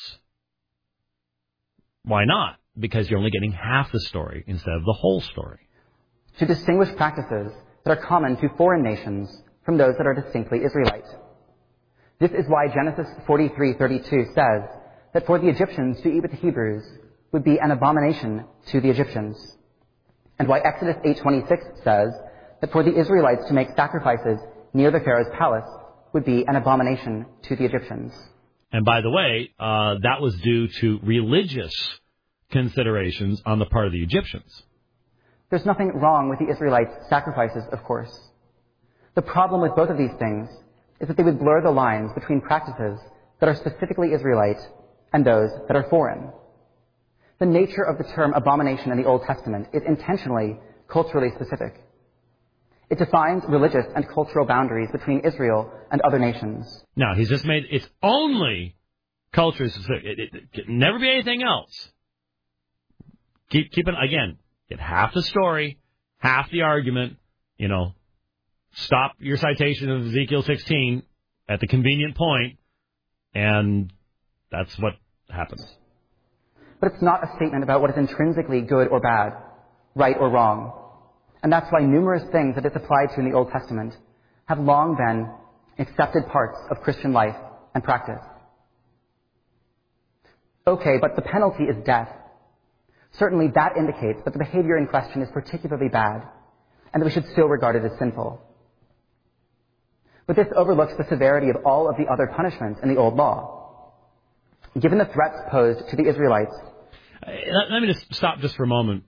Why not? Because you're only getting half the story instead of the whole story. To distinguish practices that are common to foreign nations from those that are distinctly Israelite. This is why Genesis 43:32 says that for the Egyptians to eat with the Hebrews would be an abomination to the Egyptians. And why Exodus 8:26 says that for the Israelites to make sacrifices near the Pharaoh's palace would be an abomination to the Egyptians. And by the way, that was due to religious considerations on the part of the Egyptians. There's nothing wrong with the Israelites' sacrifices, of course. The problem with both of these things is that they would blur the lines between practices that are specifically Israelite and those that are foreign. The nature of the term abomination in the Old Testament is intentionally culturally specific. It defines religious and cultural boundaries between Israel and other nations. Now, he's just made it's only culture specific. It can never be anything else. Keep it, again, get half the story, half the argument, stop your citation of Ezekiel 16 at the convenient point, and that's what happens. But it's not a statement about what is intrinsically good or bad, right or wrong. And that's why numerous things that it's applied to in the Old Testament have long been accepted parts of Christian life and practice. Okay, but the penalty is death. Certainly that indicates that the behavior in question is particularly bad, and that we should still regard it as sinful. But this overlooks the severity of all of the other punishments in the Old Law. Given the threats posed to the Israelites... Let me just stop just for a moment.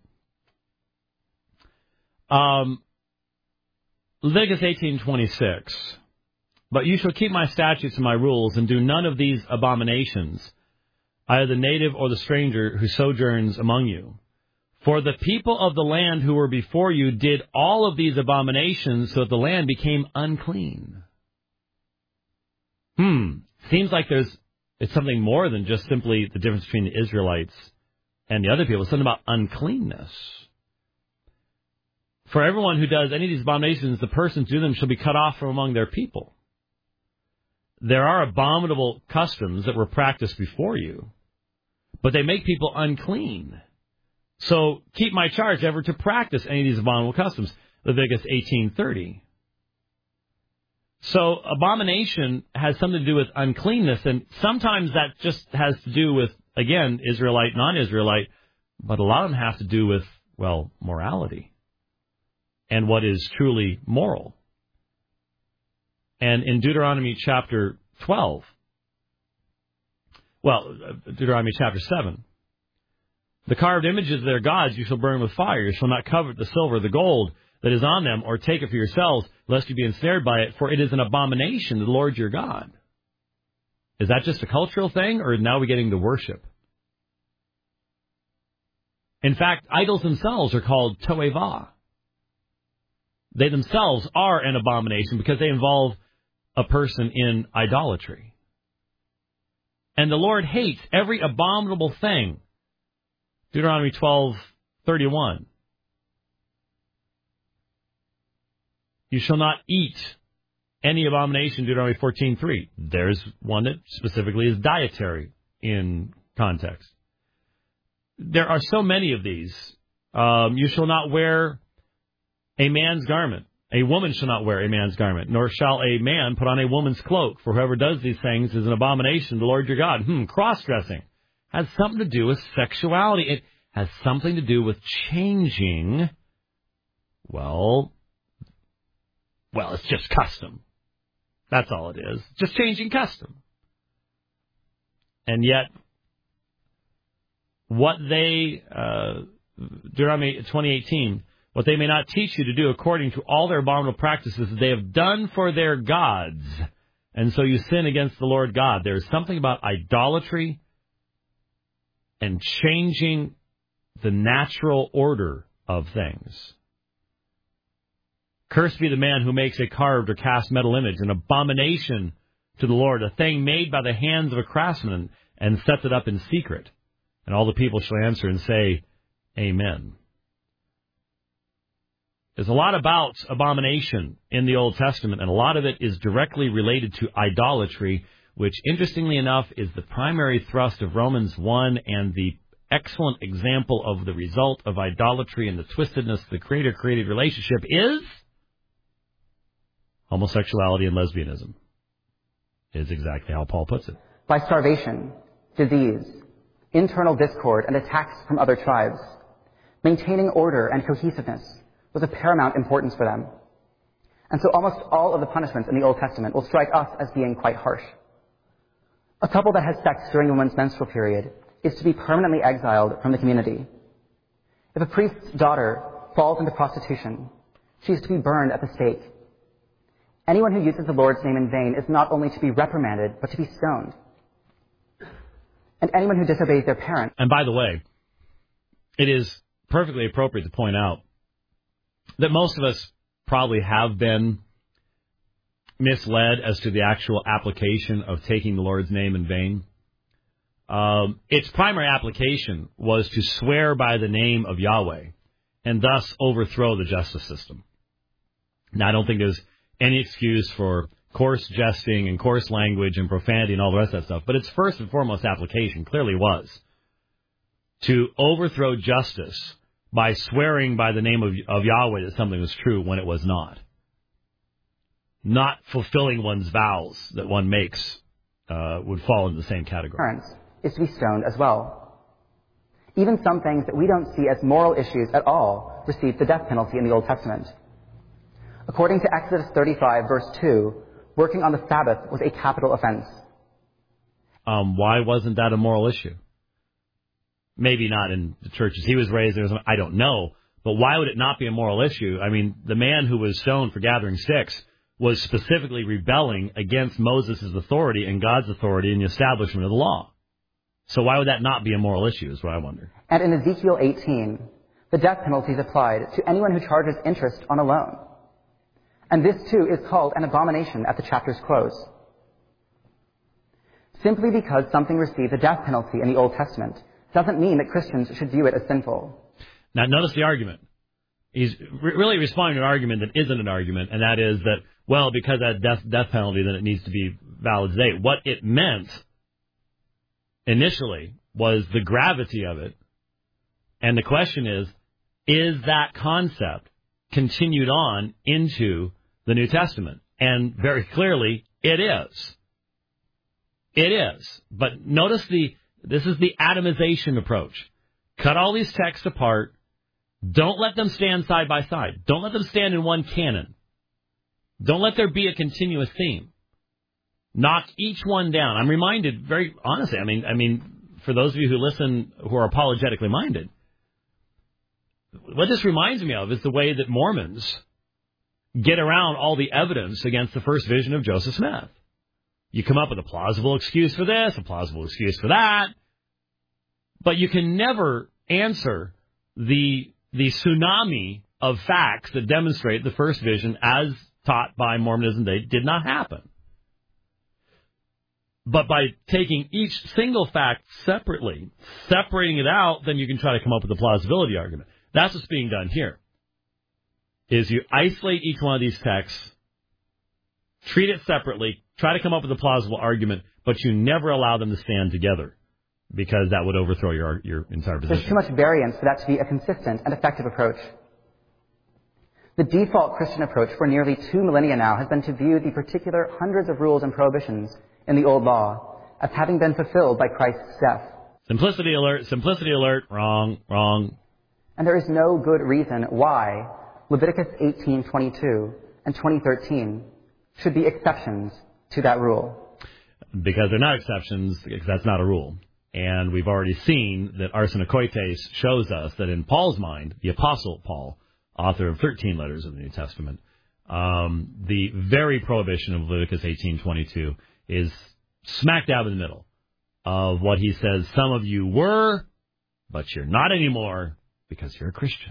Leviticus 18:26. But you shall keep my statutes and my rules, and do none of these abominations, either the native or the stranger who sojourns among you. For the people of the land who were before you did all of these abominations, so that the land became unclean. Seems like it's something more than just simply the difference between the Israelites and the other people. It's something about uncleanness. For everyone who does any of these abominations, the persons who do them shall be cut off from among their people. There are abominable customs that were practiced before you, but they make people unclean. So keep my charge ever to practice any of these abominable customs. Leviticus 18:30. So abomination has something to do with uncleanness, and sometimes that just has to do with, again, Israelite, non-Israelite, but a lot of them have to do with, morality and what is truly moral. And in Deuteronomy chapter 12, Deuteronomy chapter 7, the carved images of their gods you shall burn with fire. You shall not covet the silver, the gold that is on them, or take it for yourselves, lest you be ensnared by it, for it is an abomination to the Lord your God. Is that just a cultural thing, or now we're getting to worship? In fact, idols themselves are called to'evah. They themselves are an abomination because they involve a person in idolatry. And the Lord hates every abominable thing. Deuteronomy 12:31. You shall not eat any abomination, Deuteronomy 14:3. There's one that specifically is dietary in context. There are so many of these. You shall not wear a man's garment. A woman shall not wear a man's garment, nor shall a man put on a woman's cloak. For whoever does these things is an abomination to the Lord your God. Cross-dressing has something to do with sexuality. It has something to do with changing, well, it's just custom. That's all it is. Just changing custom. And yet, what they, Deuteronomy 20:18, what they may not teach you to do according to all their abominable practices they have done for their gods. And so you sin against the Lord God. There's something about idolatry and changing the natural order of things. Cursed be the man who makes a carved or cast metal image, an abomination to the Lord, a thing made by the hands of a craftsman, and sets it up in secret. And all the people shall answer and say, Amen. There's a lot about abomination in the Old Testament, and a lot of it is directly related to idolatry, which, interestingly enough, is the primary thrust of Romans 1 and the excellent example of the result of idolatry and the twistedness of the Creator-created relationship is homosexuality and lesbianism, is exactly how Paul puts it. By starvation, disease, internal discord, and attacks from other tribes, maintaining order and cohesiveness was of paramount importance for them. And so almost all of the punishments in the Old Testament will strike us as being quite harsh. A couple that has sex during the woman's menstrual period is to be permanently exiled from the community. If a priest's daughter falls into prostitution, she is to be burned at the stake. Anyone who uses the Lord's name in vain is not only to be reprimanded, but to be stoned. And anyone who disobeys their parents... And by the way, it is perfectly appropriate to point out that most of us probably have been misled as to the actual application of taking the Lord's name in vain. Its primary application was to swear by the name of Yahweh and thus overthrow the justice system. Now, I don't think there's any excuse for coarse jesting and coarse language and profanity and all the rest of that stuff, but its first and foremost application clearly was to overthrow justice by swearing by the name of Yahweh that something was true when it was not. Not fulfilling one's vows that one makes would fall into the same category. Parents is to be stoned as well. Even some things that we don't see as moral issues at all received the death penalty in the Old Testament. According to Exodus 35, verse 2, working on the Sabbath was a capital offense. Why wasn't that a moral issue? Maybe not in the churches he was raised in. I don't know. But why would it not be a moral issue? I mean, the man who was stoned for gathering sticks was specifically rebelling against Moses' authority and God's authority in the establishment of the law. So why would that not be a moral issue is what I wonder. And in Ezekiel 18, the death penalty is applied to anyone who charges interest on a loan. And this, too, is called an abomination at the chapter's close. Simply because something received a death penalty in the Old Testament doesn't mean that Christians should view it as sinful. Now, notice the argument. He's really responding to an argument that isn't an argument, and that is that, well, because that death penalty, then it needs to be valid today. What it meant initially was the gravity of it, and the question is that concept continued on into the New Testament? And very clearly, it is. It is. But notice this is the atomization approach. Cut all these texts apart. Don't let them stand side by side. Don't let them stand in one canon. Don't let there be a continuous theme. Knock each one down. I'm reminded, very honestly, I mean, for those of you who listen who are apologetically minded, what this reminds me of is the way that Mormons get around all the evidence against the first vision of Joseph Smith. You come up with a plausible excuse for this, a plausible excuse for that, but you can never answer the tsunami of facts that demonstrate the first vision as taught by Mormonism they did not happen. But by taking each single fact separately, separating it out, then you can try to come up with a plausibility argument. That's what's being done here, is you isolate each one of these texts, treat it separately, try to come up with a plausible argument, but you never allow them to stand together, because that would overthrow your entire position. There's too much variance for that to be a consistent and effective approach. The default Christian approach for nearly 2 millennia now has been to view the particular hundreds of rules and prohibitions in the Old Law as having been fulfilled by Christ's death. Simplicity alert, wrong. And there is no good reason why Leviticus 18:22 and 20:13 should be exceptions to that rule. Because they're not exceptions, because that's not a rule. And we've already seen that Arsenokoites shows us that in Paul's mind, the Apostle Paul, author of 13 letters of the New Testament, the very prohibition of Leviticus 18:22 is smack dab in the middle of what he says some of you were, but you're not anymore because you're a Christian.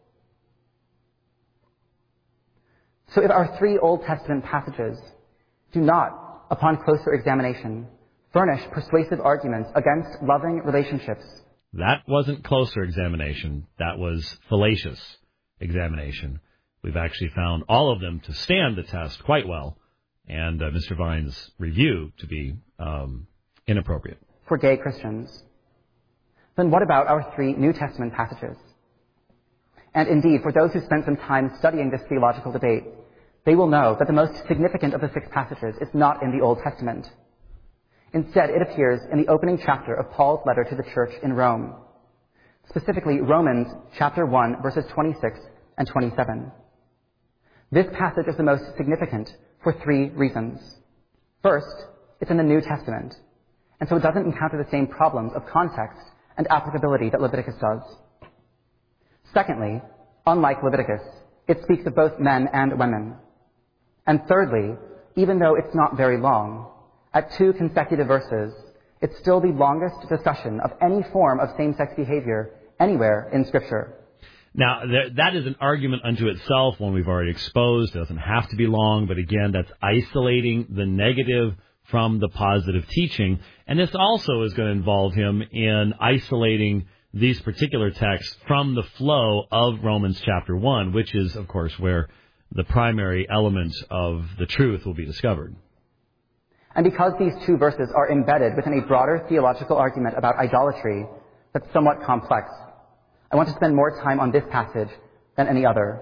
So if our 3 Old Testament passages do not, upon closer examination, furnish persuasive arguments against loving relationships. That wasn't closer examination. That was fallacious examination. We've actually found all of them to stand the test quite well, and Mr. Vine's review to be inappropriate. For gay Christians. Then what about our 3 New Testament passages? And indeed, for those who spent some time studying this theological debate, they will know that the most significant of the 6 passages is not in the Old Testament. Instead, it appears in the opening chapter of Paul's letter to the church in Rome, specifically Romans chapter 1, verses 26 and 27. This passage is the most significant for 3 reasons. First, it's in the New Testament, and so it doesn't encounter the same problems of context and applicability that Leviticus does. Secondly, unlike Leviticus, it speaks of both men and women. And thirdly, even though it's not very long, at 2 consecutive verses, it's still the longest discussion of any form of same-sex behavior anywhere in Scripture. Now, that is an argument unto itself, one we've already exposed. It doesn't have to be long, but again, that's isolating the negative from the positive teaching. And this also is going to involve him in isolating these particular texts from the flow of Romans chapter 1, which is, of course, where the primary elements of the truth will be discovered. And because these 2 verses are embedded within a broader theological argument about idolatry that's somewhat complex, I want to spend more time on this passage than any other.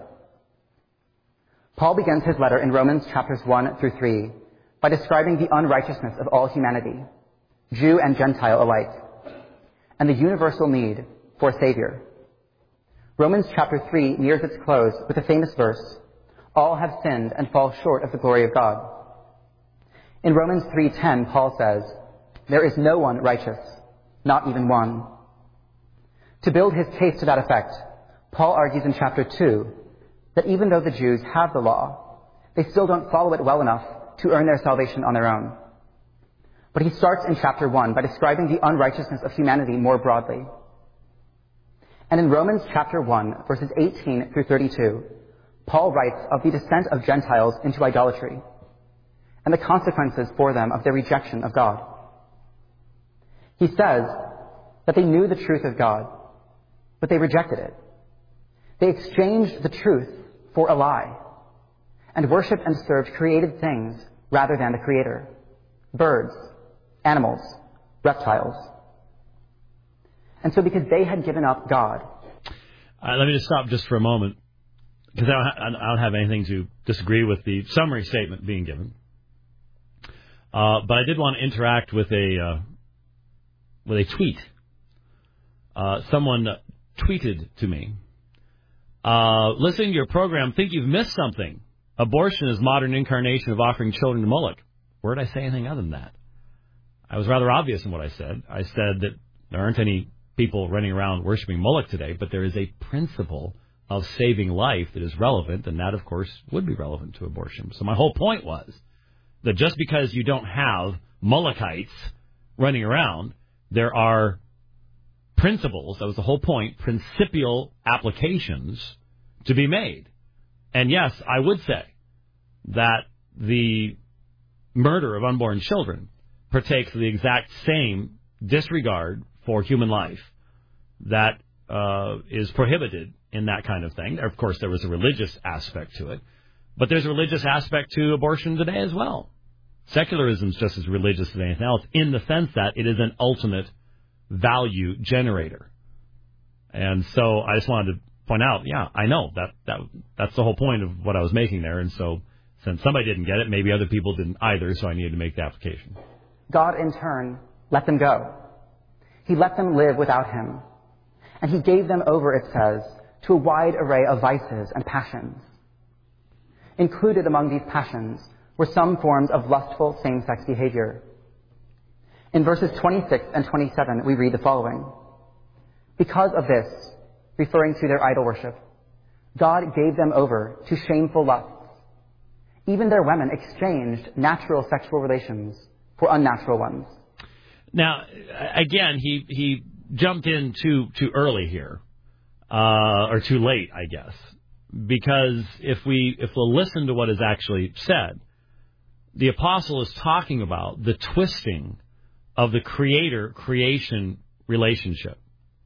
Paul begins his letter in Romans chapters 1 through 3 by describing the unrighteousness of all humanity, Jew and Gentile alike, and the universal need for a Savior. Romans chapter 3 nears its close with the famous verse, "All have sinned and fall short of the glory of God." In Romans 3:10, Paul says, "There is no one righteous, not even one." To build his case to that effect, Paul argues in chapter 2 that even though the Jews have the law, they still don't follow it well enough to earn their salvation on their own. But he starts in chapter 1 by describing the unrighteousness of humanity more broadly. And in Romans chapter 1, verses 18 through 32, Paul writes of the descent of Gentiles into idolatry and the consequences for them of their rejection of God. He says that they knew the truth of God, but they rejected it. They exchanged the truth for a lie and worshiped and served created things rather than the Creator, birds, animals, reptiles. And so because they had given up God. Let me just stop just for a moment, because I don't have anything to disagree with the summary statement being given. But I did want to interact with a tweet. Someone tweeted to me, listening to your program, think you've missed something. Abortion is modern incarnation of offering children to Moloch. Where did I say anything other than that? I was rather obvious in what I said. I said that there aren't any people running around worshiping Moloch today, but there is a principle of saving life that is relevant, and that, of course, would be relevant to abortion. So my whole point was that just because you don't have Molochites running around, there are principles, that was the whole point, principial applications to be made. And yes, I would say that the murder of unborn children partakes of the exact same disregard for human life that is prohibited in that kind of thing. Of course, there was a religious aspect to it, but there's a religious aspect to abortion today as well. Secularism is just as religious as anything else in the sense that it is an ultimate value generator. And so I just wanted to point out, yeah, I know that's the whole point of what I was making there. And so since somebody didn't get it, maybe other people didn't either, so I needed to make the application. God, in turn, let them go. He let them live without him. And he gave them over, it says, to a wide array of vices and passions. Included among these passions were some forms of lustful same-sex behavior. In verses 26 and 27, we read the following. Because of this, referring to their idol worship, God gave them over to shameful lusts. Even their women exchanged natural sexual relations for unnatural ones. Now, again, he jumped in too early here, or too late, I guess, because if we'll listen to what is actually said, the apostle is talking about the twisting of the creator-creation relationship.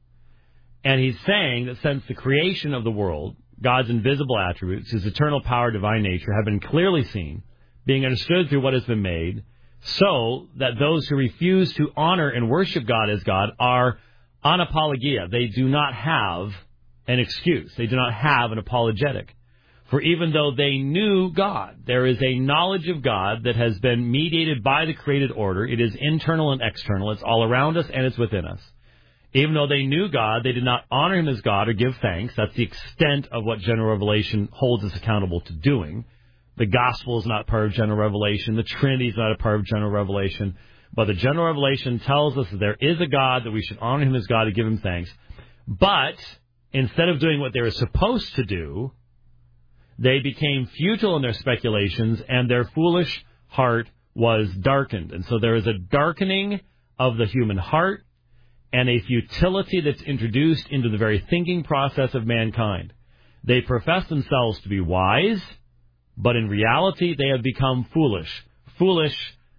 And he's saying that since the creation of the world, God's invisible attributes, his eternal power, divine nature, have been clearly seen, being understood through what has been made, so that those who refuse to honor and worship God as God are anapologia. They do not have an excuse. They do not have an apologetic. For even though they knew God, there is a knowledge of God that has been mediated by the created order. It is internal and external. It's all around us and it's within us. Even though they knew God, they did not honor him as God or give thanks. That's the extent of what general revelation holds us accountable to doing. The gospel is not part of general revelation. The Trinity is not a part of general revelation. But the general revelation tells us that there is a God, that we should honor him as God and give him thanks. But instead of doing what they were supposed to do, they became futile in their speculations, and their foolish heart was darkened. And so there is a darkening of the human heart and a futility that's introduced into the very thinking process of mankind. They profess themselves to be wise, but in reality they have become foolish. Foolish,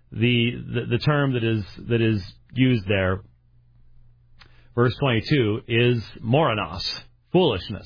the term that is used there, verse 22, is moranos, foolishness.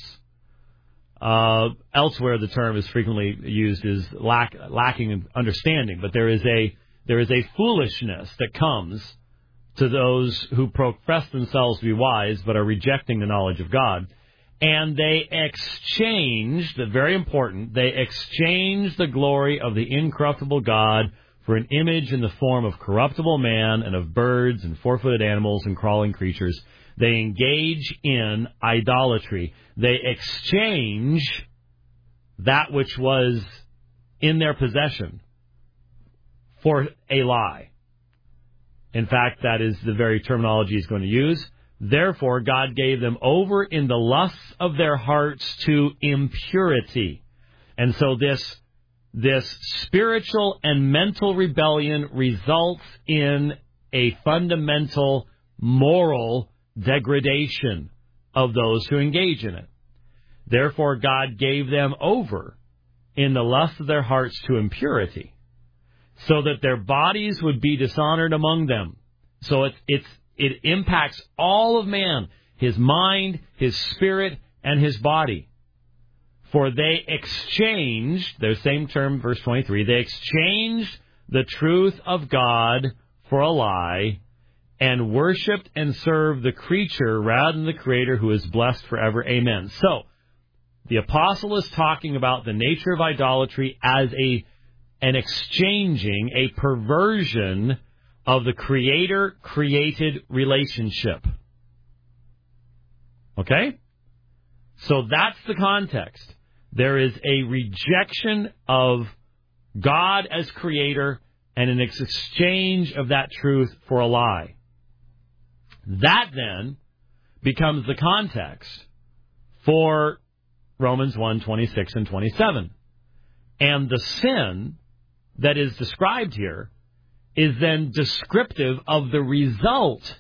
Elsewhere, the term is frequently used as lacking in understanding, but there is a foolishness that comes to those who profess themselves to be wise but are rejecting the knowledge of God. And they exchanged, very important, they exchanged the glory of the incorruptible God for an image in the form of corruptible man and of birds and four-footed animals and crawling creatures. They engage in idolatry. They exchange that which was in their possession for a lie. In fact, that is the very terminology he's going to use. Therefore, God gave them over in the lusts of their hearts to impurity. And so this spiritual and mental rebellion results in a fundamental moral degradation of those who engage in it. Therefore, God gave them over in the lust of their hearts to impurity, so that their bodies would be dishonored among them. So it impacts all of man, his mind, his spirit, and his body. For they exchanged, the same term, verse 23, they exchanged the truth of God for a lie, and worshipped and served the creature rather than the Creator, who is blessed forever. Amen. So, the apostle is talking about the nature of idolatry as an exchanging, a perversion of the Creator-created relationship. Okay? So that's the context. There is a rejection of God as creator and an exchange of that truth for a lie. That then becomes the context for Romans 1:26 and 27. And the sin that is described here is then descriptive of the result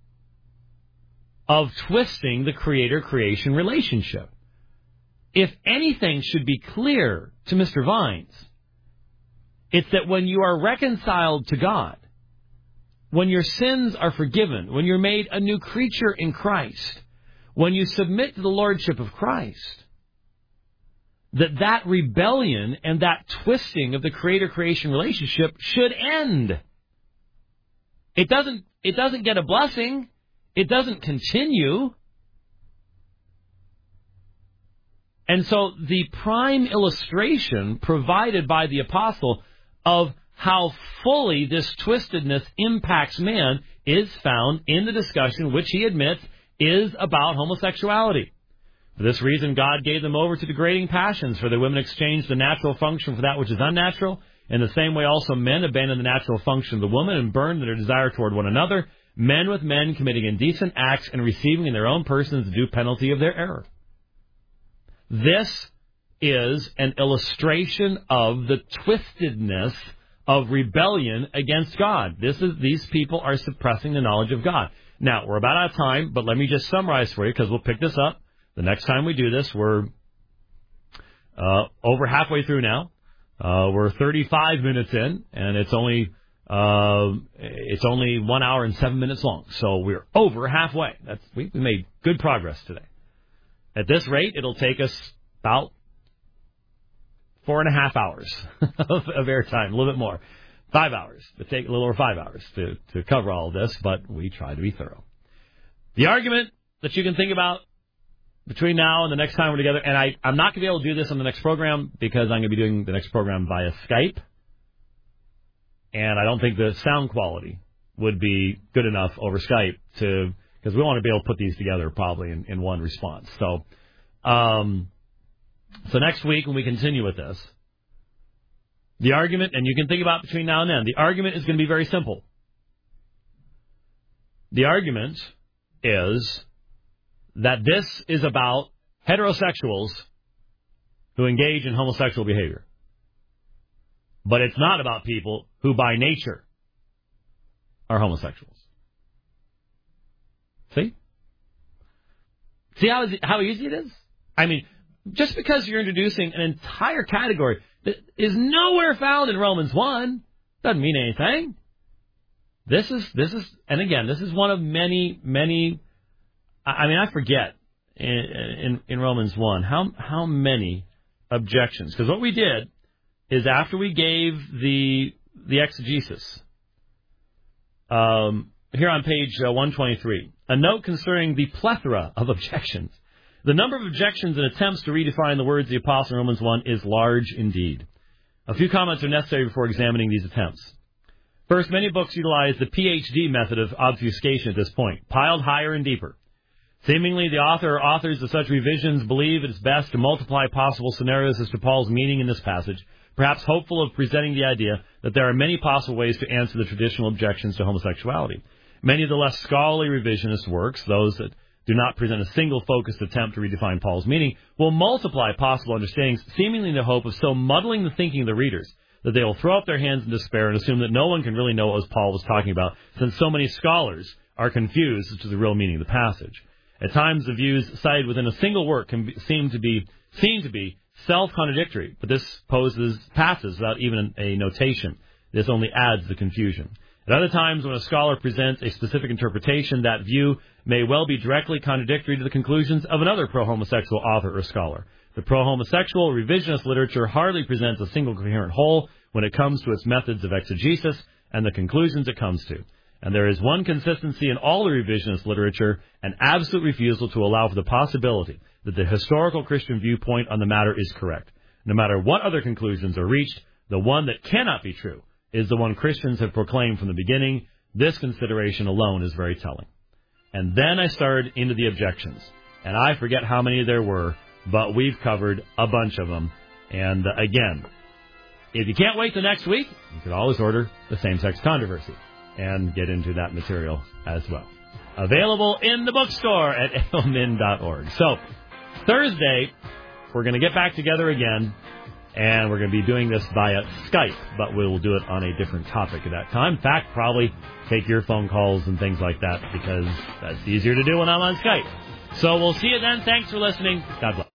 of twisting the creator-creation relationship. If anything should be clear to Mr. Vines, it's that when you are reconciled to God, when your sins are forgiven, when you're made a new creature in Christ, when you submit to the lordship of Christ, that rebellion and that twisting of the creator-creation relationship should end. It doesn't get a blessing. It doesn't continue. And so the prime illustration provided by the apostle of how fully this twistedness impacts man is found in the discussion, which he admits is about homosexuality. For this reason, God gave them over to degrading passions, for the women exchanged the natural function for that which is unnatural. In the same way also men abandoned the natural function of the woman and burned their desire toward one another, men with men committing indecent acts and receiving in their own persons the due penalty of their error. This is an illustration of the twistedness of rebellion against God. These people are suppressing the knowledge of God. Now, we're about out of time, but let me just summarize for you, because we'll pick this up the next time we do this. We're over halfway through now. We're 35 minutes in, and it's only 1 hour and 7 minutes long. So we're over halfway. We made good progress today. At this rate, it'll take us about 4.5 hours of airtime, a little bit more. 5 hours. It'll take a little over 5 hours to cover all of this, but we try to be thorough. The argument that you can think about between now and the next time we're together, and I'm not going to be able to do this on the next program because I'm going to be doing the next program via Skype, and I don't think the sound quality would be good enough over Skype because we want to be able to put these together probably in one response. So next week when we continue with this, the argument, and you can think about between now and then, the argument is going to be very simple. The argument is that this is about heterosexuals who engage in homosexual behavior. But it's not about people who by nature are homosexuals. See? See how easy it is? I mean, just because you're introducing an entire category that is nowhere found in Romans 1 doesn't mean anything. This is, and again, this is one of many, I mean, I forget in Romans 1 how many objections. Because what we did is after we gave the exegesis, here on page 123, a note concerning the plethora of objections. The number of objections and attempts to redefine the words of the apostle in Romans 1 is large indeed. A few comments are necessary before examining these attempts. First, many books utilize the PhD method of obfuscation at this point, piled higher and deeper. Seemingly, the author or authors of such revisions believe it's best to multiply possible scenarios as to Paul's meaning in this passage, perhaps hopeful of presenting the idea that there are many possible ways to answer the traditional objections to homosexuality. Many of the less scholarly revisionist works, those that do not present a single focused attempt to redefine Paul's meaning, will multiply possible understandings, seemingly in the hope of so muddling the thinking of the readers that they will throw up their hands in despair and assume that no one can really know what Paul was talking about, since so many scholars are confused as to the real meaning of the passage. At times, the views cited within a single work can seem to be self-contradictory, but this passes without even a notation. This only adds the confusion. At other times, when a scholar presents a specific interpretation, that view may well be directly contradictory to the conclusions of another pro-homosexual author or scholar. The pro-homosexual revisionist literature hardly presents a single coherent whole when it comes to its methods of exegesis and the conclusions it comes to. And there is one consistency in all the revisionist literature, an absolute refusal to allow for the possibility that the historical Christian viewpoint on the matter is correct. No matter what other conclusions are reached, the one that cannot be true is the one Christians have proclaimed from the beginning. This consideration alone is very telling. And then I started into the objections, and I forget how many there were, but we've covered a bunch of them. And again, if you can't wait till next week, you could always order the Same-Sex Controversy and get into that material as well. Available in the bookstore at ailmin.org. So, Thursday, we're going to get back together again, and we're going to be doing this via Skype, but we will do it on a different topic at that time. In fact, probably take your phone calls and things like that, because that's easier to do when I'm on Skype. So we'll see you then. Thanks for listening. God bless.